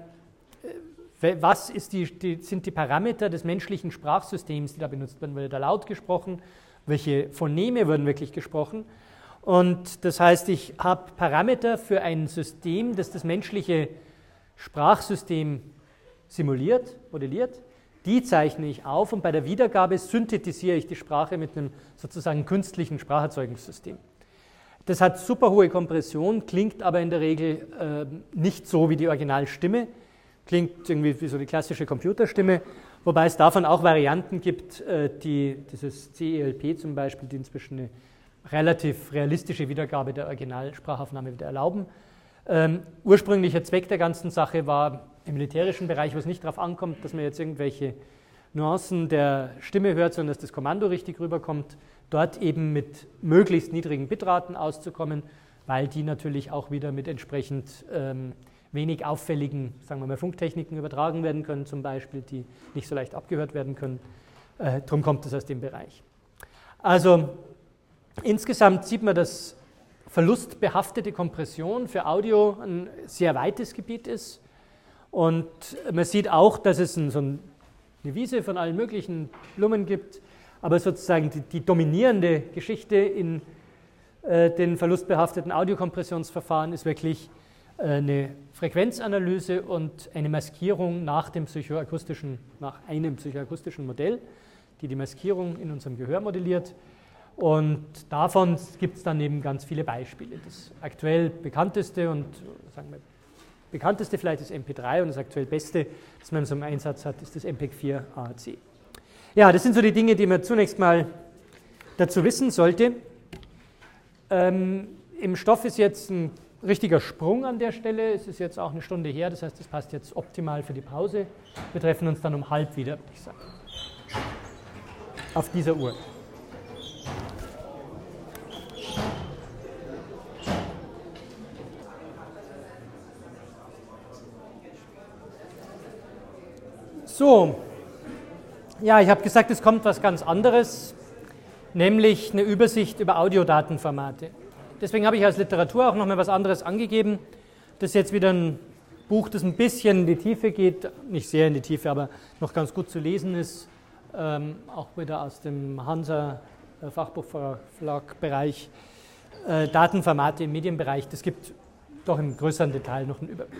was ist die, die, sind die Parameter des menschlichen Sprachsystems, die da benutzt werden? Wurde da laut gesprochen? Welche Phoneme wurden wirklich gesprochen? Und das heißt, ich habe Parameter für ein System, das das menschliche Sprachsystem simuliert, modelliert. Die zeichne ich auf und bei der Wiedergabe synthetisiere ich die Sprache mit einem sozusagen künstlichen Spracherzeugungssystem. Das hat super hohe Kompression, klingt aber in der Regel äh, nicht so wie die Originalstimme. Klingt irgendwie wie so die klassische Computerstimme, wobei es davon auch Varianten gibt, die dieses C E L P zum Beispiel, die inzwischen eine relativ realistische Wiedergabe der Originalsprachaufnahme wieder erlauben. Ähm, ursprünglicher Zweck der ganzen Sache war im militärischen Bereich, wo es nicht darauf ankommt, dass man jetzt irgendwelche Nuancen der Stimme hört, sondern dass das Kommando richtig rüberkommt, dort eben mit möglichst niedrigen Bitraten auszukommen, weil die natürlich auch wieder mit entsprechend ähm, wenig auffälligen, sagen wir mal, Funktechniken übertragen werden können, zum Beispiel, die nicht so leicht abgehört werden können. Äh, darum kommt es aus dem Bereich. Also insgesamt sieht man, dass verlustbehaftete Kompression für Audio ein sehr weites Gebiet ist. Und man sieht auch, dass es ein, so eine Wiese von allen möglichen Blumen gibt, aber sozusagen die, die dominierende Geschichte in äh, den verlustbehafteten Audiokompressionsverfahren ist wirklich eine Frequenzanalyse und eine Maskierung nach dem psychoakustischen, nach einem psychoakustischen Modell, die die Maskierung in unserem Gehör modelliert. Und davon gibt es dann eben ganz viele Beispiele. Das aktuell bekannteste und sagen wir, bekannteste vielleicht ist M P drei und das aktuell beste, das man so im Einsatz hat, ist das M P E G vier A A C. Ja, das sind so die Dinge, die man zunächst mal dazu wissen sollte. Ähm, Im Stoff ist jetzt ein richtiger Sprung an der Stelle. Es ist jetzt auch eine Stunde her, das heißt, das passt jetzt optimal für die Pause. Wir treffen uns dann um halb wieder, würde ich sagen. Auf dieser Uhr. So, ja, ich habe gesagt, es kommt was ganz anderes. nämlich eine Übersicht über Audiodatenformate. Deswegen habe ich als Literatur auch noch mal was anderes angegeben. Das ist jetzt wieder ein Buch, das ein bisschen in die Tiefe geht, nicht sehr in die Tiefe, aber noch ganz gut zu lesen ist, ähm, auch wieder aus dem Hansa Fachbuchverlag-Bereich, äh, Datenformate im Medienbereich. Das gibt doch im größeren Detail noch einen Überblick.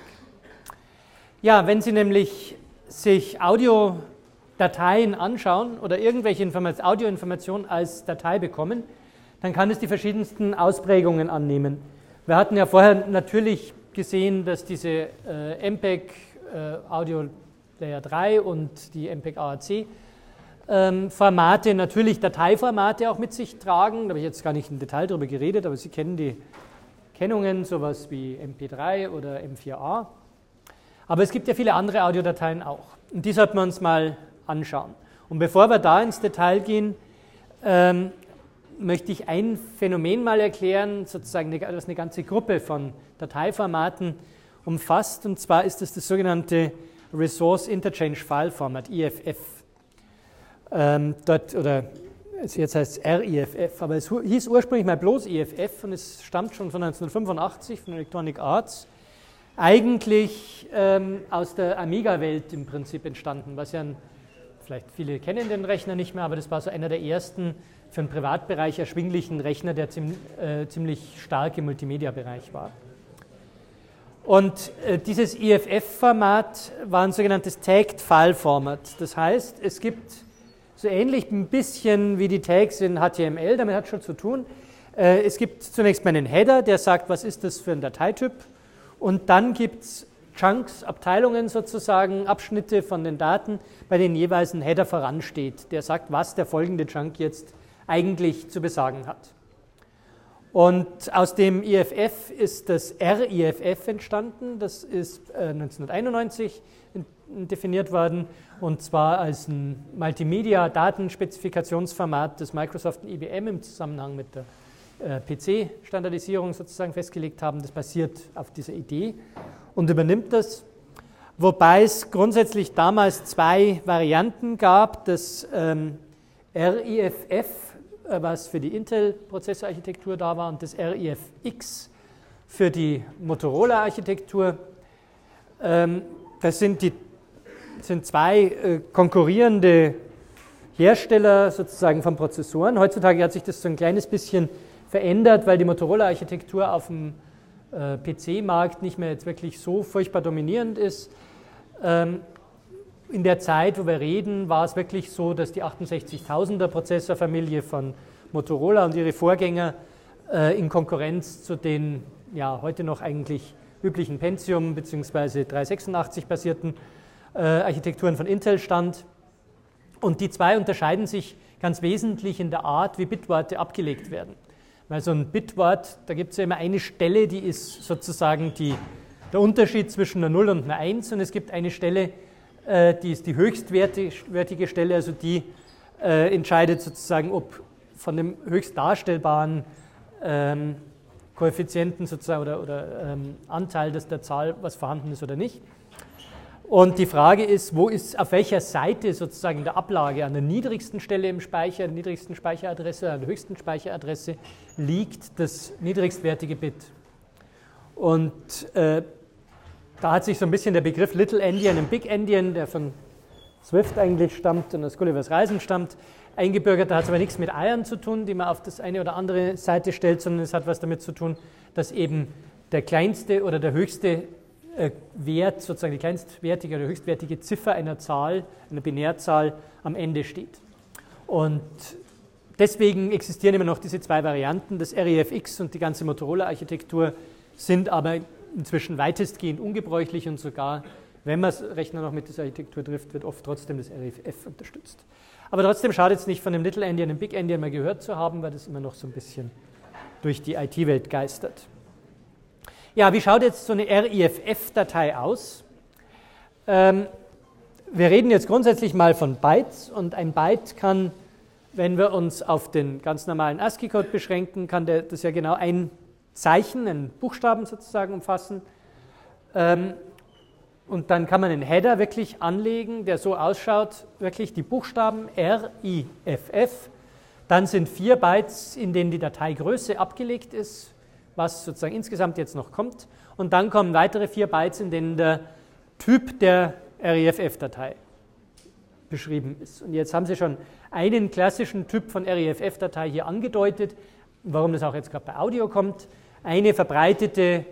Ja, wenn Sie nämlich sich Audiodateien anschauen oder irgendwelche Informat- Audioinformationen als Datei bekommen, dann kann es die verschiedensten Ausprägungen annehmen. Wir hatten ja vorher natürlich gesehen, dass diese äh, M P E G äh, Audio Layer drei und die M P E G A A C ähm, Formate natürlich Dateiformate auch mit sich tragen. Da habe ich jetzt gar nicht im Detail darüber geredet, aber Sie kennen die Kennungen, sowas wie M P drei oder M vier A. Aber es gibt ja viele andere Audiodateien auch. Und die sollten wir uns mal anschauen. Und bevor wir da ins Detail gehen, ähm, möchte ich ein Phänomen mal erklären, sozusagen, das eine ganze Gruppe von Dateiformaten umfasst. Und zwar ist es das sogenannte Resource Interchange File Format, I F F. Ähm, dort, oder jetzt heißt es R I F F, aber es hieß ursprünglich mal bloß I F F und es stammt schon von neunzehnhundertfünfundachtzig von Electronic Arts. Eigentlich ähm, aus der Amiga-Welt im Prinzip entstanden, was ja ein, vielleicht viele kennen den Rechner nicht mehr, aber das war so einer der ersten für den Privatbereich erschwinglichen Rechner, der ziem, äh, ziemlich stark im Multimedia-Bereich war. Und äh, dieses I F F-Format war ein sogenanntes Tagged File Format. Das heißt, es gibt so ähnlich ein bisschen wie die Tags in H T M L, damit hat es schon zu tun. Äh, es gibt zunächst mal einen Header, der sagt, was ist das für ein Dateityp. Und dann gibt es Chunks, Abteilungen sozusagen, Abschnitte von den Daten, bei denen jeweils ein Header voransteht, der sagt, was der folgende Chunk jetzt eigentlich zu besagen hat. Und aus dem I F F ist das R I F F entstanden, das ist äh, neunzehnhunderteinundneunzig definiert worden, und zwar als ein Multimedia-Datenspezifikationsformat, das Microsoft und I B M im Zusammenhang mit der äh, P C-Standardisierung sozusagen festgelegt haben. Das basiert auf dieser Idee und übernimmt das, wobei es grundsätzlich damals zwei Varianten gab, das ähm, R I F F, was für die Intel-Prozessorarchitektur da war, und das R I F X für die Motorola-Architektur. Ähm, das sind, die, sind zwei äh, konkurrierende Hersteller sozusagen von Prozessoren. Heutzutage hat sich das so ein kleines bisschen verändert, weil die Motorola-Architektur auf dem äh, P C-Markt nicht mehr jetzt wirklich so furchtbar dominierend ist. Ähm, In der Zeit, wo wir reden, war es wirklich so, dass die achtundsechzigtausender Prozessorfamilie von Motorola und ihre Vorgänger äh, in Konkurrenz zu den ja, heute noch eigentlich üblichen Pentium- bzw. dreihundertsechsundachtzig basierten äh, Architekturen von Intel stand. Und die zwei unterscheiden sich ganz wesentlich in der Art, wie Bitworte abgelegt werden. Weil so ein Bitwort, da gibt es ja immer eine Stelle, die ist sozusagen die, der Unterschied zwischen einer null und einer eins, und es gibt eine Stelle, die ist die höchstwertige Stelle, also die äh, entscheidet sozusagen, ob von dem höchst darstellbaren ähm, Koeffizienten sozusagen oder, oder ähm, Anteil des der Zahl was vorhanden ist oder nicht. Und die Frage ist, wo ist, auf welcher Seite sozusagen in der Ablage, an der niedrigsten Stelle im Speicher, an der niedrigsten Speicheradresse, an der höchsten Speicheradresse liegt das niedrigstwertige Bit. Und äh, da hat sich so ein bisschen der Begriff Little Endian und Big Endian, der von Swift eigentlich stammt und aus Gullivers Reisen stammt, eingebürgert. Da hat es aber nichts mit Eiern zu tun, die man auf das eine oder andere Seite stellt, sondern es hat was damit zu tun, dass eben der kleinste oder der höchste äh, Wert, sozusagen die kleinstwertige oder höchstwertige Ziffer einer Zahl, einer Binärzahl, am Ende steht. Und deswegen existieren immer noch diese zwei Varianten. Das R I F X und die ganze Motorola-Architektur sind aber inzwischen weitestgehend ungebräuchlich, und sogar, wenn man das Rechner noch mit dieser Architektur trifft, wird oft trotzdem das R I F F unterstützt. Aber trotzdem schadet es nicht, von dem Little Endian und Big Endian mal gehört zu haben, weil das immer noch so ein bisschen durch die I T-Welt geistert. Ja, wie schaut jetzt so eine R I F F-Datei aus? Ähm, wir reden jetzt grundsätzlich mal von Bytes, und ein Byte kann, wenn wir uns auf den ganz normalen ASCII-Code beschränken, kann der, das ja genau ein Zeichen, einen Buchstaben sozusagen umfassen. Ähm, und dann kann man einen Header wirklich anlegen, der so ausschaut, wirklich die Buchstaben R I F F Dann sind vier Bytes, in denen die Dateigröße abgelegt ist, was sozusagen insgesamt jetzt noch kommt. Und dann kommen weitere vier Bytes, in denen der Typ der R E F F-Datei beschrieben ist. Und jetzt haben Sie schon einen klassischen Typ von R E F F-Datei hier angedeutet, warum das auch jetzt gerade bei Audio kommt. Eine verbreitete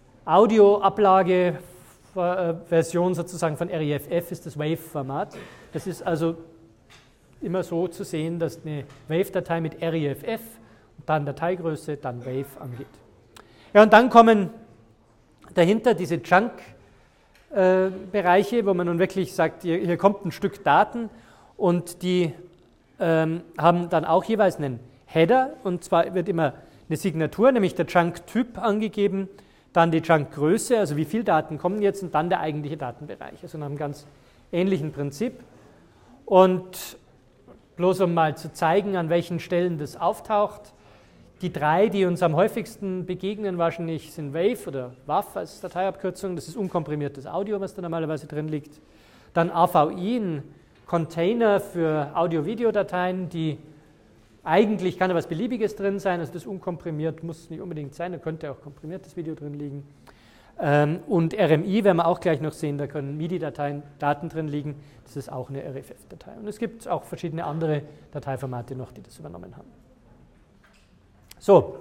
Audioablage-Version sozusagen von R E F F ist das Wave-Format. Das ist also immer so zu sehen, dass eine Wave-Datei mit R E F F, dann Dateigröße, dann Wave angeht. Ja, und dann kommen dahinter diese Chunk-Bereiche, wo man nun wirklich sagt, hier, hier kommt ein Stück Daten und die ähm, haben dann auch jeweils einen Header, und zwar wird immer eine Signatur, nämlich der Chunk-Typ angegeben, dann die Chunk-Größe, also wie viele Daten kommen jetzt, und dann der eigentliche Datenbereich, also nach einem ganz ähnlichen Prinzip. Und bloß um mal zu zeigen, an welchen Stellen das auftaucht, die drei, die uns am häufigsten begegnen, wahrscheinlich sind Wave oder W A V als Dateiabkürzung, das ist unkomprimiertes Audio, was da normalerweise drin liegt. Dann A V I, ein Container für Audio-Video-Dateien, die eigentlich kann da was Beliebiges drin sein, also das unkomprimiert muss nicht unbedingt sein, da könnte auch komprimiertes Video drin liegen. Und R M I werden wir auch gleich noch sehen, da können M I D I-Dateien, Daten drin liegen, das ist auch eine R E F F-Datei. Und es gibt auch verschiedene andere Dateiformate noch, die das übernommen haben. So,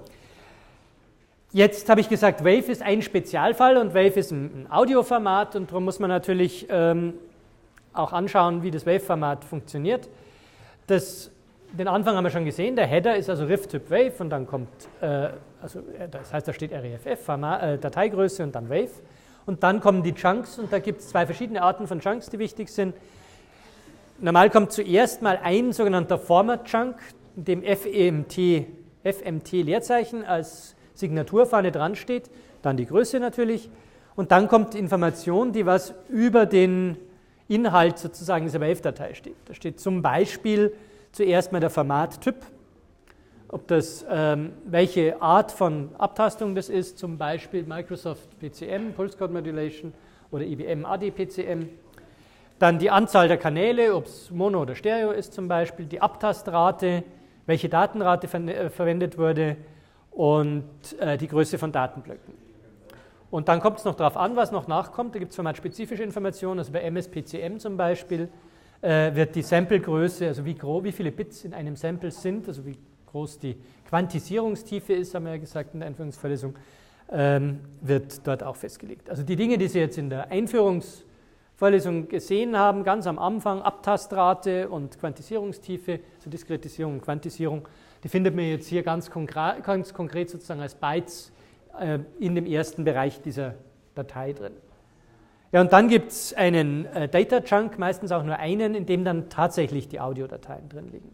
jetzt habe ich gesagt, Wave ist ein Spezialfall und Wave ist ein, ein Audioformat, und darum muss man natürlich ähm, auch anschauen, wie das Wave-Format funktioniert. Das, den Anfang haben wir schon gesehen, der Header ist also Riff-Typ Wave und dann kommt, äh, also das heißt, da steht R E F F, Format, äh, Dateigröße und dann Wave. Und dann kommen die Chunks, und da gibt es zwei verschiedene Arten von Chunks, die wichtig sind. Normal kommt zuerst mal ein sogenannter Format-Chunk, in dem F M T F M T-Leerzeichen als Signaturfahne dran steht, dann die Größe natürlich, und dann kommt Information, die was über den Inhalt sozusagen dieser Wave-Datei steht. Da steht zum Beispiel zuerst mal der Formattyp, ob das, ähm, welche Art von Abtastung das ist, zum Beispiel Microsoft P C M, Pulse Code Modulation, oder I B M A D P C M. Dann die Anzahl der Kanäle, ob es Mono oder Stereo ist zum Beispiel, die Abtastrate, welche Datenrate ver verwendet wurde und äh, die Größe von Datenblöcken. Und dann kommt es noch darauf an, was noch nachkommt. Da gibt es formatspezifische Informationen, also bei M S P C M zum Beispiel äh, wird die Samplegröße, also wie, groß, wie viele Bits in einem Sample sind, also wie groß die Quantisierungstiefe ist, haben wir ja gesagt in der Einführungsvorlesung, ähm, wird dort auch festgelegt. Also die Dinge, die Sie jetzt in der Einführungsvorlesung gesehen haben, ganz am Anfang, Abtastrate und Quantisierungstiefe, also Diskretisierung und Quantisierung, die findet man jetzt hier ganz konkret, ganz konkret sozusagen als Bytes äh, in dem ersten Bereich dieser Datei drin. Ja, und dann gibt es einen äh, Data Chunk, meistens auch nur einen, in dem dann tatsächlich die Audiodateien drin liegen.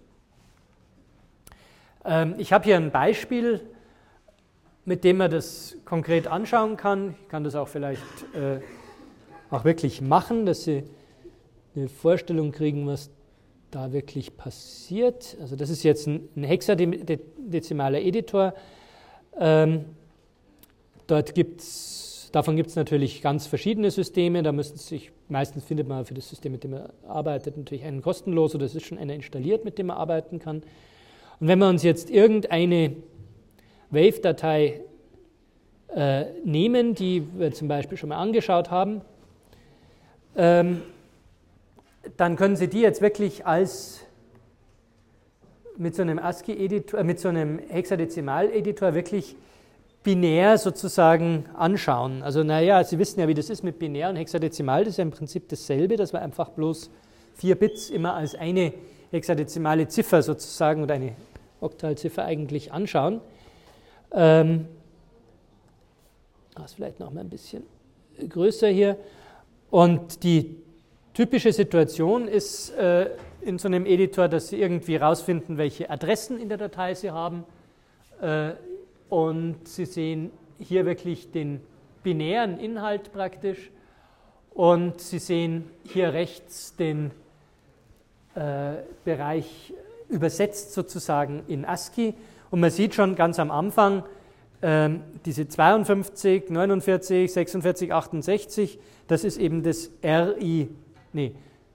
Ähm, ich habe hier ein Beispiel, mit dem man das konkret anschauen kann. Ich kann das auch vielleicht äh, auch wirklich machen, dass Sie eine Vorstellung kriegen, was da wirklich passiert. Also das ist jetzt ein, ein hexadezimaler Editor. Ähm, dort gibt's, davon gibt es natürlich ganz verschiedene Systeme. Da müssen sich, meistens findet man für das System, mit dem man arbeitet, natürlich einen kostenlos, oder es ist schon einer installiert, mit dem man arbeiten kann. Und wenn wir uns jetzt irgendeine Wave-Datei äh, nehmen, die wir zum Beispiel schon mal angeschaut haben, ähm, dann können Sie die jetzt wirklich als mit so einem ASCII-Editor, mit so einem Hexadezimal-Editor wirklich binär sozusagen anschauen. Also naja, Sie wissen ja, wie das ist mit binär und hexadezimal, das ist ja im Prinzip dasselbe, dass wir einfach bloß vier Bits immer als eine hexadezimale Ziffer sozusagen oder eine Oktalziffer eigentlich anschauen. Ähm, das ist vielleicht noch mal ein bisschen größer hier. Und die typische Situation ist äh, in so einem Editor, dass Sie irgendwie herausfinden, welche Adressen in der Datei Sie haben. Äh, und Sie sehen hier wirklich den binären Inhalt praktisch. Und Sie sehen hier rechts den äh, Bereich übersetzt sozusagen in ASCII. Und man sieht schon ganz am Anfang, äh, diese zweiundfünfzig, neunundvierzig, sechsundvierzig, achtundsechzig, das ist eben das R I, nee,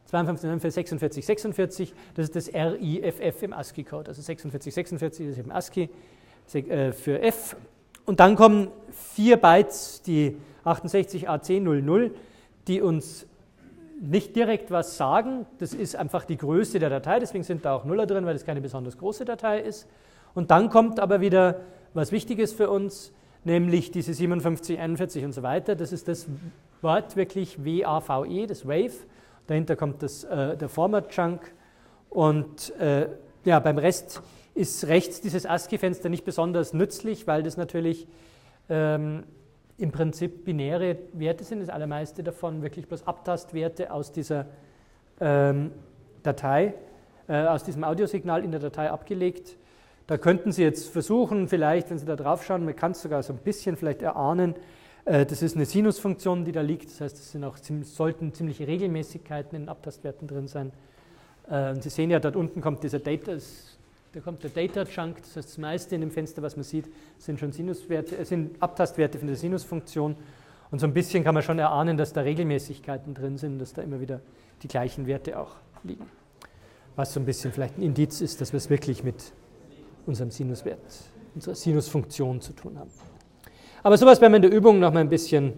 zweiundfünfzig neunundvierzig sechsundvierzig sechsundvierzig, das ist das R I F F im ASCII-Code, also sechsundvierzig sechsundvierzig ist eben ASCII für F. Und dann kommen vier Bytes, die achtundsechzig A C null null, die uns nicht direkt was sagen. Das ist einfach die Größe der Datei, deswegen sind da auch Nuller drin, weil das keine besonders große Datei ist. Und dann kommt aber wieder was Wichtiges für uns, nämlich diese siebenundfünfzig einundvierzig und so weiter. Das ist das Wort wirklich W A V E, das Wave. Dahinter kommt das, äh, der Format-Chunk. Und äh, ja, beim Rest ist rechts dieses ASCII-Fenster nicht besonders nützlich, weil das natürlich ähm, im Prinzip binäre Werte sind, das allermeiste davon wirklich bloß Abtastwerte aus dieser ähm, Datei, äh, aus diesem Audiosignal in der Datei abgelegt. Da könnten Sie jetzt versuchen, vielleicht, wenn Sie da drauf schauen, man kann es sogar so ein bisschen vielleicht erahnen, äh, das ist eine Sinusfunktion, die da liegt, das heißt, es sind auch, sollten ziemliche Regelmäßigkeiten in den Abtastwerten drin sein. Äh, und Sie sehen ja, dort unten kommt dieser Data, da kommt der Data-Chunk, das heißt, das meiste in dem Fenster, was man sieht, sind schon Sinuswerte, sind Abtastwerte von der Sinusfunktion. Und so ein bisschen kann man schon erahnen, dass da Regelmäßigkeiten drin sind, dass da immer wieder die gleichen Werte auch liegen. Was so ein bisschen vielleicht ein Indiz ist, dass wir es wirklich mit unserem Sinuswert, unserer Sinusfunktion zu tun haben. Aber sowas werden wir in der Übung noch mal ein bisschen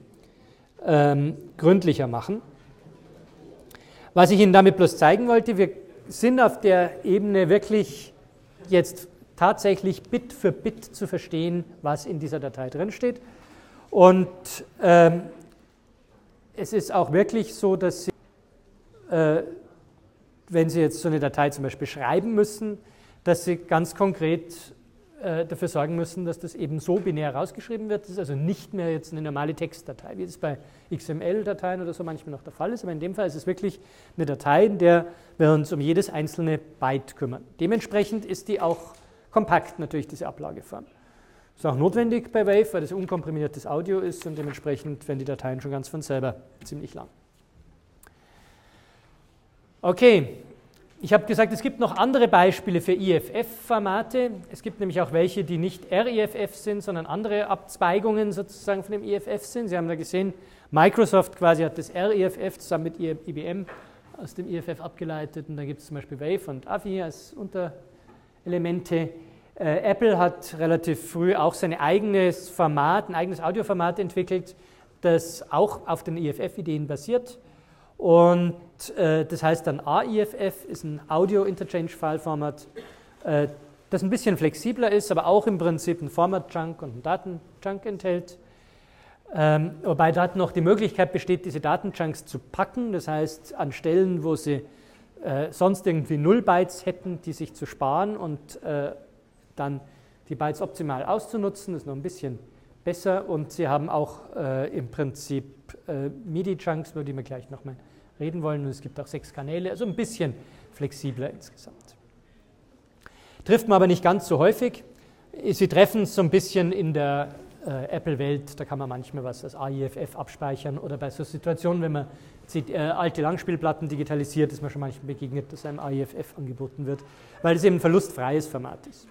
ähm, gründlicher machen. Was ich Ihnen damit bloß zeigen wollte, wir sind auf der Ebene wirklich jetzt tatsächlich Bit für Bit zu verstehen, was in dieser Datei drin steht. Und ähm, es ist auch wirklich so, dass Sie, äh, wenn Sie jetzt so eine Datei zum Beispiel schreiben müssen, dass Sie ganz konkret äh, dafür sorgen müssen, dass das eben so binär rausgeschrieben wird. Das ist also nicht mehr jetzt eine normale Textdatei, wie es bei X M L-Dateien oder so manchmal noch der Fall ist. Aber in dem Fall ist es wirklich eine Datei, in der wir uns um jedes einzelne Byte kümmern. Dementsprechend ist die auch kompakt, natürlich, diese Ablageform. Ist auch notwendig bei Wave, weil das unkomprimiertes Audio ist und dementsprechend werden die Dateien schon ganz von selber ziemlich lang. Okay. Ich habe gesagt, es gibt noch andere Beispiele für I F F-Formate. Es gibt nämlich auch welche, die nicht R I F F sind, sondern andere Abzweigungen sozusagen von dem I F F sind. Sie haben da gesehen, Microsoft quasi hat das R I F F zusammen mit I B M aus dem I F F abgeleitet. Und dann gibt es zum Beispiel Wave und A V I als Unterelemente. Äh, Apple hat relativ früh auch sein eigenes Format, ein eigenes Audioformat entwickelt, das auch auf den I F F-Ideen basiert. Und äh, das heißt dann A I F F, ist ein Audio-Interchange-File-Format, äh, das ein bisschen flexibler ist, aber auch im Prinzip ein Format-Chunk und einen Daten-Chunk enthält. Ähm, wobei dort noch die Möglichkeit besteht, diese Datenchunks zu packen, das heißt an Stellen, wo Sie äh, sonst irgendwie null Bytes hätten, die sich zu sparen und äh, dann die Bytes optimal auszunutzen, das ist noch ein bisschen besser. Und Sie haben auch äh, im Prinzip äh, MIDI-Chunks, über die wir gleich nochmal reden wollen. Und es gibt auch sechs Kanäle, also ein bisschen flexibler insgesamt. Trifft man aber nicht ganz so häufig. Sie treffen es so ein bisschen in der äh, Apple-Welt, da kann man manchmal was als A I F F abspeichern oder bei so Situationen, wenn man sieht, äh, alte Langspielplatten digitalisiert, ist man schon manchmal begegnet, dass einem A I F F angeboten wird, weil es eben ein verlustfreies Format ist.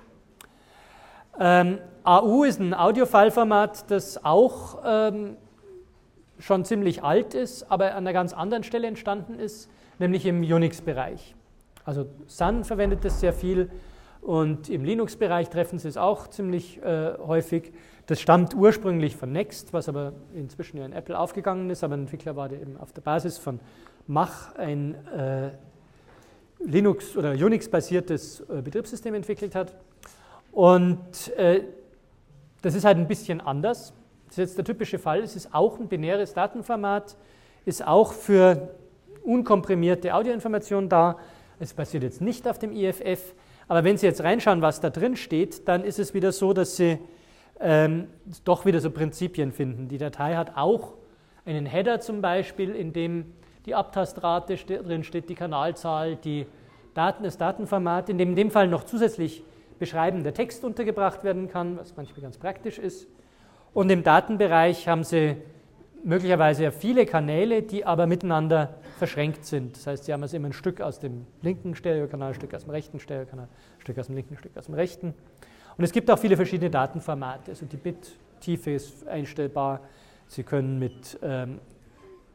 Ähm, A U ist ein Audio-File-Format, das auch ähm, schon ziemlich alt ist, aber an einer ganz anderen Stelle entstanden ist, nämlich im Unix-Bereich. Also Sun verwendet das sehr viel und im Linux-Bereich treffen Sie es auch ziemlich äh, häufig. Das stammt ursprünglich von Next, was aber inzwischen ja in Apple aufgegangen ist, aber ein Entwickler war, der eben auf der Basis von Mach ein äh, Linux- oder Unix-basiertes äh, Betriebssystem entwickelt hat. Und äh, das ist halt ein bisschen anders. Das ist jetzt der typische Fall. Es ist auch ein binäres Datenformat, ist auch für unkomprimierte Audioinformationen da. Es basiert jetzt nicht auf dem I F F, aber wenn Sie jetzt reinschauen, was da drin steht, dann ist es wieder so, dass Sie ähm, doch wieder so Prinzipien finden. Die Datei hat auch einen Header zum Beispiel, in dem die Abtastrate ste- drin steht, die Kanalzahl, die Daten, das Datenformat, in dem in dem Fall noch zusätzlich beschreibender Text untergebracht werden kann, was manchmal ganz praktisch ist. Und im Datenbereich haben Sie möglicherweise viele Kanäle, die aber miteinander verschränkt sind. Das heißt, Sie haben also immer ein Stück aus dem linken Stereokanal, ein Stück aus dem rechten Stereokanal, ein Stück aus dem linken, ein Stück aus dem rechten. Und es gibt auch viele verschiedene Datenformate. Also die Bittiefe ist einstellbar. Sie können mit ähm,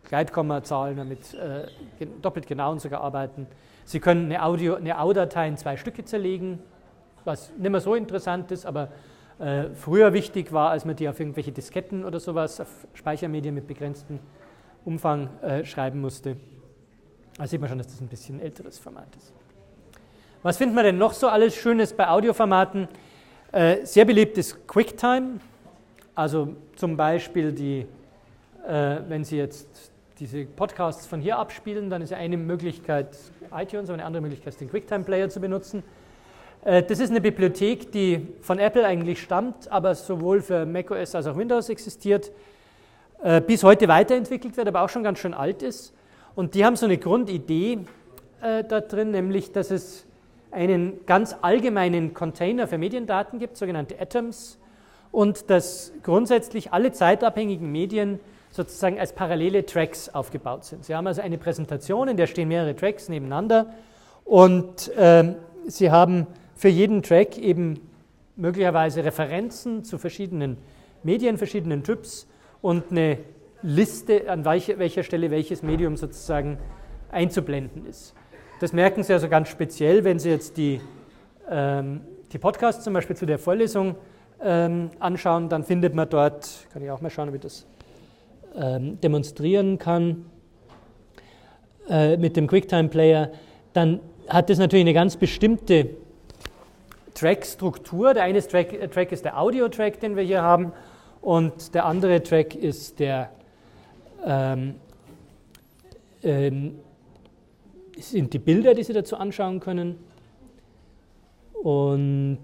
Gleitkommazahlen damit äh, doppelt genau und sogar arbeiten. Sie können eine, Audio, eine A U-Datei in zwei Stücke zerlegen, was nicht mehr so interessant ist, aber äh, früher wichtig war, als man die auf irgendwelche Disketten oder sowas, auf Speichermedien mit begrenztem Umfang äh, schreiben musste. Da sieht man schon, dass das ein bisschen ein älteres Format ist. Was findet man denn noch so alles Schönes bei Audioformaten? Äh, sehr beliebt ist QuickTime, also zum Beispiel die, äh, wenn Sie jetzt diese Podcasts von hier abspielen, dann ist ja eine Möglichkeit iTunes, aber eine andere Möglichkeit ist den QuickTime-Player zu benutzen. Äh, das ist eine Bibliothek, die von Apple eigentlich stammt, aber sowohl für macOS als auch Windows existiert, äh, bis heute weiterentwickelt wird, aber auch schon ganz schön alt ist. Und die haben so eine Grundidee äh, da drin, nämlich, dass es einen ganz allgemeinen Container für Mediendaten gibt, sogenannte Atoms, und dass grundsätzlich alle zeitabhängigen Medien sozusagen als parallele Tracks aufgebaut sind. Sie haben also eine Präsentation, in der stehen mehrere Tracks nebeneinander und ähm, Sie haben für jeden Track eben möglicherweise Referenzen zu verschiedenen Medien, verschiedenen Typs und eine Liste, an welche, welcher Stelle welches Medium sozusagen einzublenden ist. Das merken Sie also ganz speziell, wenn Sie jetzt die, ähm, die Podcasts zum Beispiel zu der Vorlesung ähm, anschauen, dann findet man dort, kann ich auch mal schauen, ob ich das ähm, demonstrieren kann, äh, mit dem QuickTime-Player, dann hat das natürlich eine ganz bestimmte Track-Struktur. Der eine Track, äh, Track ist der Audio-Track, den wir hier haben, und der andere Track ist der ähm, ähm, sind die Bilder, die Sie dazu anschauen können. Und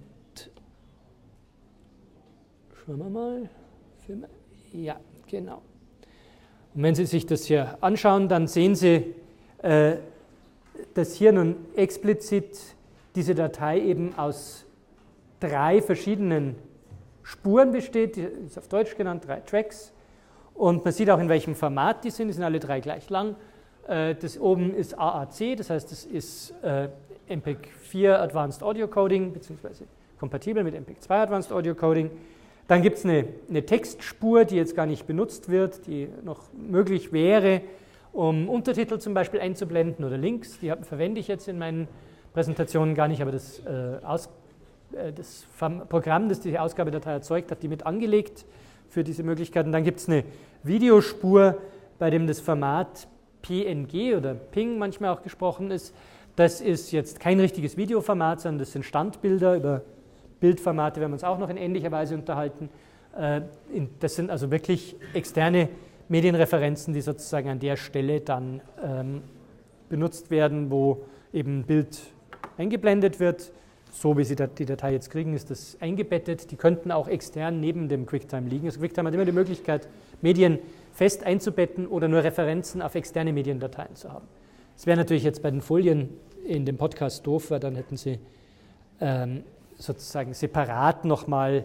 schauen wir mal. Ja, genau. Und wenn Sie sich das hier anschauen, dann sehen Sie, äh, dass hier nun explizit diese Datei eben aus drei verschiedenen Spuren besteht, die ist auf Deutsch genannt, drei Tracks. Und man sieht auch, in welchem Format die sind, die sind alle drei gleich lang. Das oben ist A A C, das heißt, das ist äh, M P E G vier Advanced Audio Coding, beziehungsweise kompatibel mit M P E G zwei Advanced Audio Coding. Dann gibt es eine, eine Textspur, die jetzt gar nicht benutzt wird, die noch möglich wäre, um Untertitel zum Beispiel einzublenden oder Links. Die verwende ich jetzt in meinen Präsentationen gar nicht, aber das, äh, Aus, äh, das Programm, das diese Ausgabedatei erzeugt, hat die mit angelegt für diese Möglichkeiten. Dann gibt es eine Videospur, bei dem das Format P N G oder Ping manchmal auch gesprochen ist. Das ist jetzt kein richtiges Videoformat, sondern das sind Standbilder. Über Bildformate werden wir uns auch noch in ähnlicher Weise unterhalten. Das sind also wirklich externe Medienreferenzen, die sozusagen an der Stelle dann ähm, benutzt werden, wo eben ein Bild eingeblendet wird. So wie Sie die Datei jetzt kriegen, ist das eingebettet. Die könnten auch extern neben dem QuickTime liegen. Also QuickTime hat immer die Möglichkeit, Medien fest einzubetten oder nur Referenzen auf externe Mediendateien zu haben. Das wäre natürlich jetzt bei den Folien in dem Podcast doof, weil dann hätten Sie ähm, sozusagen separat nochmal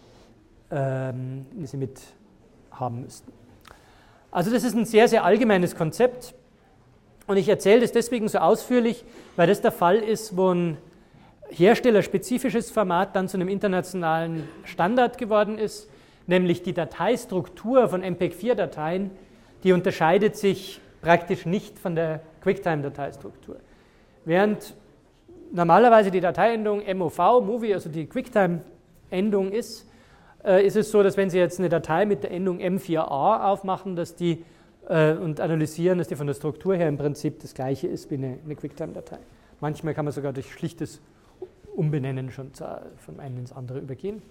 ähm, Sie mit haben müssten. Also das ist ein sehr, sehr allgemeines Konzept und ich erzähle das deswegen so ausführlich, weil das der Fall ist, wo ein herstellerspezifisches Format dann zu einem internationalen Standard geworden ist, nämlich die Dateistruktur von M P E G vier Dateien, die unterscheidet sich praktisch nicht von der QuickTime-Dateistruktur. Während normalerweise die Dateiendung M O V, Movie, also die QuickTime-Endung ist, äh, ist es so, dass wenn Sie jetzt eine Datei mit der Endung M vier A aufmachen, dass die äh, und analysieren, dass die von der Struktur her im Prinzip das gleiche ist wie eine, eine QuickTime-Datei. Manchmal kann man sogar durch schlichtes Umbenennen schon zu, von einem ins andere übergehen.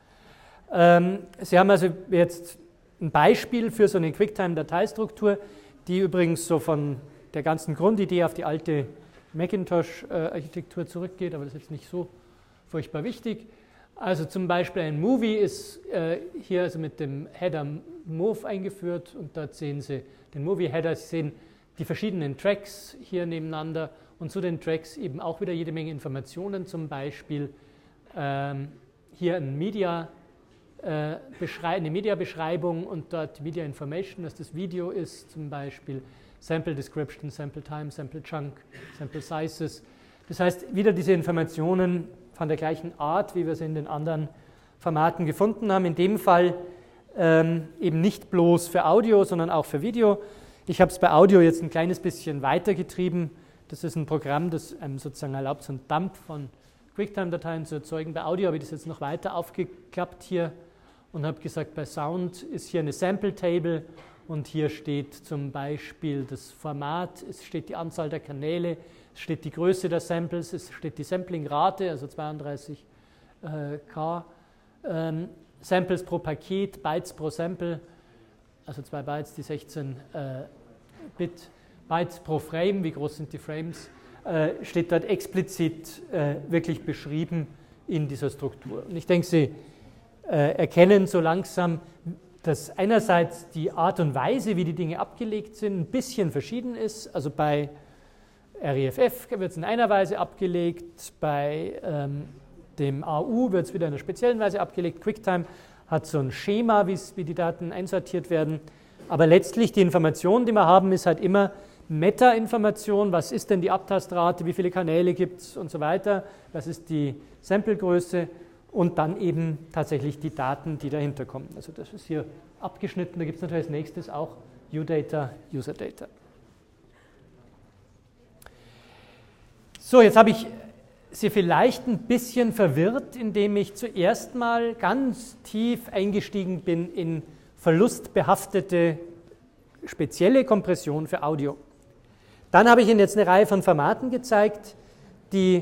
Ähm, Sie haben also jetzt ein Beispiel für so eine QuickTime-Dateistruktur, die übrigens so von der ganzen Grundidee auf die alte Macintosh-Architektur zurückgeht, aber das ist jetzt nicht so furchtbar wichtig. Also zum Beispiel ein Movie ist äh, hier also mit dem Header Move eingeführt und dort sehen Sie den Movie-Header, Sie sehen die verschiedenen Tracks hier nebeneinander und zu den Tracks eben auch wieder jede Menge Informationen, zum Beispiel ähm, hier ein Media Äh, eine Media-Beschreibung und dort Media Information, dass das Video ist, zum Beispiel Sample Description, Sample Time, Sample Chunk, Sample Sizes. Das heißt, wieder diese Informationen von der gleichen Art, wie wir sie in den anderen Formaten gefunden haben. In dem Fall ähm, eben nicht bloß für Audio, sondern auch für Video. Ich habe es bei Audio jetzt ein kleines bisschen weitergetrieben. Das ist ein Programm, das einem sozusagen erlaubt, so einen Dump von QuickTime-Dateien zu erzeugen. Bei Audio habe ich das jetzt noch weiter aufgeklappt hier und habe gesagt, bei Sound ist hier eine Sample-Table und hier steht zum Beispiel das Format, es steht die Anzahl der Kanäle, es steht die Größe der Samples, es steht die Sampling-Rate, also zweiunddreißig K, ähm, Samples pro Paket, Bytes pro Sample, also zwei Bytes, die sechzehn äh, Bit, Bytes pro Frame, wie groß sind die Frames, äh, steht dort explizit äh, wirklich beschrieben in dieser Struktur. Und ich denke, Sie äh, erkennen so langsam, dass einerseits die Art und Weise, wie die Dinge abgelegt sind, ein bisschen verschieden ist. Also bei R I F F wird es in einer Weise abgelegt, bei ähm, dem A U wird es wieder in einer speziellen Weise abgelegt. QuickTime hat so ein Schema, wie die Daten einsortiert werden. Aber letztlich die Information, die wir haben, ist halt immer Meta-Information. Was ist denn die Abtastrate, wie viele Kanäle gibt es und so weiter. Was ist die Samplegröße und dann eben tatsächlich die Daten, die dahinter kommen. Also das ist hier abgeschnitten. Da gibt es natürlich als nächstes auch U Data, User Data. So, jetzt habe ich Sie vielleicht ein bisschen verwirrt, indem ich zuerst mal ganz tief eingestiegen bin in verlustbehaftete spezielle Kompression für Audio. Dann habe ich Ihnen jetzt eine Reihe von Formaten gezeigt, die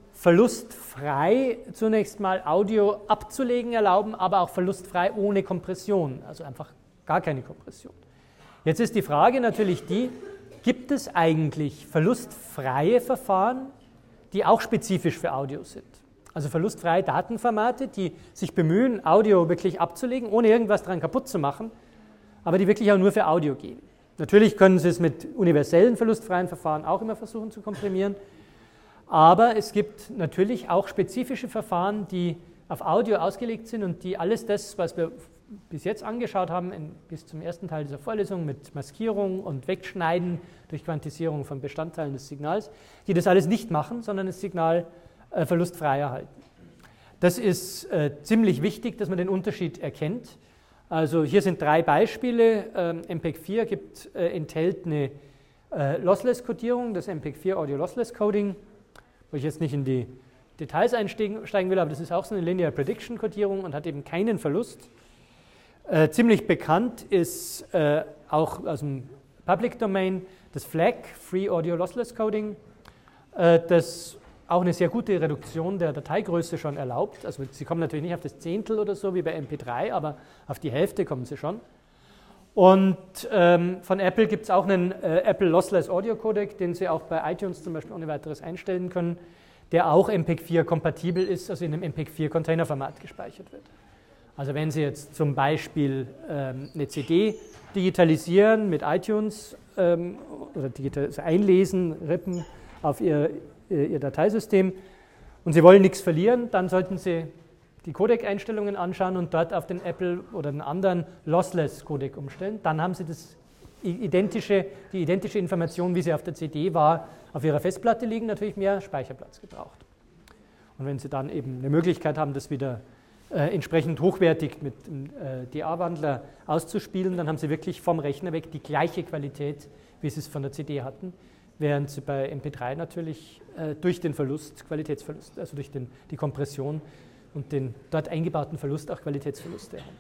verlustfrei zunächst mal Audio abzulegen erlauben, aber auch verlustfrei ohne Kompression, also einfach gar keine Kompression. Jetzt ist die Frage natürlich die, gibt es eigentlich verlustfreie Verfahren, die auch spezifisch für Audio sind? Also verlustfreie Datenformate, die sich bemühen, Audio wirklich abzulegen, ohne irgendwas daran kaputt zu machen, aber die wirklich auch nur für Audio gehen. Natürlich können Sie es mit universellen verlustfreien Verfahren auch immer versuchen zu komprimieren, aber es gibt natürlich auch spezifische Verfahren, die auf Audio ausgelegt sind und die alles das, was wir bis jetzt angeschaut haben, in, bis zum ersten Teil dieser Vorlesung mit Maskierung und Wegschneiden durch Quantisierung von Bestandteilen des Signals, die das alles nicht machen, sondern das Signal äh, verlustfrei erhalten. Das ist äh, ziemlich wichtig, dass man den Unterschied erkennt. Also hier sind drei Beispiele. Ähm, M P E G vier gibt, äh, enthält eine äh, Lossless-Codierung, das M P E G vier Audio Lossless Coding, wo ich jetzt nicht in die Details einsteigen will, aber das ist auch so eine Linear Prediction Codierung und hat eben keinen Verlust. Äh, ziemlich bekannt ist äh, auch aus dem Public Domain das F L A C, Free Audio Lossless Coding, äh, das auch eine sehr gute Reduktion der Dateigröße schon erlaubt. Also Sie kommen natürlich nicht auf das Zehntel oder so wie bei M P drei, aber auf die Hälfte kommen Sie schon. Und ähm, von Apple gibt es auch einen äh, Apple Lossless Audio Codec, den Sie auch bei iTunes zum Beispiel ohne weiteres einstellen können, der auch M P E G vier kompatibel ist, also in einem M P E G vier Containerformat gespeichert wird. Also wenn Sie jetzt zum Beispiel ähm, eine C D digitalisieren mit iTunes ähm, oder digital, also einlesen, rippen auf Ihr, Ihr Dateisystem und Sie wollen nichts verlieren, dann sollten Sie die Codec-Einstellungen anschauen und dort auf den Apple oder einen anderen Lossless-Codec umstellen. Dann haben Sie das identische, die identische Information, wie sie auf der C D war, auf Ihrer Festplatte liegen, natürlich mehr Speicherplatz gebraucht. Und wenn Sie dann eben eine Möglichkeit haben, das wieder Äh, entsprechend hochwertig mit dem äh, D A-Wandler auszuspielen, dann haben Sie wirklich vom Rechner weg die gleiche Qualität, wie Sie es von der C D hatten, während Sie bei M P drei natürlich äh, durch den Verlust, Qualitätsverlust, also durch den, die Kompression und den dort eingebauten Verlust auch Qualitätsverluste haben.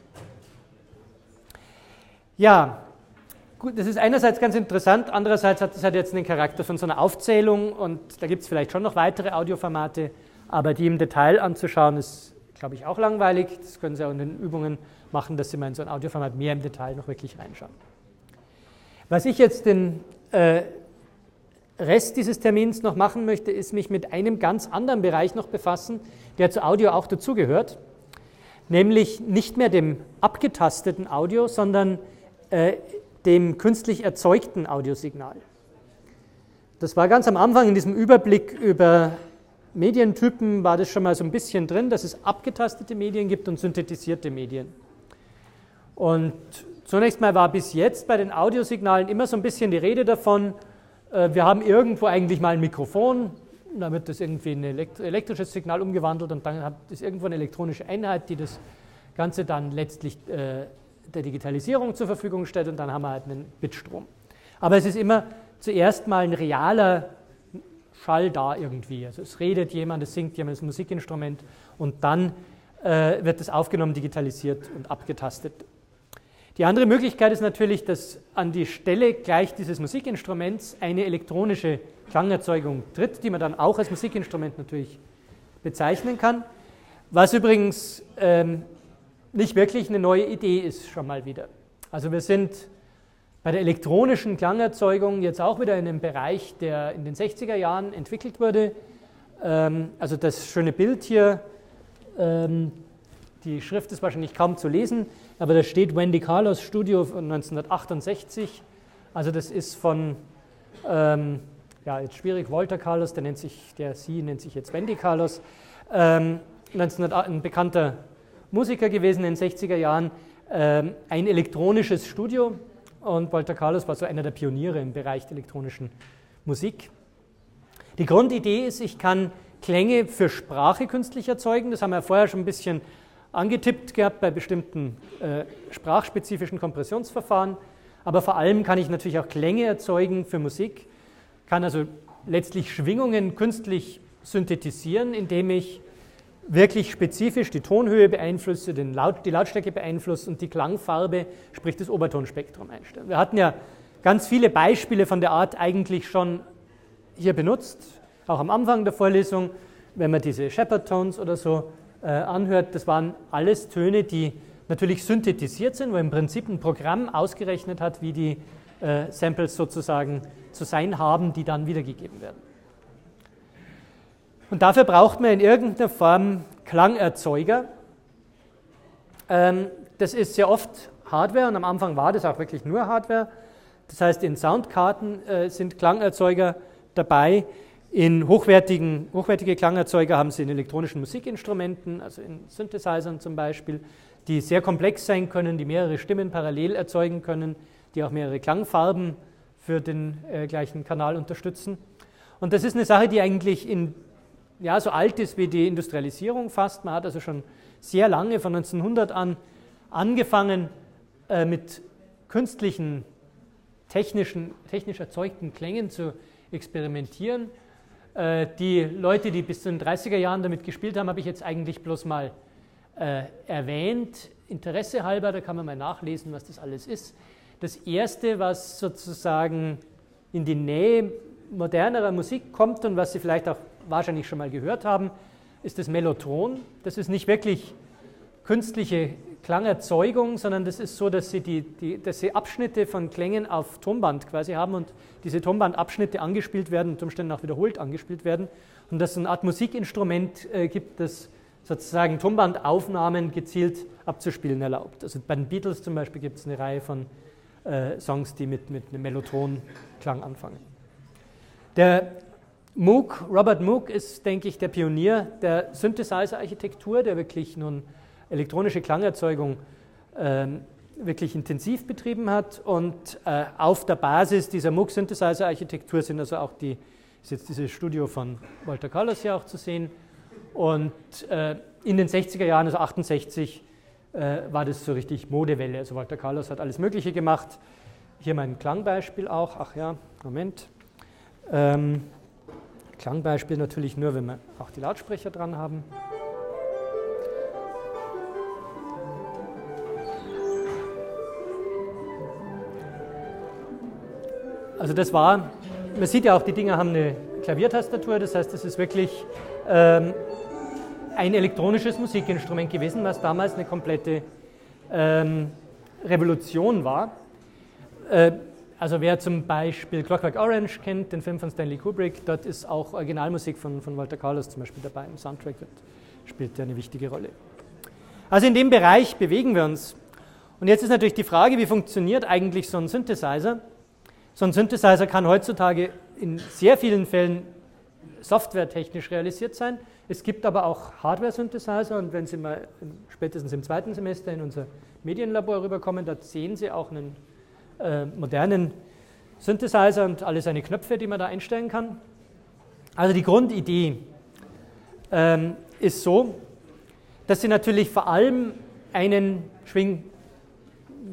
Ja, gut, das ist einerseits ganz interessant, andererseits hat es halt jetzt den Charakter von so einer Aufzählung und da gibt es vielleicht schon noch weitere Audioformate, aber die im Detail anzuschauen ist, glaube ich, auch langweilig. Das können Sie auch in den Übungen machen, dass Sie mal in so ein Audioformat mehr im Detail noch wirklich reinschauen. Was ich jetzt den äh, Rest dieses Termins noch machen möchte, ist mich mit einem ganz anderen Bereich noch befassen, der zu Audio auch dazugehört, nämlich nicht mehr dem abgetasteten Audio, sondern äh, dem künstlich erzeugten Audiosignal. Das war ganz am Anfang in diesem Überblick über Medientypen war das schon mal so ein bisschen drin, dass es abgetastete Medien gibt und synthetisierte Medien. Und zunächst mal war bis jetzt bei den Audiosignalen immer so ein bisschen die Rede davon, äh, wir haben irgendwo eigentlich mal ein Mikrofon, da wird das irgendwie in ein elektrisches Signal umgewandelt und dann hat es irgendwo eine elektronische Einheit, die das Ganze dann letztlich äh, der Digitalisierung zur Verfügung stellt und dann haben wir halt einen Bitstrom. Aber es ist immer zuerst mal ein realer Schall da irgendwie. Also es redet jemand, es singt jemand, es ist ein Musikinstrument und dann äh, wird es aufgenommen, digitalisiert und abgetastet. Die andere Möglichkeit ist natürlich, dass an die Stelle gleich dieses Musikinstruments eine elektronische Klangerzeugung tritt, die man dann auch als Musikinstrument natürlich bezeichnen kann, was übrigens ähm, nicht wirklich eine neue Idee ist, schon mal wieder. Also wir sind bei der elektronischen Klangerzeugung jetzt auch wieder in einem Bereich, der in den sechziger Jahren entwickelt wurde. Ähm, also das schöne Bild hier, ähm, die Schrift ist wahrscheinlich kaum zu lesen, aber da steht Wendy Carlos Studio von neunzehnhundertachtundsechzig. Also das ist von, ähm, ja jetzt schwierig, Walter Carlos, der nennt sich, der sie nennt sich jetzt Wendy Carlos, ähm, neunzehnhundert, ein bekannter Musiker gewesen in den sechziger Jahren, ähm, ein elektronisches Studio und Walter Carlos war so einer der Pioniere im Bereich der elektronischen Musik. Die Grundidee ist, ich kann Klänge für Sprache künstlich erzeugen, das haben wir vorher schon ein bisschen angetippt gehabt bei bestimmten äh, sprachspezifischen Kompressionsverfahren, aber vor allem kann ich natürlich auch Klänge erzeugen für Musik, kann also letztlich Schwingungen künstlich synthetisieren, indem ich wirklich spezifisch die Tonhöhe beeinflusse, den Laut, die Lautstärke beeinflusse und die Klangfarbe, sprich das Obertonspektrum einstellen. Wir hatten ja ganz viele Beispiele von der Art eigentlich schon hier benutzt, auch am Anfang der Vorlesung, wenn man diese Shepard Tones oder so äh, anhört, das waren alles Töne, die natürlich synthetisiert sind, wo im Prinzip ein Programm ausgerechnet hat, wie die äh, Samples sozusagen zu sein haben, die dann wiedergegeben werden. Und dafür braucht man in irgendeiner Form Klangerzeuger. Ähm, das ist sehr oft Hardware und am Anfang war das auch wirklich nur Hardware. Das heißt, in Soundkarten äh, sind Klangerzeuger dabei. In hochwertigen, hochwertige Klangerzeuger haben Sie in elektronischen Musikinstrumenten, also in Synthesizern zum Beispiel, die sehr komplex sein können, die mehrere Stimmen parallel erzeugen können, die auch mehrere Klangfarben für den äh, gleichen Kanal unterstützen. Und das ist eine Sache, die eigentlich in, ja, so alt ist wie die Industrialisierung fast. Man hat also schon sehr lange, von neunzehnhundert an, angefangen äh, mit künstlichen, technischen, technisch erzeugten Klängen zu experimentieren. Äh, die Leute, die bis zu den dreißiger Jahren damit gespielt haben, habe ich jetzt eigentlich bloß mal äh, erwähnt. Interesse halber, da kann man mal nachlesen, was das alles ist. Das erste, was sozusagen in die Nähe modernerer Musik kommt und was Sie vielleicht auch wahrscheinlich schon mal gehört haben, ist das Mellotron. Das ist nicht wirklich künstliche Klangerzeugung, sondern das ist so, dass Sie, die, die, dass Sie Abschnitte von Klängen auf Tonband quasi haben und diese Tonbandabschnitte angespielt werden, unter Umständen auch wiederholt angespielt werden und dass es eine Art Musikinstrument äh, gibt, das sozusagen Tonbandaufnahmen gezielt abzuspielen erlaubt. Also bei den Beatles zum Beispiel gibt es eine Reihe von äh, Songs, die mit, mit einem Mellotron-Klang anfangen. Der Moog, Robert Moog ist, denke ich, der Pionier der Synthesizer-Architektur, der wirklich nun elektronische Klangerzeugung äh, wirklich intensiv betrieben hat und äh, auf der Basis dieser Moog-Synthesizer-Architektur sind also auch die, ist jetzt dieses Studio von Walter Carlos hier auch zu sehen und äh, in den sechziger Jahren, also achtundsechzig, äh, war das so richtig Modewelle, also Walter Carlos hat alles Mögliche gemacht, hier mein Klangbeispiel auch, ach ja, Moment, ähm, Klangbeispiel natürlich nur, wenn wir auch die Lautsprecher dran haben. Also das war, man sieht ja auch, die Dinger haben eine Klaviertastatur, das heißt, das ist wirklich ähm, ein elektronisches Musikinstrument gewesen, was damals eine komplette ähm, Revolution war. Äh, also wer zum Beispiel Clockwork Orange kennt, den Film von Stanley Kubrick, dort ist auch Originalmusik von, von Walter Carlos zum Beispiel dabei, im Soundtrack wird, spielt der eine wichtige Rolle. Also in dem Bereich bewegen wir uns. Und jetzt ist natürlich die Frage, wie funktioniert eigentlich so ein Synthesizer? So ein Synthesizer kann heutzutage in sehr vielen Fällen softwaretechnisch realisiert sein. Es gibt aber auch Hardware-Synthesizer und wenn Sie mal spätestens im zweiten Semester in unser Medienlabor rüberkommen, dort sehen Sie auch einen äh, modernen Synthesizer und alle seine Knöpfe, die man da einstellen kann. Also die Grundidee ähm, ist so, dass Sie natürlich vor allem einen Schwing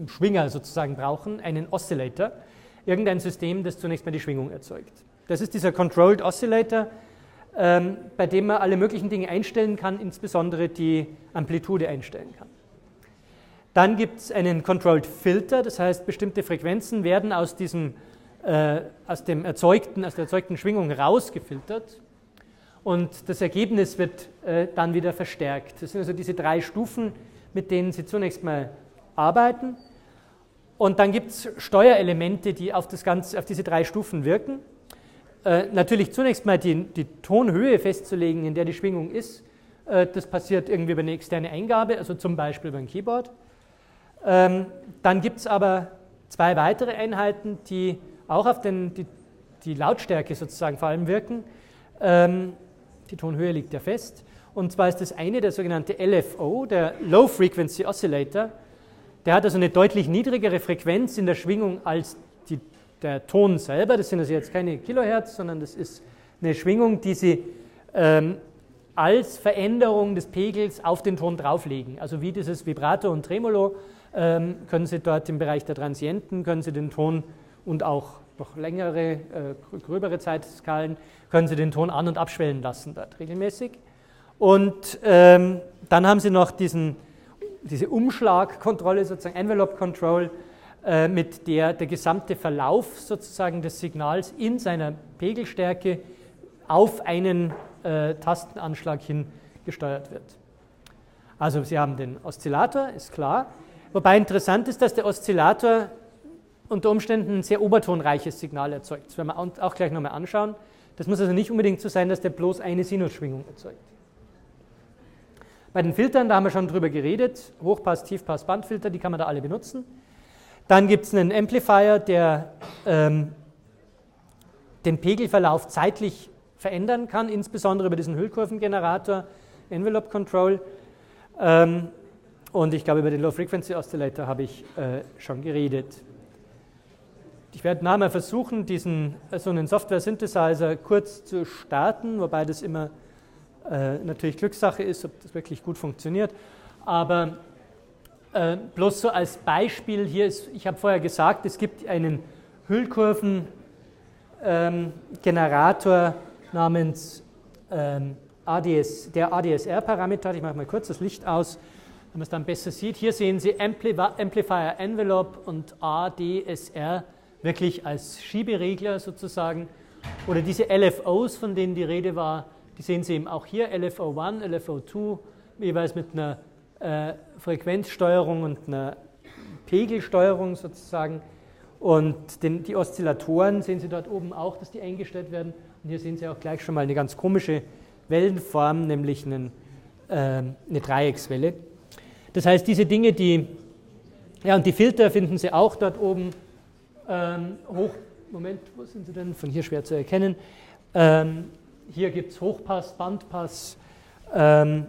Schwinger sozusagen brauchen, einen Oscillator, irgendein System, das zunächst mal die Schwingung erzeugt. Das ist dieser Controlled Oscillator, ähm, bei dem man alle möglichen Dinge einstellen kann, insbesondere die Amplitude einstellen kann. Dann gibt es einen Controlled Filter, das heißt, bestimmte Frequenzen werden aus, diesem, äh, aus, dem erzeugten, aus der erzeugten Schwingung rausgefiltert und das Ergebnis wird äh, dann wieder verstärkt. Das sind also diese drei Stufen, mit denen Sie zunächst mal arbeiten. Und dann gibt es Steuerelemente, die auf, das Ganze, auf diese drei Stufen wirken. Äh, natürlich zunächst mal die, die Tonhöhe festzulegen, in der die Schwingung ist. Äh, das passiert irgendwie über eine externe Eingabe, also zum Beispiel über ein Keyboard. Ähm, dann gibt es aber zwei weitere Einheiten, die auch auf den, die, die Lautstärke sozusagen vor allem wirken. Ähm, die Tonhöhe liegt ja fest. Und zwar ist das eine der sogenannte L F O, der Low Frequency Oscillator. Der hat also eine deutlich niedrigere Frequenz in der Schwingung als die, der Ton selber. Das sind also jetzt keine Kilohertz, sondern das ist eine Schwingung, die Sie ähm, als Veränderung des Pegels auf den Ton drauflegen. Also wie dieses Vibrato und Tremolo ähm, können Sie dort im Bereich der Transienten, können Sie den Ton und auch noch längere, äh, gröbere Zeitskalen, können Sie den Ton an- und abschwellen lassen dort regelmäßig. Und ähm, dann haben Sie noch diesen diese Umschlagkontrolle, sozusagen Envelope Control, äh, mit der der gesamte Verlauf sozusagen des Signals in seiner Pegelstärke auf einen äh, Tastenanschlag hin gesteuert wird. Also Sie haben den Oszillator, ist klar. Wobei interessant ist, dass der Oszillator unter Umständen ein sehr obertonreiches Signal erzeugt. Das werden wir auch gleich nochmal anschauen. Das muss also nicht unbedingt so sein, dass der bloß eine Sinusschwingung erzeugt. Bei den Filtern, da haben wir schon drüber geredet, Hochpass, Tiefpass, Bandfilter, die kann man da alle benutzen. Dann gibt es einen Amplifier, der ähm, den Pegelverlauf zeitlich verändern kann, insbesondere über diesen Hüllkurvengenerator, Envelope Control. Ähm, und ich glaube, über den Low Frequency Oscillator habe ich äh, schon geredet. Ich werde nachher mal versuchen, diesen, so einen Software-Synthesizer kurz zu starten, wobei das immer Äh, natürlich Glückssache ist, ob das wirklich gut funktioniert, aber äh, bloß so als Beispiel hier ist, ich habe vorher gesagt, es gibt einen Hüllkurvengenerator ähm, namens ähm, A D S, der A D S R-Parameter, ich mache mal kurz das Licht aus, wenn man es dann besser sieht. Hier sehen Sie Ampli- Amplifier Envelope und A D S R wirklich als Schieberegler sozusagen, oder diese L F Os, von denen die Rede war, die sehen Sie eben auch hier, L F O eins, L F O zwei, jeweils mit einer äh, Frequenzsteuerung und einer Pegelsteuerung sozusagen. Und den, die Oszillatoren sehen Sie dort oben auch, dass die eingestellt werden. Und hier sehen Sie auch gleich schon mal eine ganz komische Wellenform, nämlich einen, äh, eine Dreieckswelle. Das heißt, diese Dinge, die, ja, und die Filter finden Sie auch dort oben ähm, hoch. Moment, wo sind sie denn? Von hier schwer zu erkennen. Ähm, Hier gibt es Hochpass, Bandpass ähm,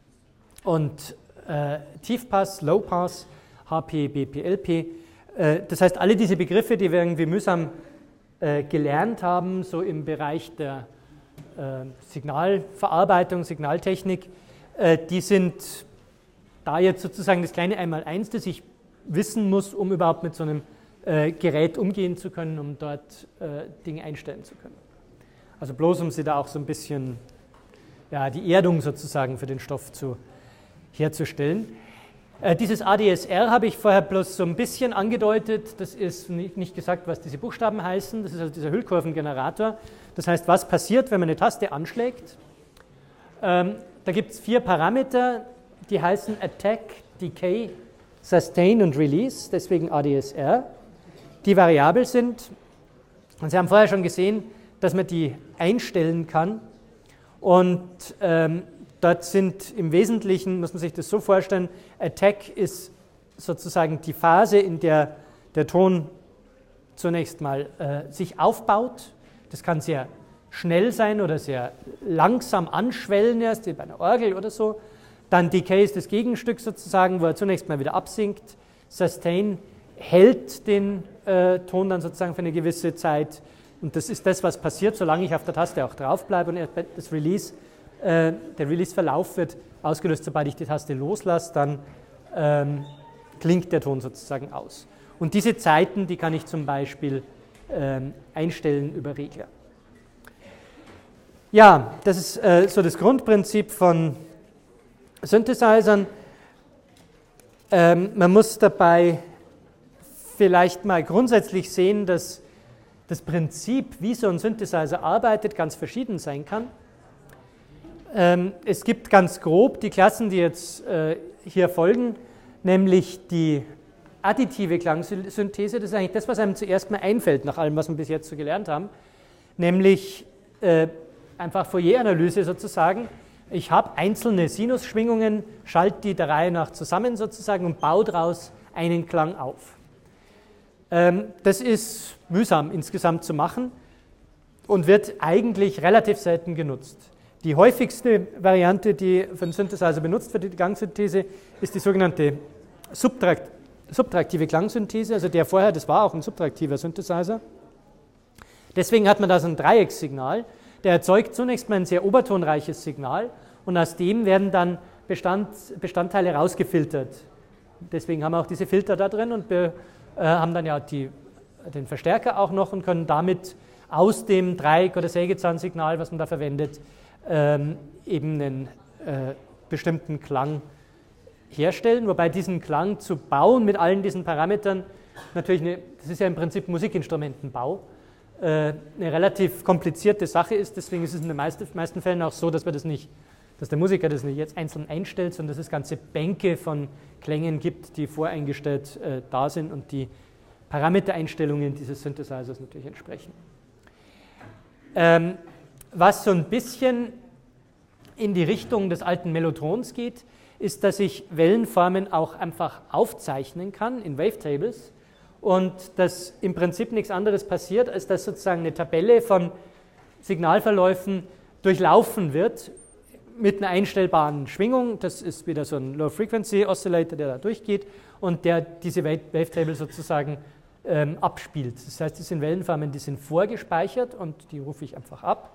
und äh, Tiefpass, Lowpass, H P, B P, L P. Äh, das heißt, alle diese Begriffe, die wir irgendwie mühsam äh, gelernt haben, so im Bereich der äh, Signalverarbeitung, Signaltechnik, äh, die sind da jetzt sozusagen das kleine Einmaleins, das ich wissen muss, um überhaupt mit so einem äh, Gerät umgehen zu können, um dort äh, Dinge einstellen zu können. Also bloß, um Sie da auch so ein bisschen ja, die Erdung sozusagen für den Stoff zu, herzustellen. Äh, dieses A D S R habe ich vorher bloß so ein bisschen angedeutet. Das ist nicht, nicht gesagt, was diese Buchstaben heißen. Das ist also dieser Hüllkurvengenerator. Das heißt, was passiert, wenn man eine Taste anschlägt? Ähm, da gibt es vier Parameter, die heißen Attack, Decay, Sustain und Release, deswegen A D S R, die variabel sind. Und Sie haben vorher schon gesehen, dass man die einstellen kann. Und ähm, dort sind im Wesentlichen, muss man sich das so vorstellen, Attack ist sozusagen die Phase, in der der Ton zunächst mal äh, sich aufbaut. Das kann sehr schnell sein oder sehr langsam anschwellen erst, wie bei einer Orgel oder so. Dann Decay ist das Gegenstück sozusagen, wo er zunächst mal wieder absinkt. Sustain hält den äh, Ton dann sozusagen für eine gewisse Zeit. Und das ist das, was passiert, solange ich auf der Taste auch drauf bleibe. Und das Release, äh, der Release-Verlauf wird ausgelöst, sobald ich die Taste loslasse, dann ähm, klingt der Ton sozusagen aus. Und diese Zeiten, die kann ich zum Beispiel ähm, einstellen über Regler. Ja, das ist äh, so das Grundprinzip von Synthesizern. Ähm, man muss dabei vielleicht mal grundsätzlich sehen, dass das Prinzip, wie so ein Synthesizer arbeitet, ganz verschieden sein kann. Ähm, es gibt ganz grob die Klassen, die jetzt äh, hier folgen, nämlich die additive Klangsynthese. Das ist eigentlich das, was einem zuerst mal einfällt, nach allem, was wir bis jetzt so gelernt haben, nämlich äh, einfach Fourier-Analyse sozusagen. Ich habe einzelne Sinusschwingungen, schalte die der Reihe nach zusammen sozusagen und baue daraus einen Klang auf. Ähm, das ist mühsam insgesamt zu machen und wird eigentlich relativ selten genutzt. Die häufigste Variante, die für den Synthesizer benutzt wird, die Klangsynthese, ist die sogenannte Subtrakt, subtraktive Klangsynthese. Also der vorher, das war auch ein subtraktiver Synthesizer. Deswegen hat man da so ein Dreieckssignal. Der erzeugt zunächst mal ein sehr obertonreiches Signal und aus dem werden dann Bestand, Bestandteile rausgefiltert. Deswegen haben wir auch diese Filter da drin und wir äh, haben dann ja die, den Verstärker auch noch und können damit aus dem Dreieck- oder Sägezahnsignal, was man da verwendet, ähm, eben einen äh, bestimmten Klang herstellen. Wobei diesen Klang zu bauen mit allen diesen Parametern natürlich, eine, das ist ja im Prinzip Musikinstrumentenbau, eine relativ komplizierte Sache ist, deswegen ist es in den meisten, meisten Fällen auch so, dass wir das nicht, dass der Musiker das nicht jetzt einzeln einstellt, sondern dass es ganze Bänke von Klängen gibt, die voreingestellt äh, da sind und die Parametereinstellungen dieses Synthesizers natürlich entsprechen. Ähm, was so ein bisschen in die Richtung des alten Mellotrons geht, ist, dass ich Wellenformen auch einfach aufzeichnen kann in Wavetables. Und dass im Prinzip nichts anderes passiert, als dass sozusagen eine Tabelle von Signalverläufen durchlaufen wird mit einer einstellbaren Schwingung. Das ist wieder so ein Low-Frequency-Oscillator, der da durchgeht und der diese Wavetable sozusagen ähm, abspielt. Das heißt, das sind Wellenformen, die sind vorgespeichert und die rufe ich einfach ab.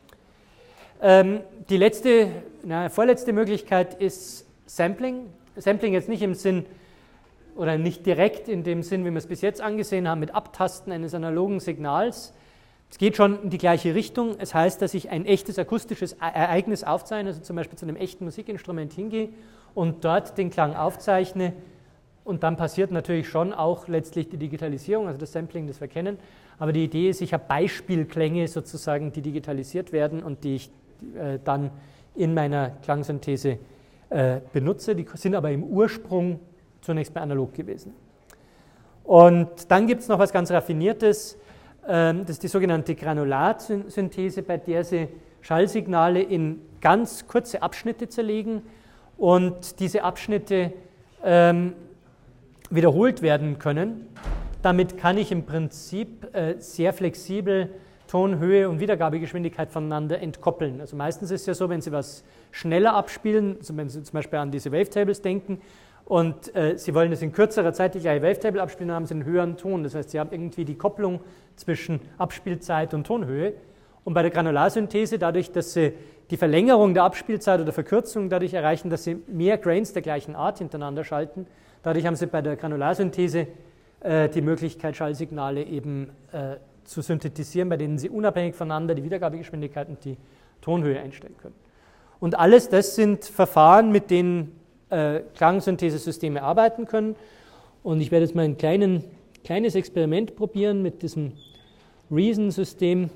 Ähm, die letzte, na, vorletzte Möglichkeit ist Sampling. Sampling jetzt nicht im Sinn, oder nicht direkt in dem Sinn, wie wir es bis jetzt angesehen haben, mit Abtasten eines analogen Signals. Es geht schon in die gleiche Richtung. Es heißt, dass ich ein echtes akustisches Ereignis aufzeichne, also zum Beispiel zu einem echten Musikinstrument hingehe und dort den Klang aufzeichne. Und dann passiert natürlich schon auch letztlich die Digitalisierung, also das Sampling, das wir kennen. Aber die Idee ist, ich habe Beispielklänge sozusagen, die digitalisiert werden und die ich äh, dann in meiner Klangsynthese äh, benutze. Die sind aber im Ursprung zunächst mal analog gewesen. Und dann gibt es noch was ganz Raffiniertes, das ist die sogenannte Granularsynthese, bei der Sie Schallsignale in ganz kurze Abschnitte zerlegen und diese Abschnitte ähm, wiederholt werden können. Damit kann ich im Prinzip äh, sehr flexibel Tonhöhe und Wiedergabegeschwindigkeit voneinander entkoppeln. Also meistens ist es ja so, wenn Sie was schneller abspielen, also wenn Sie zum Beispiel an diese Wavetables denken, und äh, Sie wollen das in kürzerer Zeit die gleiche Wavetable abspielen, dann haben Sie einen höheren Ton. Das heißt, Sie haben irgendwie die Kopplung zwischen Abspielzeit und Tonhöhe. Und bei der Granularsynthese, dadurch, dass Sie die Verlängerung der Abspielzeit oder Verkürzung dadurch erreichen, dass Sie mehr Grains der gleichen Art hintereinander schalten, dadurch haben Sie bei der Granularsynthese äh, die Möglichkeit, Schallsignale eben äh, zu synthetisieren, bei denen Sie unabhängig voneinander die Wiedergabegeschwindigkeit und die Tonhöhe einstellen können. Und alles das sind Verfahren, mit denen Äh, Klangsynthesesysteme arbeiten können. Und ich werde jetzt mal ein kleinen, kleines Experiment probieren mit diesem Reason-System,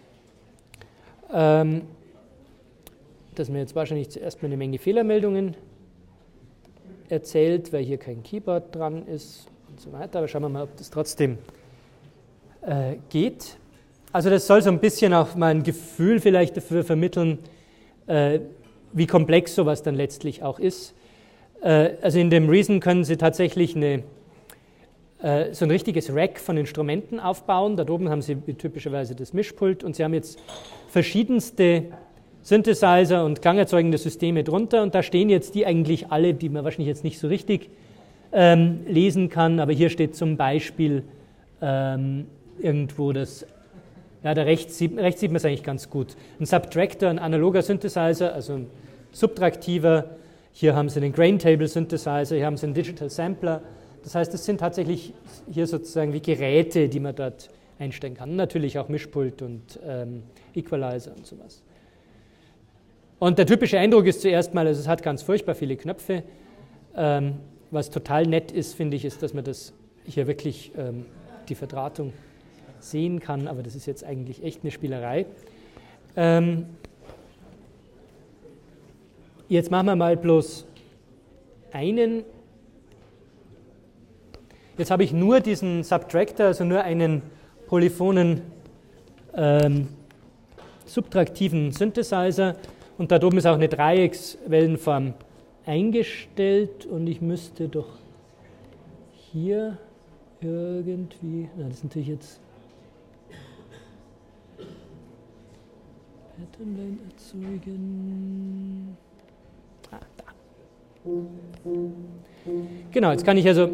ähm, das mir jetzt wahrscheinlich zuerst mal eine Menge Fehlermeldungen erzählt, weil hier kein Keyboard dran ist und so weiter. Aber schauen wir mal, ob das trotzdem äh, geht. Also das soll so ein bisschen auch mal ein Gefühl vielleicht dafür vermitteln, äh, wie komplex sowas dann letztlich auch ist. Also in dem Reason können Sie tatsächlich eine, so ein richtiges Rack von Instrumenten aufbauen. Da oben haben Sie typischerweise das Mischpult und Sie haben jetzt verschiedenste Synthesizer und klangerzeugende Systeme drunter und da stehen jetzt die eigentlich alle, die man wahrscheinlich jetzt nicht so richtig ähm, lesen kann, aber hier steht zum Beispiel ähm, irgendwo das, ja, da rechts sieht, rechts sieht man es eigentlich ganz gut. Ein Subtractor, ein analoger Synthesizer, also ein subtraktiver. Hier haben Sie den Grain Table Synthesizer, hier haben Sie einen Digital Sampler, Das heißt, es sind tatsächlich hier sozusagen wie Geräte, die man dort einstellen kann. Natürlich auch Mischpult und ähm, Equalizer und sowas. Und der typische Eindruck ist zuerst mal, also es hat ganz furchtbar viele Knöpfe. Ähm, was total nett ist, finde ich, ist, dass man das hier wirklich ähm, die Verdrahtung sehen kann, aber das ist jetzt eigentlich echt eine Spielerei. Ähm, jetzt machen wir mal bloß einen. Jetzt habe ich nur diesen Subtractor, also nur einen polyphonen ähm, subtraktiven Synthesizer und da oben ist auch eine Dreieckswellenform eingestellt und ich müsste doch hier irgendwie, na, das ist natürlich jetzt Patternline erzeugen. Ah, da. Genau, jetzt kann ich also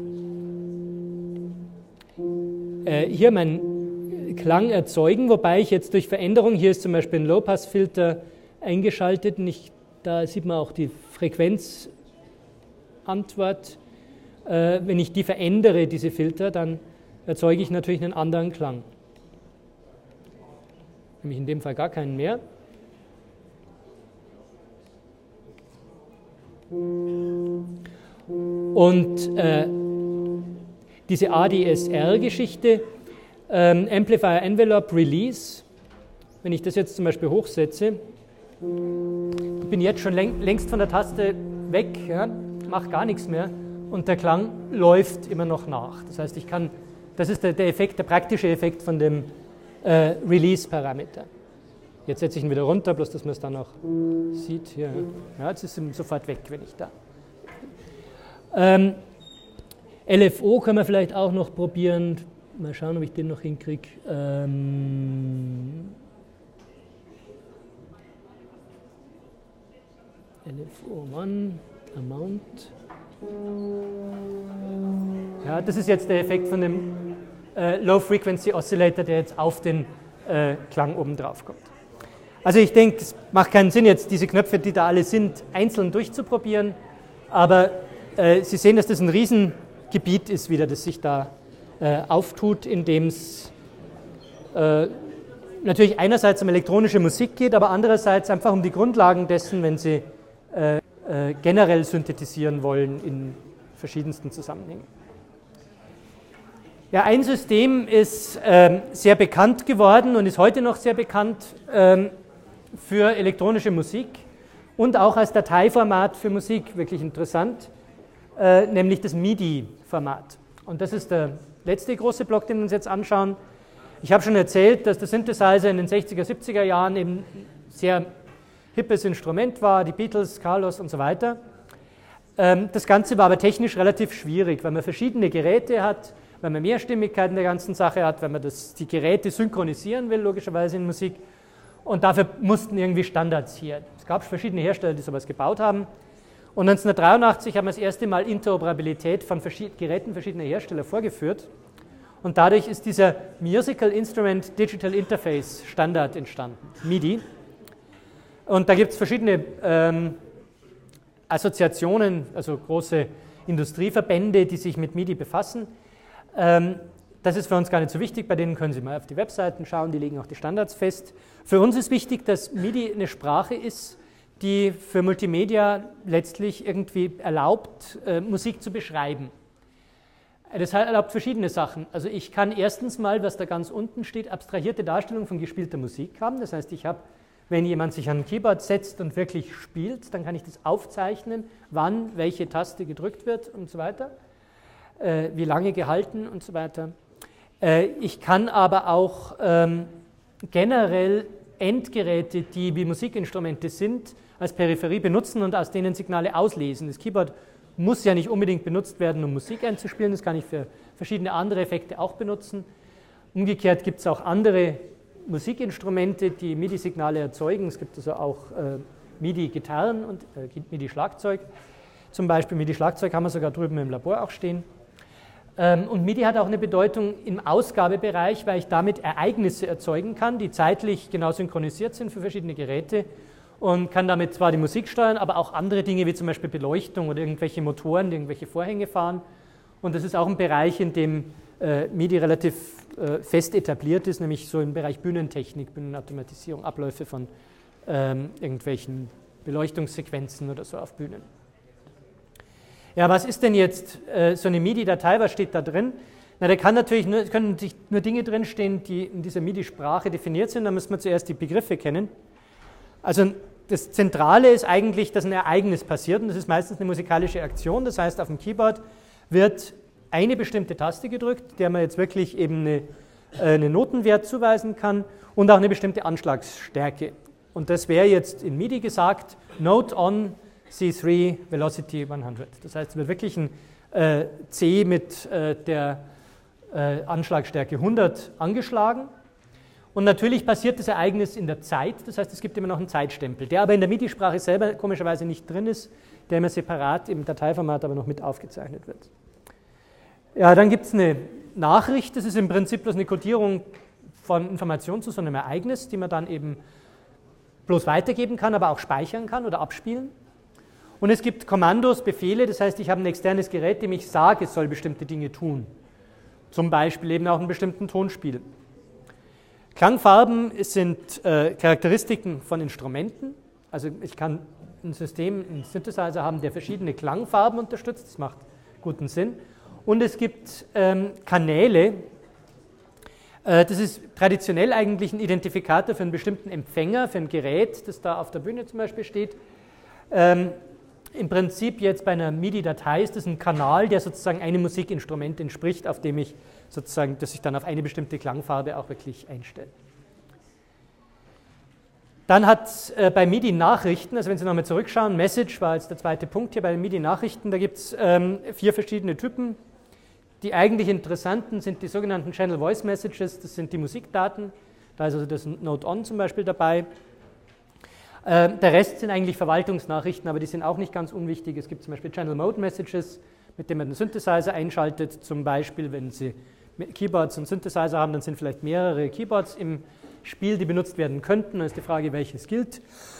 äh, hier meinen Klang erzeugen, wobei ich jetzt durch Veränderung, hier ist zum Beispiel ein Low-Pass-Filter eingeschaltet und ich, da sieht man auch die Frequenzantwort. Äh, wenn ich die verändere, diese Filter, dann erzeuge ich natürlich einen anderen Klang. Nämlich in dem Fall gar keinen mehr. Und äh, diese A D S R-Geschichte, ähm, Amplifier Envelope Release, wenn ich das jetzt zum Beispiel hochsetze, ich bin jetzt schon läng, längst von der Taste weg, ja, mache gar nichts mehr und der Klang läuft immer noch nach. Das heißt, ich kann, das ist der, der Effekt, der praktische Effekt von dem äh, Release-Parameter. Jetzt setze ich ihn wieder runter, bloß dass man es dann auch sieht. Hier. Ja, jetzt ist es sofort weg, wenn ich da. Ähm, L F O können wir vielleicht auch noch probieren. Mal schauen, ob ich den noch hinkriege. Ähm, L F O eins, Amount. Ja, das ist jetzt der Effekt von dem äh, Low Frequency Oscillator, der jetzt auf den äh, Klang oben drauf kommt. Also ich denke, es macht keinen Sinn, jetzt diese Knöpfe, die da alle sind, einzeln durchzuprobieren, aber äh, Sie sehen, dass das ein Riesengebiet ist wieder, das sich da äh, auftut, in dem es äh, natürlich einerseits um elektronische Musik geht, aber andererseits einfach um die Grundlagen dessen, wenn Sie äh, äh, generell synthetisieren wollen in verschiedensten Zusammenhängen. Ja, ein System ist ähm, sehr bekannt geworden und ist heute noch sehr bekannt ähm, für elektronische Musik und auch als Dateiformat für Musik wirklich interessant, äh, nämlich das MIDI-Format. Und das ist der letzte große Block, den wir uns jetzt anschauen. Ich habe schon erzählt, dass der Synthesizer in den sechziger, siebziger Jahren eben ein sehr hippes Instrument war, die Beatles, Carlos und so weiter. Ähm, das Ganze war aber technisch relativ schwierig, weil man verschiedene Geräte hat, weil man Mehrstimmigkeit in der ganzen Sache hat, weil man das, die Geräte synchronisieren will, logischerweise in Musik. Und dafür mussten irgendwie Standards hier. Es gab verschiedene Hersteller, die sowas gebaut haben. Und neunzehnhundertdreiundachtzig haben wir das erste Mal Interoperabilität von verschied- Geräten verschiedener Hersteller vorgeführt. Und dadurch ist dieser Musical Instrument Digital Interface Standard entstanden, MIDI. Und da gibt es verschiedene ähm, Assoziationen, also große Industrieverbände, die sich mit MIDI befassen. Ähm, das ist für uns gar nicht so wichtig, bei denen können Sie mal auf die Webseiten schauen, die legen auch die Standards fest. Für uns ist wichtig, dass MIDI eine Sprache ist, die für Multimedia letztlich irgendwie erlaubt, äh, Musik zu beschreiben. Das erlaubt verschiedene Sachen. Also ich kann erstens mal, was da ganz unten steht, abstrahierte Darstellung von gespielter Musik haben. Das heißt, ich habe, wenn jemand sich an ein Keyboard setzt und wirklich spielt, dann kann ich das aufzeichnen, wann welche Taste gedrückt wird und so weiter, äh, wie lange gehalten und so weiter. Äh, ich kann aber auch ähm, generell Endgeräte, die wie Musikinstrumente sind, als Peripherie benutzen und aus denen Signale auslesen. Das Keyboard muss ja nicht unbedingt benutzt werden, um Musik einzuspielen, das kann ich für verschiedene andere Effekte auch benutzen. Umgekehrt gibt es auch andere Musikinstrumente, die MIDI-Signale erzeugen. Es gibt also auch äh, MIDI-Gitarren und äh, MIDI-Schlagzeug. Zum Beispiel MIDI-Schlagzeug haben wir sogar drüben im Labor auch stehen. Ähm, und MIDI hat auch eine Bedeutung im Ausgabebereich, weil ich damit Ereignisse erzeugen kann, die zeitlich genau synchronisiert sind für verschiedene Geräte und kann damit zwar die Musik steuern, aber auch andere Dinge wie zum Beispiel Beleuchtung oder irgendwelche Motoren, die irgendwelche Vorhänge fahren. Und das ist auch ein Bereich, in dem äh, MIDI relativ äh, fest etabliert ist, nämlich so im Bereich Bühnentechnik, Bühnenautomatisierung, Abläufe von ähm, irgendwelchen Beleuchtungssequenzen oder so auf Bühnen. Ja, was ist denn jetzt äh, so eine MIDI-Datei, was steht da drin? Na, da kann natürlich nur, können natürlich nur Dinge drinstehen, die in dieser MIDI-Sprache definiert sind, da müssen wir zuerst die Begriffe kennen. Also das Zentrale ist eigentlich, dass ein Ereignis passiert und das ist meistens eine musikalische Aktion, das heißt auf dem Keyboard wird eine bestimmte Taste gedrückt, der man jetzt wirklich eben eine, äh, einen Notenwert zuweisen kann und auch eine bestimmte Anschlagsstärke. Und das wäre jetzt in MIDI gesagt, Note on C drei Velocity hundert. Das heißt, es wird wirklich ein äh, C mit äh, der äh, Anschlagstärke hundert angeschlagen. Und natürlich passiert das Ereignis in der Zeit, das heißt, es gibt immer noch einen Zeitstempel, der aber in der MIDI-Sprache selber komischerweise nicht drin ist, der immer separat im Dateiformat aber noch mit aufgezeichnet wird. Ja, dann gibt es eine Nachricht, das ist im Prinzip bloß eine Codierung von Informationen zu so einem Ereignis, die man dann eben bloß weitergeben kann, aber auch speichern kann oder abspielen. Und es gibt Kommandos, Befehle, das heißt, ich habe ein externes Gerät, dem ich sage, es soll bestimmte Dinge tun. Zum Beispiel eben auch einen bestimmten Ton spielen. Klangfarben sind äh, Charakteristiken von Instrumenten. Also ich kann ein System, einen Synthesizer haben, der verschiedene Klangfarben unterstützt. Das macht guten Sinn. Und es gibt ähm, Kanäle. Äh, das ist traditionell eigentlich ein Identifikator für einen bestimmten Empfänger, für ein Gerät, das da auf der Bühne zum Beispiel steht. Ähm, Im Prinzip jetzt bei einer MIDI-Datei ist das ein Kanal, der sozusagen einem Musikinstrument entspricht, auf dem ich sozusagen, dass ich dann auf eine bestimmte Klangfarbe auch wirklich einstelle. Dann hat es äh, bei MIDI-Nachrichten, also wenn Sie nochmal zurückschauen, Message war jetzt der zweite Punkt hier bei den MIDI-Nachrichten, da gibt es ähm, vier verschiedene Typen. Die eigentlich interessanten sind die sogenannten Channel Voice Messages, das sind die Musikdaten, da ist also das Note On zum Beispiel dabei. Äh, der Rest sind eigentlich Verwaltungsnachrichten, aber die sind auch nicht ganz unwichtig. Es gibt zum Beispiel Channel Mode Messages, mit denen man den Synthesizer einschaltet, zum Beispiel wenn Sie Keyboards und Synthesizer haben, dann sind vielleicht mehrere Keyboards im Spiel, die benutzt werden könnten. Dann ist die Frage, welches gilt.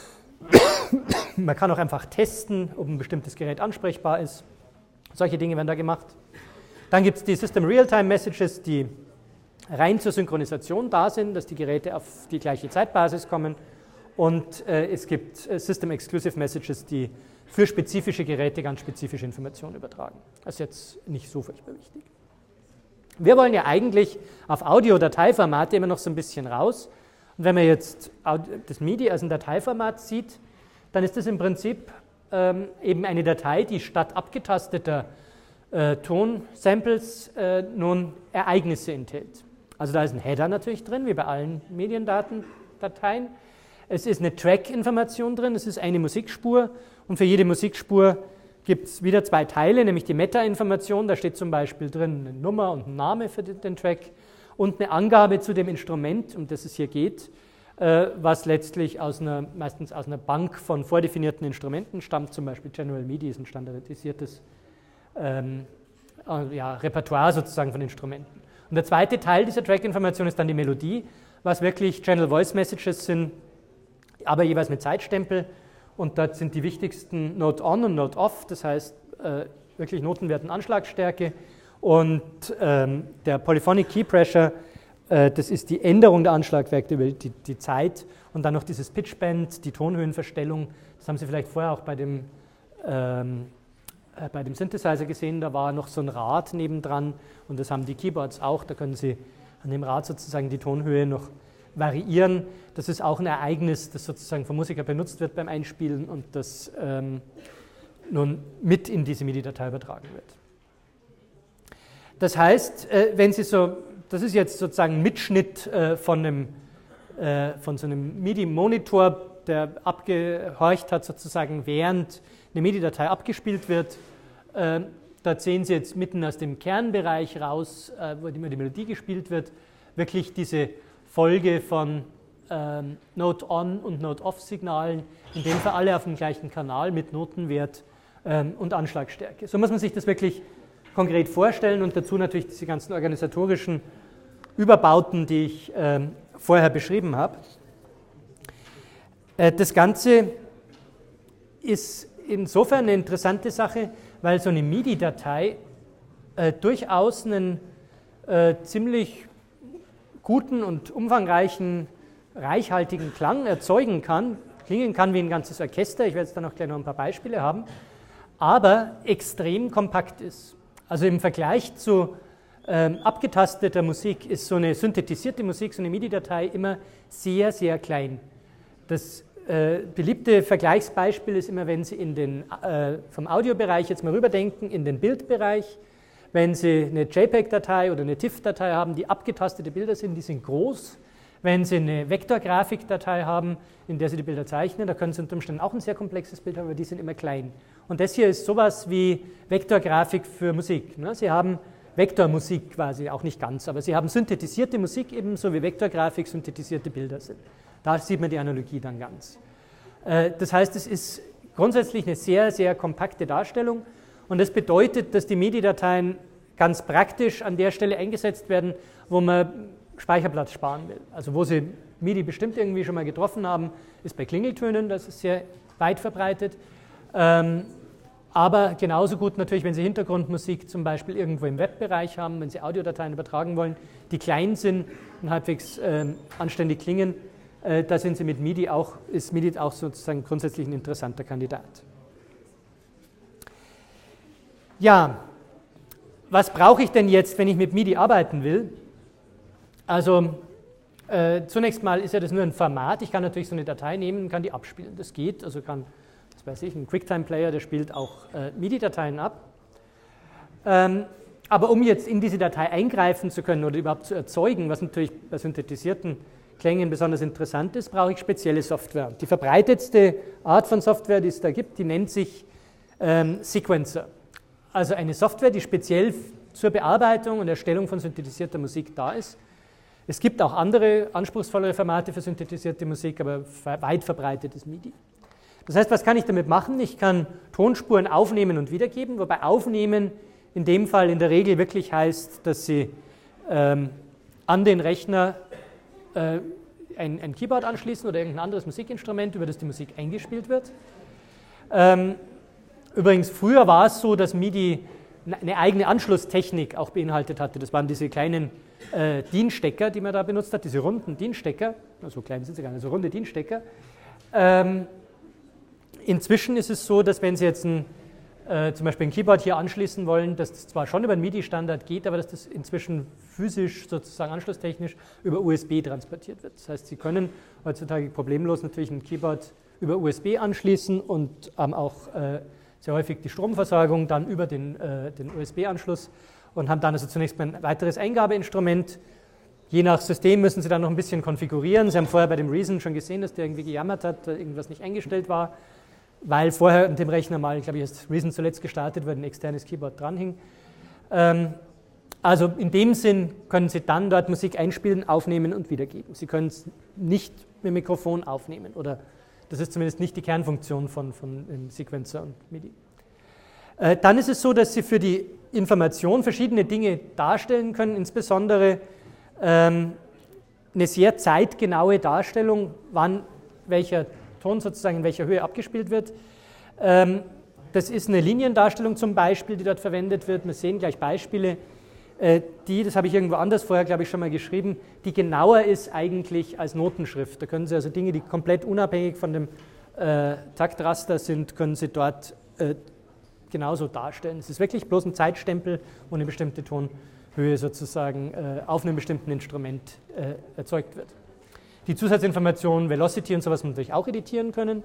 Man kann auch einfach testen, ob ein bestimmtes Gerät ansprechbar ist. Solche Dinge werden da gemacht. Dann gibt es die System Real-Time Messages, die rein zur Synchronisation da sind, dass die Geräte auf die gleiche Zeitbasis kommen. Und äh, es gibt äh, System Exclusive Messages, die für spezifische Geräte ganz spezifische Informationen übertragen. Das ist jetzt nicht so furchtbar wichtig. Wir wollen ja eigentlich auf Audio-Dateiformate immer noch so ein bisschen raus. Und wenn man jetzt das MIDI als ein Dateiformat sieht, dann ist das im Prinzip ähm, eben eine Datei, die statt abgetasteter äh, Tonsamples äh, nun Ereignisse enthält. Also da ist ein Header natürlich drin, wie bei allen Mediendateien. Es ist eine Track-Information drin, es ist eine Musikspur und für jede Musikspur gibt es wieder zwei Teile, nämlich die Meta-Information, da steht zum Beispiel drin eine Nummer und ein Name für den Track und eine Angabe zu dem Instrument, um das es hier geht, äh, was letztlich aus einer, meistens aus einer Bank von vordefinierten Instrumenten stammt, zum Beispiel General MIDI ist ein standardisiertes ähm, äh, ja, Repertoire sozusagen von Instrumenten. Und der zweite Teil dieser Track-Information ist dann die Melodie, was wirklich Channel Voice Messages sind, aber jeweils mit Zeitstempel. Und dort sind die wichtigsten Note On und Note Off, das heißt äh, wirklich Notenwert und Anschlagstärke. Und ähm, der Polyphonic Key Pressure, äh, das ist die Änderung der Anschlagwerte über die, die Zeit. Und dann noch dieses Pitchbend, die Tonhöhenverstellung. Das haben Sie vielleicht vorher auch bei dem, ähm, äh, bei dem Synthesizer gesehen. Da war noch so ein Rad nebendran. Und das haben die Keyboards auch. Da können Sie an dem Rad sozusagen die Tonhöhe noch variieren. Das ist auch ein Ereignis, das sozusagen vom Musiker benutzt wird beim Einspielen und das ähm, nun mit in diese MIDI-Datei übertragen wird. Das heißt, äh, wenn Sie so, das ist jetzt sozusagen ein Mitschnitt äh, von, einem, äh, von so einem MIDI-Monitor, der abgehorcht hat sozusagen, während eine MIDI-Datei abgespielt wird. Äh, da sehen Sie jetzt mitten aus dem Kernbereich raus, äh, wo immer die Melodie gespielt wird, wirklich diese Folge von ähm, Note-On- und Note-Off-Signalen, in dem Fall alle auf dem gleichen Kanal mit Notenwert ähm, und Anschlagstärke. So muss man sich das wirklich konkret vorstellen und dazu natürlich diese ganzen organisatorischen Überbauten, die ich ähm, vorher beschrieben habe. Äh, das Ganze ist insofern eine interessante Sache, weil so eine MIDI-Datei äh, durchaus einen äh, ziemlich guten und umfangreichen, reichhaltigen Klang erzeugen kann, klingen kann wie ein ganzes Orchester, ich werde jetzt dann auch gleich noch ein paar Beispiele haben, aber extrem kompakt ist. Also im Vergleich zu ähm, abgetasteter Musik ist so eine synthetisierte Musik, so eine MIDI-Datei immer sehr, sehr klein. Das äh, beliebte Vergleichsbeispiel ist immer, wenn Sie in den, äh, vom Audiobereich jetzt mal rüberdenken, in den Bildbereich, wenn Sie eine JPEG-Datei oder eine TIFF-Datei haben, die abgetastete Bilder sind, die sind groß. Wenn Sie eine Vektorgrafikdatei haben, in der Sie die Bilder zeichnen, da können Sie unter Umständen auch ein sehr komplexes Bild haben, aber die sind immer klein. Und das hier ist sowas wie Vektorgrafik für Musik. Ne? Sie haben Vektormusik quasi, auch nicht ganz, aber Sie haben synthetisierte Musik ebenso wie Vektorgrafik synthetisierte Bilder sind. Da sieht man die Analogie dann ganz. Das heißt, es ist grundsätzlich eine sehr, sehr kompakte Darstellung und das bedeutet, dass die MIDI-Dateien ganz praktisch an der Stelle eingesetzt werden, wo man Speicherplatz sparen will. Also wo Sie MIDI bestimmt irgendwie schon mal getroffen haben, ist bei Klingeltönen, das ist sehr weit verbreitet. Ähm, aber genauso gut natürlich, wenn Sie Hintergrundmusik zum Beispiel irgendwo im Webbereich haben, wenn Sie Audiodateien übertragen wollen, die klein sind und halbwegs ähm, anständig klingen, äh, da sind Sie mit MIDI auch, ist MIDI auch sozusagen grundsätzlich ein interessanter Kandidat. Ja, was brauche ich denn jetzt, wenn ich mit MIDI arbeiten will? Also äh, zunächst mal ist ja das nur ein Format. Ich kann natürlich so eine Datei nehmen und kann die abspielen. Das geht, also kann, was weiß ich, ein QuickTime-Player, der spielt auch äh, MIDI-Dateien ab. Ähm, aber um jetzt in diese Datei eingreifen zu können oder überhaupt zu erzeugen, was natürlich bei synthetisierten Klängen besonders interessant ist, brauche ich spezielle Software. Die verbreitetste Art von Software, die es da gibt, die nennt sich ähm, Sequencer. Also eine Software, die speziell zur Bearbeitung und Erstellung von synthetisierter Musik da ist. Es gibt auch andere, anspruchsvollere Formate für synthetisierte Musik, aber weit verbreitet ist MIDI. Das heißt, was kann ich damit machen? Ich kann Tonspuren aufnehmen und wiedergeben, wobei aufnehmen in dem Fall in der Regel wirklich heißt, dass Sie ähm, an den Rechner äh, ein, ein Keyboard anschließen oder irgendein anderes Musikinstrument, über das die Musik eingespielt wird. Ähm, übrigens, früher war es so, dass MIDI eine eigene Anschlusstechnik auch beinhaltet hatte. Das waren diese kleinen äh, D I N-Stecker, die man da benutzt hat, diese runden D I N-Stecker, so klein sind sie gar nicht, so runde D I N-Stecker. Ähm, inzwischen ist es so, dass wenn Sie jetzt ein, äh, zum Beispiel ein Keyboard hier anschließen wollen, dass das zwar schon über einen MIDI-Standard geht, aber dass das inzwischen physisch, sozusagen anschlusstechnisch, über U S B transportiert wird. Das heißt, Sie können heutzutage problemlos natürlich ein Keyboard über U S B anschließen und ähm, auch äh, sehr häufig die Stromversorgung dann über den, äh, den U S B-Anschluss und haben dann also zunächst mal ein weiteres Eingabeinstrument. Je nach System müssen Sie dann noch ein bisschen konfigurieren. Sie haben vorher bei dem Reason schon gesehen, dass der irgendwie gejammert hat, dass irgendwas nicht eingestellt war, weil vorher an dem Rechner mal, glaube ich, ist Reason zuletzt gestartet, weil ein externes Keyboard dranhing. Ähm, also in dem Sinn können Sie dann dort Musik einspielen, aufnehmen und wiedergeben. Sie können es nicht mit dem Mikrofon aufnehmen oder das ist zumindest nicht die Kernfunktion von, von Sequencer und MIDI. Äh, dann ist es so, dass Sie für die Information verschiedene Dinge darstellen können, insbesondere ähm, eine sehr zeitgenaue Darstellung, wann welcher Ton sozusagen in welcher Höhe abgespielt wird. Ähm, das ist eine Liniendarstellung zum Beispiel, die dort verwendet wird. Wir sehen gleich Beispiele, äh, die, das habe ich irgendwo anders vorher, glaube ich, schon mal geschrieben, die genauer ist eigentlich als Notenschrift. Da können Sie also Dinge, die komplett unabhängig von dem äh, Taktraster sind, können Sie dort äh, genauso darstellen. Es ist wirklich bloß ein Zeitstempel, wo eine bestimmte Tonhöhe sozusagen äh, auf einem bestimmten Instrument äh, erzeugt wird. Die Zusatzinformationen, Velocity und sowas man natürlich auch editieren können.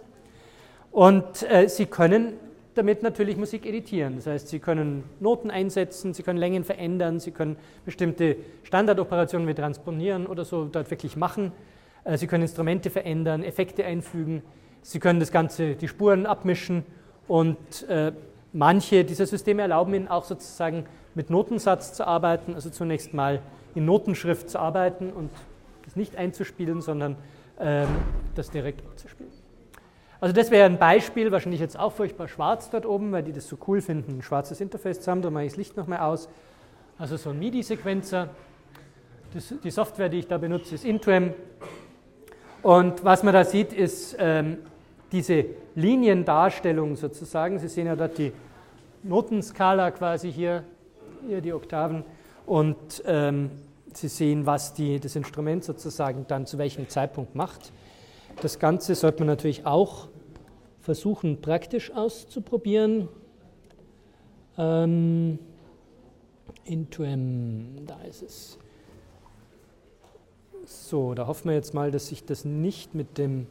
Und äh, Sie können damit natürlich Musik editieren. Das heißt, Sie können Noten einsetzen, Sie können Längen verändern, Sie können bestimmte Standardoperationen wie Transponieren oder so dort wirklich machen. Äh, Sie können Instrumente verändern, Effekte einfügen. Sie können das Ganze, die Spuren abmischen und äh, manche dieser Systeme erlauben Ihnen auch sozusagen mit Notensatz zu arbeiten, also zunächst mal in Notenschrift zu arbeiten und das nicht einzuspielen, sondern ähm, das direkt abzuspielen. Also das wäre ein Beispiel, wahrscheinlich jetzt auch furchtbar schwarz dort oben, weil die das so cool finden, ein schwarzes Interface zu haben. Da mache ich das Licht nochmal aus. Also so ein MIDI-Sequencer. Die Software, die ich da benutze, ist Intram. Und was man da sieht, ist ähm, diese Liniendarstellung sozusagen. Sie sehen ja dort die Notenskala quasi hier hier die Oktaven, und ähm, Sie sehen, was die, das Instrument sozusagen dann zu welchem Zeitpunkt macht. Das Ganze sollte man natürlich auch versuchen, praktisch auszuprobieren. Ähm, Intuem, da ist es. So, da hoffen wir jetzt mal, dass sich das nicht mit dem,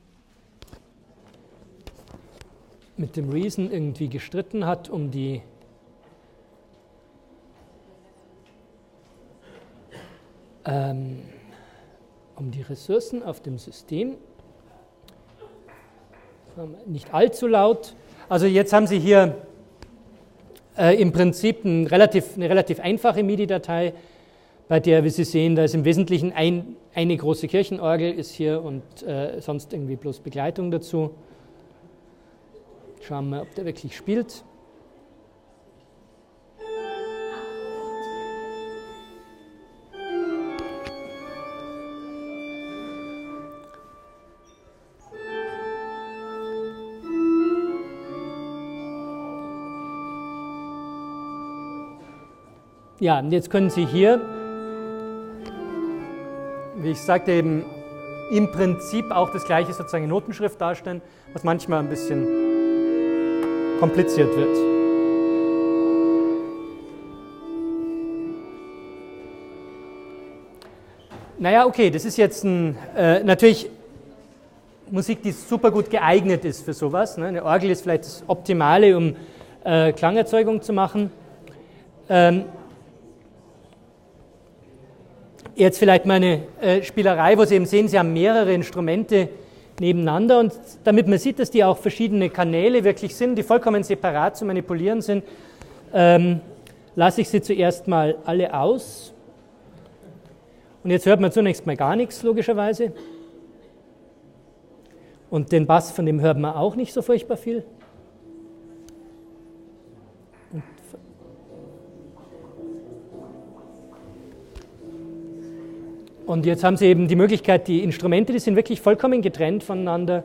mit dem Reason irgendwie gestritten hat, um die ähm, um die Ressourcen auf dem System. Nicht allzu laut. Also jetzt haben Sie hier äh, im Prinzip ein relativ, eine relativ einfache MIDI-Datei, bei der, wie Sie sehen, da ist im Wesentlichen ein, eine große Kirchenorgel ist hier und äh, sonst irgendwie bloß Begleitung dazu. Schauen wir, ob der wirklich spielt. Ja, und jetzt können Sie hier, wie ich sagte, eben im Prinzip auch das gleiche sozusagen in Notenschrift darstellen, was manchmal ein bisschen kompliziert wird. Naja, okay, das ist jetzt ein, äh, natürlich Musik, die super gut geeignet ist für sowas. Ne? Eine Orgel ist vielleicht das Optimale, um äh, Klangerzeugung zu machen. Ähm, Jetzt vielleicht mal eine äh, Spielerei, wo Sie eben sehen, Sie haben mehrere Instrumente nebeneinander, und damit man sieht, dass die auch verschiedene Kanäle wirklich sind, die vollkommen separat zu manipulieren sind, ähm, lasse ich sie zuerst mal alle aus. Und jetzt hört man zunächst mal gar nichts, logischerweise. Und den Bass, von dem hört man auch nicht so furchtbar viel. Und jetzt haben Sie eben die Möglichkeit, die Instrumente, die sind wirklich vollkommen getrennt voneinander,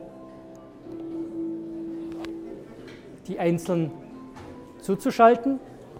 die einzeln zuzuschalten.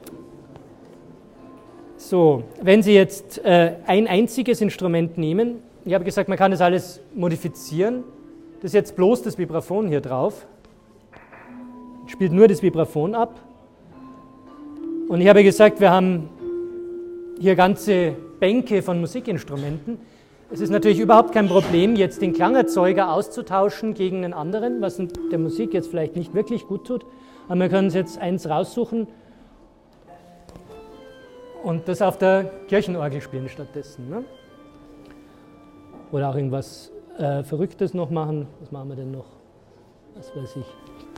So, wenn Sie jetzt äh, ein einziges Instrument nehmen, ich habe gesagt, man kann das alles modifizieren, das ist jetzt bloß das Vibraphon hier drauf, spielt nur das Vibraphon ab. Und ich habe gesagt, wir haben hier ganze Bänke von Musikinstrumenten. Es ist natürlich überhaupt kein Problem, jetzt den Klangerzeuger auszutauschen gegen einen anderen, was der Musik jetzt vielleicht nicht wirklich gut tut. Aber wir können uns jetzt eins raussuchen und das auf der Kirchenorgel spielen stattdessen. Ne? Oder auch irgendwas äh, Verrücktes noch machen. Was machen wir denn noch? Was weiß ich.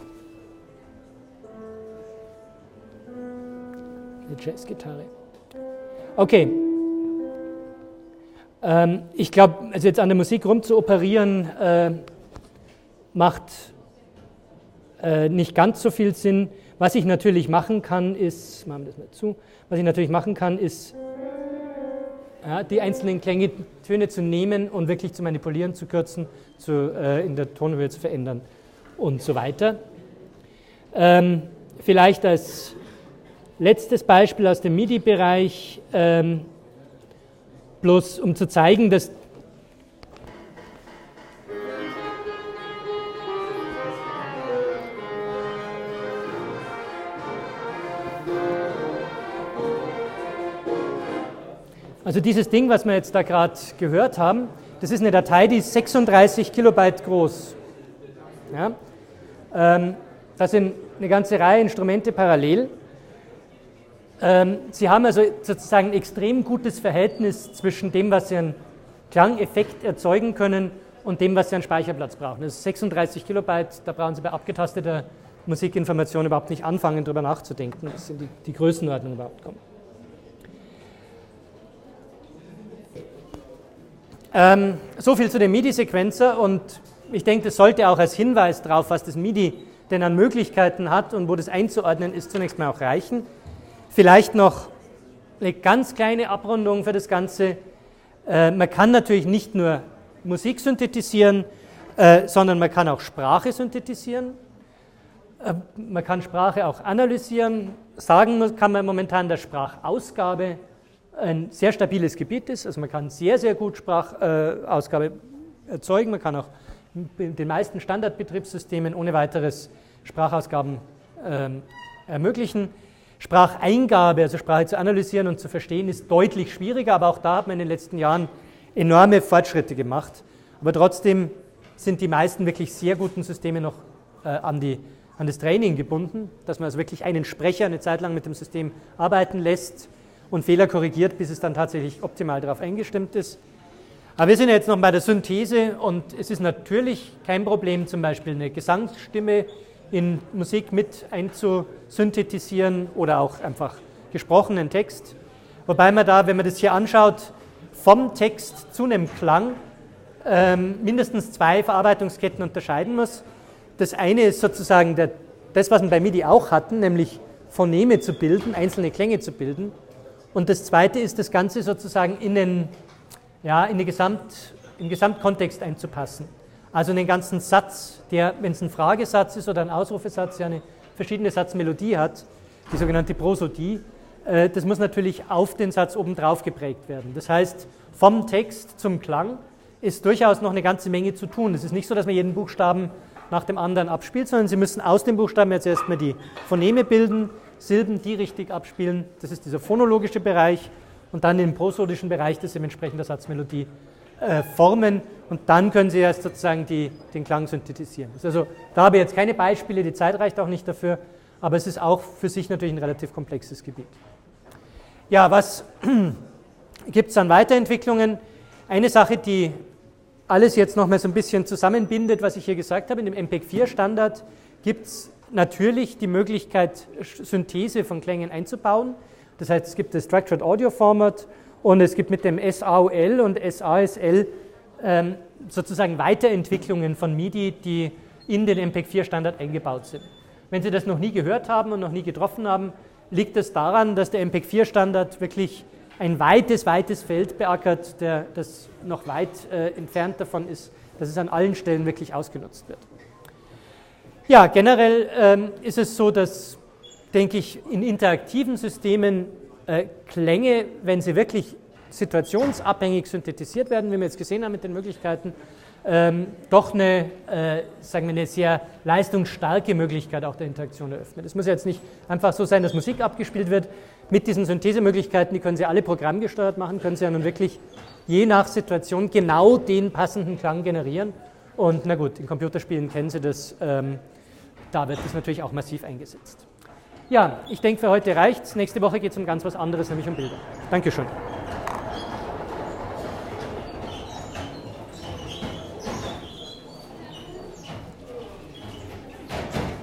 Eine Jazzgitarre. Okay. Ähm, ich glaube, also jetzt an der Musik rumzuoperieren, äh, macht äh, nicht ganz so viel Sinn. Was ich natürlich machen kann, ist, machen wir das mal zu, was ich natürlich machen kann, ist, ja, die einzelnen Klänge, Töne zu nehmen und wirklich zu manipulieren, zu kürzen, zu, äh, in der Tonhöhe zu verändern und so weiter. Ähm, vielleicht als letztes Beispiel aus dem MIDI-Bereich, ähm, bloß um zu zeigen, dass also dieses Ding, was wir jetzt da gerade gehört haben, das ist eine Datei, die ist sechsunddreißig Kilobyte groß. Ja? Ähm, das sind eine ganze Reihe Instrumente parallel. Ähm, Sie haben also sozusagen ein extrem gutes Verhältnis zwischen dem, was Sie an Klangeffekt erzeugen können, und dem, was Sie an Speicherplatz brauchen. Das ist sechsunddreißig Kilobyte, da brauchen Sie bei abgetasteter Musikinformation überhaupt nicht anfangen, darüber nachzudenken, bis in die, die Größenordnung überhaupt kommt. Ähm, so viel zu dem MIDI-Sequencer, und ich denke, das sollte auch als Hinweis darauf, was das MIDI denn an Möglichkeiten hat und wo das einzuordnen ist, zunächst mal auch reichen. Vielleicht noch eine ganz kleine Abrundung für das Ganze. Äh, man kann natürlich nicht nur Musik synthetisieren, äh, sondern man kann auch Sprache synthetisieren. Man kann Sprache auch analysieren. Sagen kann man momentan, dass Sprachausgabe ein sehr stabiles Gebiet ist. Also man kann sehr, sehr gut Sprachausgabe erzeugen. Man kann auch in den meisten Standardbetriebssystemen ohne weiteres Sprachausgaben ähm, ermöglichen. Spracheingabe, also Sprache zu analysieren und zu verstehen, ist deutlich schwieriger, aber auch da hat man in den letzten Jahren enorme Fortschritte gemacht. Aber trotzdem sind die meisten wirklich sehr guten Systeme noch äh, an, die, an das Training gebunden, dass man also wirklich einen Sprecher eine Zeit lang mit dem System arbeiten lässt und Fehler korrigiert, bis es dann tatsächlich optimal darauf eingestimmt ist. Aber wir sind ja jetzt noch bei der Synthese und es ist natürlich kein Problem, zum Beispiel eine Gesangsstimme in Musik mit einzusynthetisieren oder auch einfach gesprochenen Text. Wobei man da, wenn man das hier anschaut, vom Text zu einem Klang ähm, mindestens zwei Verarbeitungsketten unterscheiden muss. Das eine ist sozusagen der, das, was wir bei MIDI auch hatten, nämlich Phoneme zu bilden, einzelne Klänge zu bilden. Und das zweite ist, das Ganze sozusagen in den, ja, in die Gesamt, im Gesamtkontext einzupassen. Also einen ganzen Satz, der, wenn es ein Fragesatz ist oder ein Ausrufesatz, ja eine verschiedene Satzmelodie hat, die sogenannte Prosodie, äh, das muss natürlich auf den Satz obendrauf geprägt werden. Das heißt, vom Text zum Klang ist durchaus noch eine ganze Menge zu tun. Es ist nicht so, dass man jeden Buchstaben nach dem anderen abspielt, sondern Sie müssen aus dem Buchstaben jetzt erstmal die Phoneme bilden, Silben, die richtig abspielen, das ist dieser phonologische Bereich, und dann im prosodischen Bereich das eben entsprechend der Satzmelodie äh, formen, und dann können Sie erst sozusagen die, den Klang synthetisieren. Also da habe ich jetzt keine Beispiele, die Zeit reicht auch nicht dafür, aber es ist auch für sich natürlich ein relativ komplexes Gebiet. Ja, was gibt es an Weiterentwicklungen? Eine Sache, die alles jetzt nochmal so ein bisschen zusammenbindet, was ich hier gesagt habe, in dem M P E G vier Standard gibt es natürlich die Möglichkeit, Synthese von Klängen einzubauen. Das heißt, es gibt das Structured Audio Format und es gibt mit dem S A U L und S A S L ähm, sozusagen Weiterentwicklungen von MIDI, die in den M P E G vier Standard eingebaut sind. Wenn Sie das noch nie gehört haben und noch nie getroffen haben, liegt es daran, dass der M P E G vier Standard wirklich ein weites, weites Feld beackert, der, das noch weit äh, entfernt davon ist, dass es an allen Stellen wirklich ausgenutzt wird. Ja, generell ähm, ist es so, dass, denke ich, in interaktiven Systemen äh, Klänge, wenn sie wirklich situationsabhängig synthetisiert werden, wie wir jetzt gesehen haben mit den Möglichkeiten, ähm, doch eine, äh, sagen wir, eine sehr leistungsstarke Möglichkeit auch der Interaktion eröffnet. Es muss jetzt nicht einfach so sein, dass Musik abgespielt wird. Mit diesen Synthesemöglichkeiten, die können Sie alle programmgesteuert machen, können Sie ja nun wirklich je nach Situation genau den passenden Klang generieren. Und na gut, in Computerspielen kennen Sie das, ähm, da wird das natürlich auch massiv eingesetzt. Ja, ich denke, für heute reicht's. Nächste Woche geht es um ganz was anderes, nämlich um Bilder. Dankeschön.